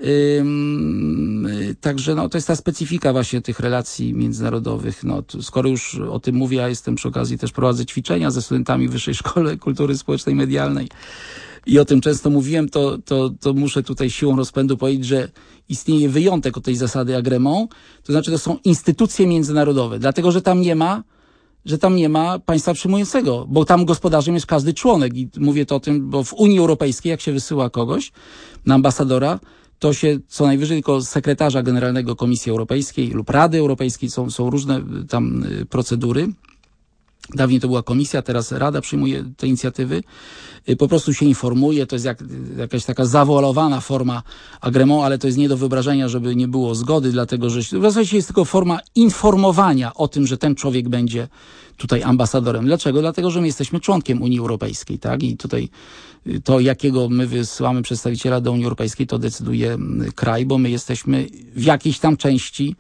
Także no, to jest ta specyfika właśnie tych relacji międzynarodowych. No, skoro już o tym mówię, ja jestem przy okazji też prowadzę ćwiczenia ze studentami w Wyższej Szkole Kultury Społecznej i Medialnej i o tym często mówiłem, to muszę tutaj siłą rozpędu powiedzieć, że istnieje wyjątek od tej zasady agrément, to znaczy to są instytucje międzynarodowe, dlatego że tam nie ma państwa przyjmującego, bo tam gospodarzem jest każdy członek i mówię to o tym, bo w Unii Europejskiej, jak się wysyła kogoś na ambasadora, to się co najwyżej tylko sekretarza generalnego Komisji Europejskiej lub Rady Europejskiej, są różne tam procedury. Dawniej to była komisja, teraz Rada przyjmuje te inicjatywy. Po prostu się informuje, to jest jakaś taka zawoalowana forma agrément, ale to jest nie do wyobrażenia, żeby nie było zgody, dlatego że w zasadzie jest tylko forma informowania o tym, że ten człowiek będzie tutaj ambasadorem. Dlaczego? Dlatego, że my jesteśmy członkiem Unii Europejskiej, tak? I tutaj to, jakiego my wysyłamy przedstawiciela do Unii Europejskiej, to decyduje kraj, bo my jesteśmy w jakiejś tam części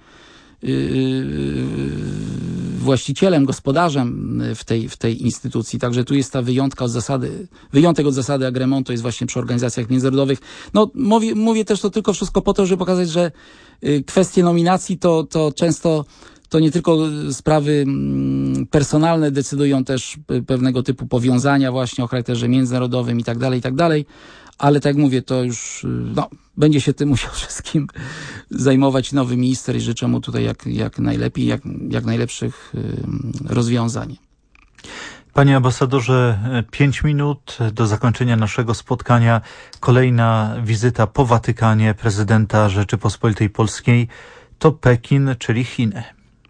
właścicielem, gospodarzem w tej instytucji. Także tu jest ta wyjątek od zasady agrément, to jest właśnie przy organizacjach międzynarodowych. No, mówię też to tylko wszystko po to, żeby pokazać, że kwestie nominacji to często to nie tylko sprawy personalne decydują też pewnego typu powiązania właśnie o charakterze międzynarodowym i tak dalej, ale tak jak mówię, to już będzie się tym musiał wszystkim zajmować nowy minister i życzę mu tutaj jak najlepiej, jak najlepszych rozwiązań. Panie ambasadorze, 5 minut do zakończenia naszego spotkania. Kolejna wizyta po Watykanie prezydenta Rzeczypospolitej Polskiej to Pekin, czyli Chiny.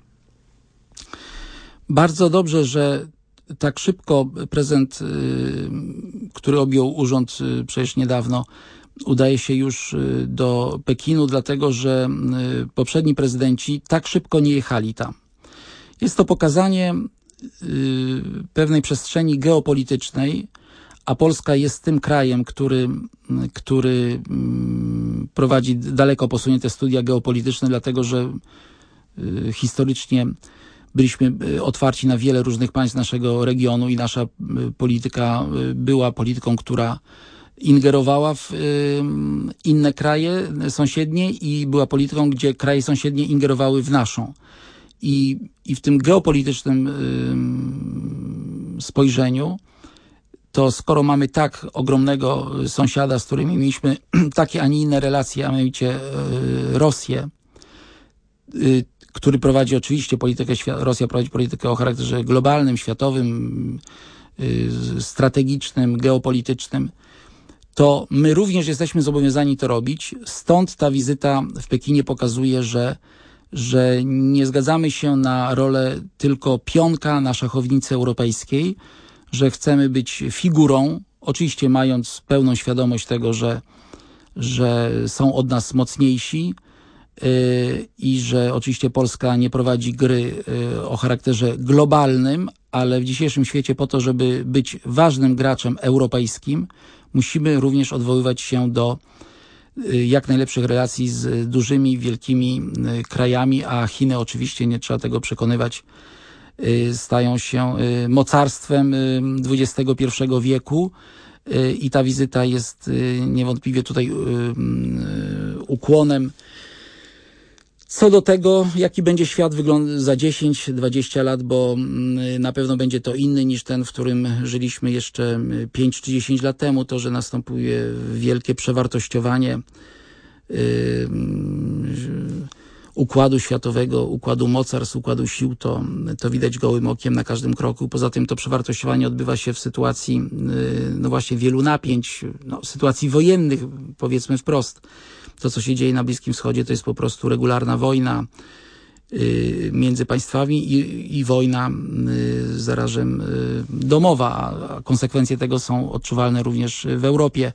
Bardzo dobrze, że tak szybko prezydent, który objął urząd przecież niedawno, udaje się już do Pekinu, dlatego że poprzedni prezydenci tak szybko nie jechali tam. Jest to pokazanie pewnej przestrzeni geopolitycznej, a Polska jest tym krajem, który prowadzi daleko posunięte studia geopolityczne, dlatego że historycznie byliśmy otwarci na wiele różnych państw naszego regionu i nasza polityka była polityką, która ingerowała w inne kraje sąsiednie i była polityką, gdzie kraje sąsiednie ingerowały w naszą. I w tym geopolitycznym spojrzeniu, to skoro mamy tak ogromnego sąsiada, z którymi mieliśmy takie, a nie inne relacje, a mianowicie Rosję, który prowadzi oczywiście politykę, Rosja prowadzi politykę o charakterze globalnym, światowym, strategicznym, geopolitycznym, to my również jesteśmy zobowiązani to robić. Stąd ta wizyta w Pekinie pokazuje, że nie zgadzamy się na rolę tylko pionka na szachownicy europejskiej, że chcemy być figurą, oczywiście mając pełną świadomość tego, że są od nas mocniejsi i że oczywiście Polska nie prowadzi gry o charakterze globalnym, ale w dzisiejszym świecie po to, żeby być ważnym graczem europejskim, musimy również odwoływać się do jak najlepszych relacji z dużymi, wielkimi krajami, a Chiny oczywiście, nie trzeba tego przekonywać, stają się mocarstwem XXI wieku i ta wizyta jest niewątpliwie tutaj ukłonem co do tego, jaki będzie świat wyglądał za 10-20 lat, bo na pewno będzie to inny niż ten, w którym żyliśmy jeszcze 5 czy 10 lat temu. To, że następuje wielkie przewartościowanie układu światowego, układu mocarstw, układu sił, to widać gołym okiem na każdym kroku. Poza tym to przewartościowanie odbywa się w sytuacji no właśnie wielu napięć, sytuacji wojennych, powiedzmy wprost. To, co się dzieje na Bliskim Wschodzie, to jest po prostu regularna wojna między państwami i wojna zarazem domowa, a konsekwencje tego są odczuwalne również w Europie.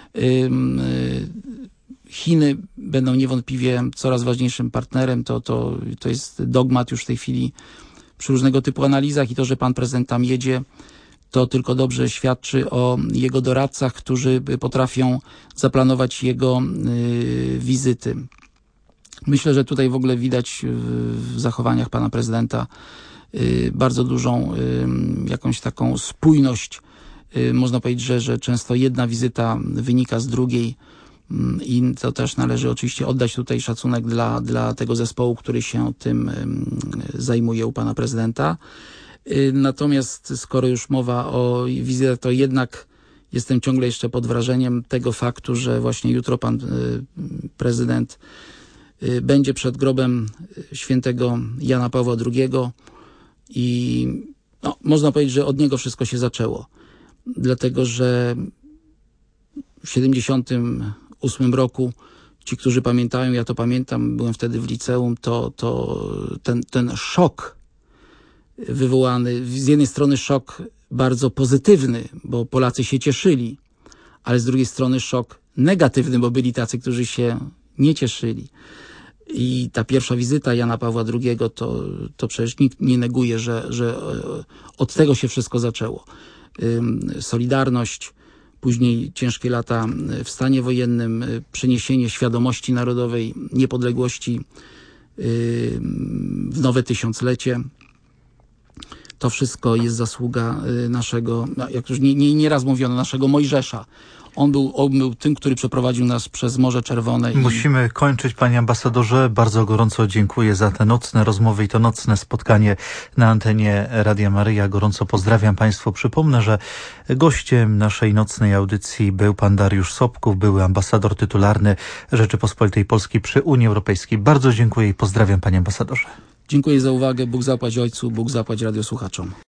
Chiny będą niewątpliwie coraz ważniejszym partnerem. To jest dogmat już w tej chwili przy różnego typu analizach i to, że pan prezydent tam jedzie, to tylko dobrze świadczy o jego doradcach, którzy potrafią zaplanować jego wizyty. Myślę, że tutaj w ogóle widać w zachowaniach pana prezydenta bardzo dużą jakąś taką spójność. Można powiedzieć, że często jedna wizyta wynika z drugiej i to też należy oczywiście oddać tutaj szacunek dla tego zespołu, który się tym zajmuje u pana prezydenta. Natomiast skoro już mowa o wizytach, to jednak jestem ciągle jeszcze pod wrażeniem tego faktu, że właśnie jutro pan prezydent będzie przed grobem świętego Jana Pawła II i można powiedzieć, że od niego wszystko się zaczęło. Dlatego, że w 1978 roku ci, którzy pamiętają, ja to pamiętam, byłem wtedy w liceum, ten szok wywołany, z jednej strony szok bardzo pozytywny, bo Polacy się cieszyli, ale z drugiej strony szok negatywny, bo byli tacy, którzy się nie cieszyli. I ta pierwsza wizyta Jana Pawła II, to przecież nikt nie neguje, że od tego się wszystko zaczęło. Solidarność, później ciężkie lata w stanie wojennym, przeniesienie świadomości narodowej, niepodległości w nowe tysiąclecie. To wszystko jest zasługa naszego, jak już nieraz mówiono, naszego Mojżesza. On był tym, który przeprowadził nas przez Morze Czerwone. Musimy kończyć, panie ambasadorze. Bardzo gorąco dziękuję za te nocne rozmowy i to nocne spotkanie na antenie Radia Maryja. Gorąco pozdrawiam państwu. Przypomnę, że gościem naszej nocnej audycji był pan Dariusz Sobków, były ambasador tytularny Rzeczypospolitej Polskiej przy Unii Europejskiej. Bardzo dziękuję i pozdrawiam, panie ambasadorze. Dziękuję za uwagę. Bóg zapłać ojcu, Bóg zapłać radiosłuchaczom.